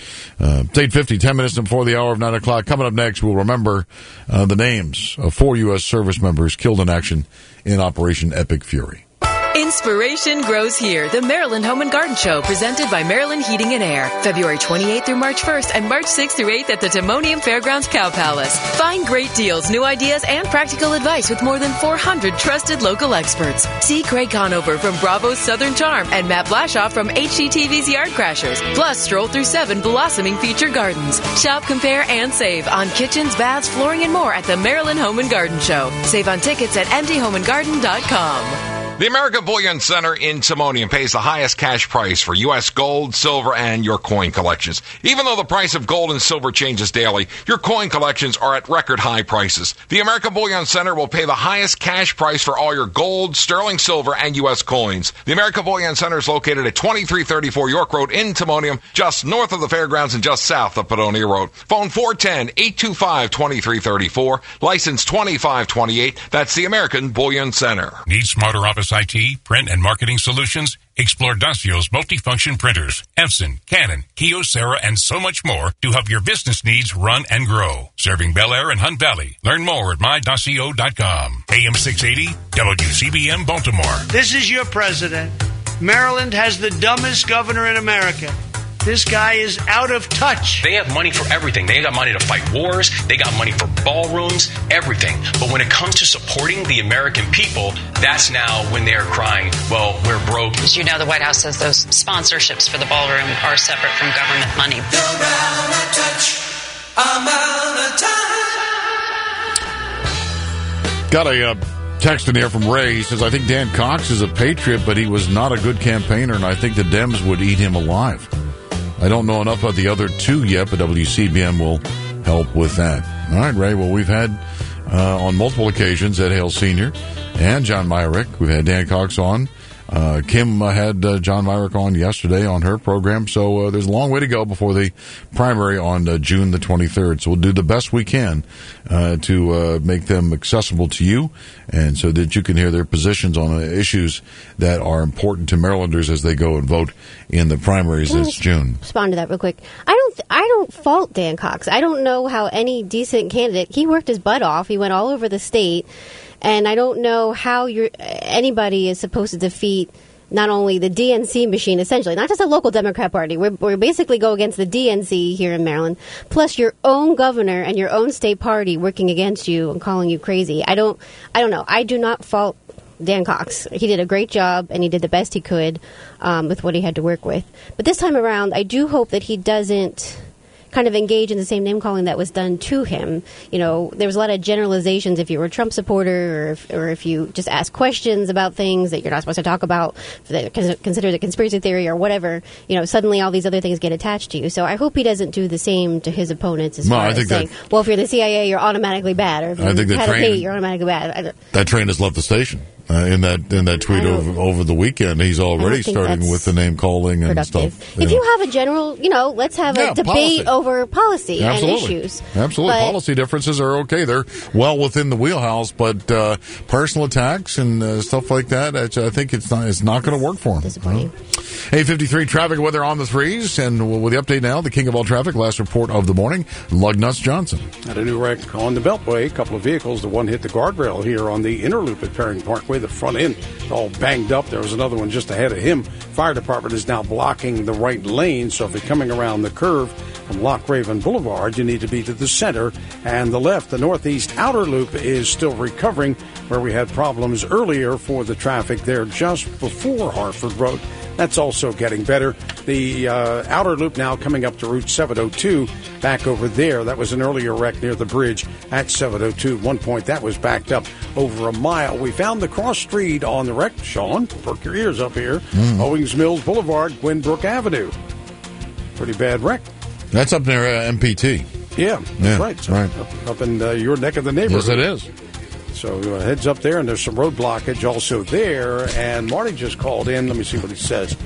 Uh, it's eight fifty, ten minutes before the hour of nine o'clock. Coming up next, we'll remember uh, the names of four U S service members killed in action in Operation Epic Fury. Inspiration grows here. The Maryland Home and Garden Show, presented by Maryland Heating and Air. February twenty-eighth through March first and March sixth through eighth at the Timonium Fairgrounds Cow Palace. Find great deals, new ideas, and practical advice with more than four hundred trusted local experts. See Craig Conover from Bravo's Southern Charm and Matt Blashaw from H G T V's Yard Crashers. Plus, stroll through seven blossoming feature gardens. Shop, compare, and save on kitchens, baths, flooring, and more at the Maryland Home and Garden Show. Save on tickets at m d home and garden dot com. The American Bullion Center in Timonium pays the highest cash price for U S gold, silver, and your coin collections. Even though the price of gold and silver changes daily, your coin collections are at record high prices. The American Bullion Center will pay the highest cash price for all your gold, sterling silver, and U S coins. The American Bullion Center is located at twenty-three thirty-four York Road in Timonium, just north of the fairgrounds and just south of Padonia Road. Phone four one zero, eight two five, two three three four, license twenty-five twenty-eight. That's the American Bullion Center. Need smarter office I T, print, and marketing solutions? Explore Dacio's multifunction printers, Epson, Canon, Kyocera, and so much more to help your business needs run and grow. Serving Bel Air and Hunt Valley. Learn more at my dacio dot com. A M six eighty, W C B M Baltimore. This is your president. Maryland has the dumbest governor in America. This guy is out of touch. They have money for everything. They got money to fight wars. They got money for ballrooms, everything. But when it comes to supporting the American people, that's now when they're crying, well, we're broke. As you know, the White House says those sponsorships for the ballroom are separate from government money. You're out of touch. I'm out of time. Got a uh, text in here from Ray. He says, I think Dan Cox is a patriot, but he was not a good campaigner, and I think the Dems would eat him alive. I don't know enough about the other two yet, but W C B M will help with that. All right, Ray. Well, we've had uh, on multiple occasions Ed Hale Senior and John Myrick. We've had Dan Cox on. Uh, Kim uh, had uh, John Myrick on yesterday on her program. So uh, there's a long way to go before the primary on uh, June the twenty-third. So we'll do the best we can uh, to uh, make them accessible to you, and so that you can hear their positions on uh, issues that are important to Marylanders as they go and vote in the primaries Can I this just June. Respond to that real quick. I don't. I don't fault Dan Cox. I don't know how any decent candidate. He worked his butt off. He went all over the state. And I don't know how you're, anybody is supposed to defeat not only the D N C machine, essentially, not just a local Democrat party. We're, we basically go against the D N C here in Maryland, plus your own governor and your own state party working against you and calling you crazy. I don't, I don't know. I do not fault Dan Cox. He did a great job, and he did the best he could um, with what he had to work with. But this time around, I do hope that he doesn't kind of engage in the same name calling that was done to him. You know, there was a lot of generalizations if you were a Trump supporter or if, or if you just ask questions about things that you're not supposed to talk about, that are considered a conspiracy theory or whatever. You know, suddenly all these other things get attached to you. So I hope he doesn't do the same to his opponents as No, far I as think saying, that- well, if you're the C I A, you're automatically bad, or if I you think the had a train- hate, you're automatically bad. I don't- That train has left the station. Uh, in that in that tweet over over the weekend, he's already think starting that's with the name calling and productive. stuff. If you have a general, you know, let's have Yeah, a debate policy. over policy Absolutely. and issues. Absolutely. But- Policy differences are okay. They're well within the wheelhouse, but uh, personal attacks and uh, stuff like that, I I think it's not it's not going to work for him. Disappointing. eight fifty-three traffic weather on the threes, and with the update now, the king of all traffic, last report of the morning, Lugnuts Johnson. Had a new wreck on the Beltway. A couple of vehicles. The one hit the guardrail here on the inner loop at Perring Parkway. The front end all banged up. There was another one just ahead of him. Fire department is now blocking the right lane. So if you're coming around the curve from Loch Raven Boulevard, you need to be to the center and the left. The northeast outer loop is still recovering, where we had problems earlier for the traffic there just before Hartford Road. That's also getting better. The uh, outer loop now coming up to Route seven oh two, back over there. That was an earlier wreck near the bridge at seven oh two. At one point, that was backed up over a mile. We found the cross street on the wreck. Sean, perk your ears up here. Mm. Owings Mills Boulevard, Gwynbrook Avenue. Pretty bad wreck. That's up near uh, M P T. Yeah, that's Yeah, right. So right. Up, up in uh, your neck of the neighborhood. Yes, it is. So uh, heads up there, and there's some road blockage also there. And Marty just called in. Let me see what he says.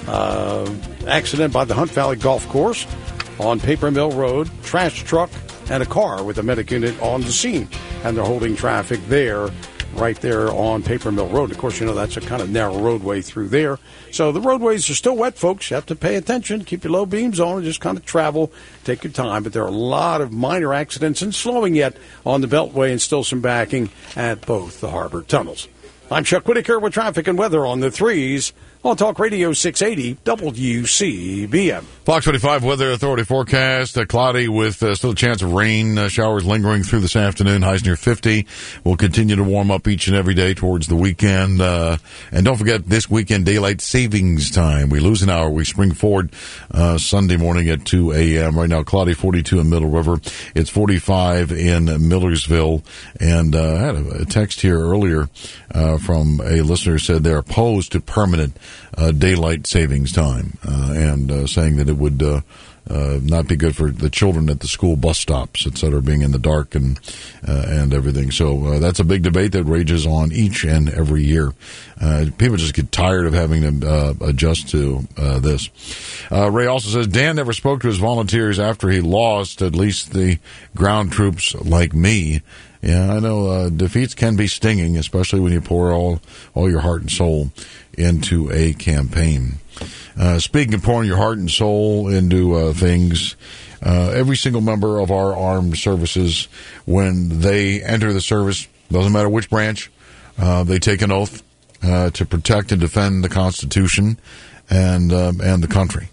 Uh, accident by the Hunt Valley Golf Course on Paper Mill Road. Trash truck and a car with a medic unit on the scene. And they're holding traffic there, right there on Paper Mill Road. Of course, you know, that's a kind of narrow roadway through there. So the roadways are still wet, folks. You have to pay attention. Keep your low beams on and just kind of travel. Take your time. But there are a lot of minor accidents and slowing yet on the Beltway, and still some backing at both the harbor tunnels. I'm Chuck Whitaker with traffic and weather on the threes on Talk Radio six eighty W C B M. Fox twenty-five Weather Authority forecast, uh, cloudy with uh, still a chance of rain, uh, showers lingering through this afternoon, highs near fifty. We'll continue to warm up each and every day towards the weekend. Uh, and don't forget, this weekend, daylight savings time. We lose an hour. We spring forward uh, Sunday morning at two a.m. Right now, cloudy, forty-two in Middle River. It's forty-five in Millersville. And uh, I had a, a text here earlier uh, from a listener who said they're opposed to permanent uh, daylight savings time uh, and uh, saying that it would uh, uh, not be good for the children at the school bus stops, et cetera, being in the dark and uh, and everything. So uh, that's a big debate that rages on each and every year. Uh, people just get tired of having to uh, adjust to uh, this. Uh, Ray also says Dan never spoke to his volunteers after he lost, at least the ground troops like me. Yeah, I know uh, defeats can be stinging, especially when you pour all, all your heart and soul into a campaign. Uh, speaking of pouring your heart and soul into uh, things, uh, every single member of our armed services, when they enter the service, doesn't matter which branch, uh, they take an oath uh, to protect and defend the Constitution and um, and the country.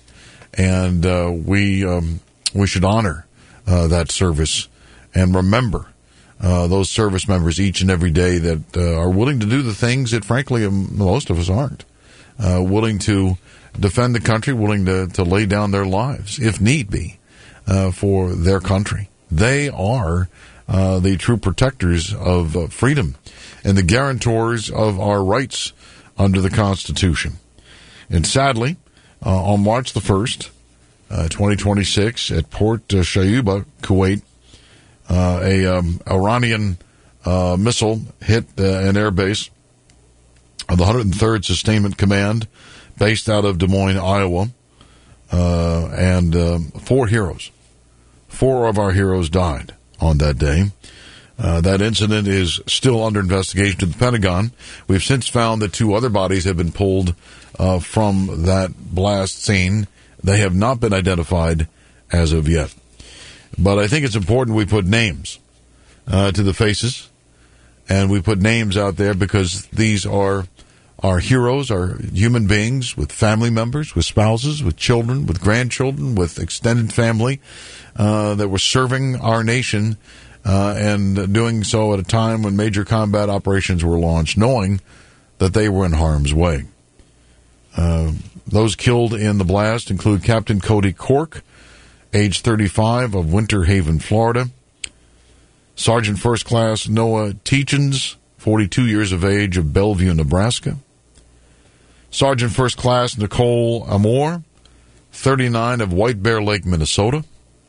And uh, we um, we should honor uh, that service and remember Uh, those service members each and every day that uh, are willing to do the things that, frankly, um, most of us aren't. Uh, willing to defend the country, willing to, to lay down their lives, if need be, uh, for their country. They are uh, the true protectors of uh, freedom and the guarantors of our rights under the Constitution. And sadly, uh, on March the first, uh, twenty twenty-six, at Port uh, Shayuba, Kuwait, Uh, a um, Iranian uh, missile hit uh, an air base of the one hundred third Sustainment Command based out of Des Moines, Iowa, uh, and uh, four heroes. Four of our heroes died on that day. Uh, that incident is still under investigation to the Pentagon. We've since found that two other bodies have been pulled uh, from that blast scene. They have not been identified as of yet. But I think it's important we put names uh, to the faces, and we put names out there because these are our heroes, are human beings with family members, with spouses, with children, with grandchildren, with extended family uh, that were serving our nation uh, and doing so at a time when major combat operations were launched, knowing that they were in harm's way. Uh, those killed in the blast include Captain Cody Cork, age thirty-five, of Winter Haven, Florida. Sergeant First Class Noah Teachins, forty-two years of age, of Bellevue, Nebraska. Sergeant First Class Nicole Amore, thirty-nine, of White Bear Lake, Minnesota.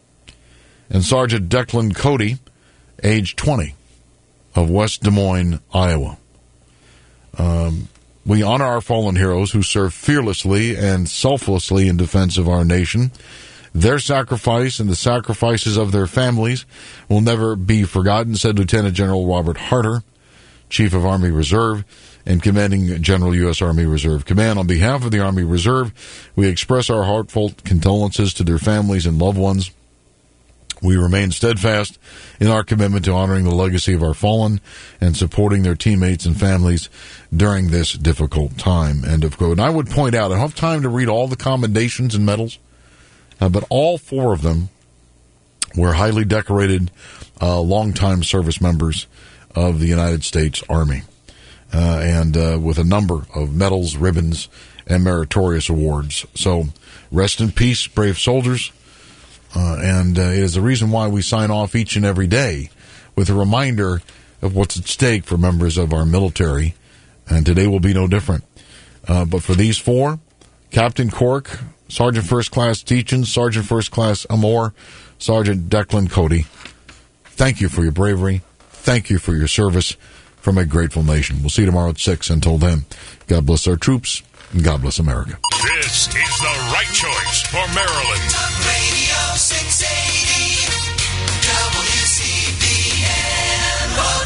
And Sergeant Declan Cody, age twenty, of West Des Moines, Iowa. Um, we honor our fallen heroes who serve fearlessly and selflessly in defense of our nation. Their sacrifice and the sacrifices of their families will never be forgotten, said Lieutenant General Robert Harter, Chief of Army Reserve and Commanding General U S. Army Reserve Command. On behalf of the Army Reserve, we express our heartfelt condolences to their families and loved ones. We remain steadfast in our commitment to honoring the legacy of our fallen and supporting their teammates and families during this difficult time. End of quote. And I would point out, I don't have time to read all the commendations and medals, uh, but all four of them were highly decorated, uh, longtime service members of the United States Army, uh, and uh, with a number of medals, ribbons, and meritorious awards. So rest in peace, brave soldiers. Uh, and uh, it is the reason why we sign off each and every day with a reminder of what's at stake for members of our military. And today will be no different. Uh, but for these four, Captain Cork, Sergeant First Class Teachin, Sergeant First Class Amor, Sergeant Declan Cody, thank you for your bravery. Thank you for your service from a grateful nation. We'll see you tomorrow at six. Until then, God bless our troops and God bless America. This is the right choice for Maryland.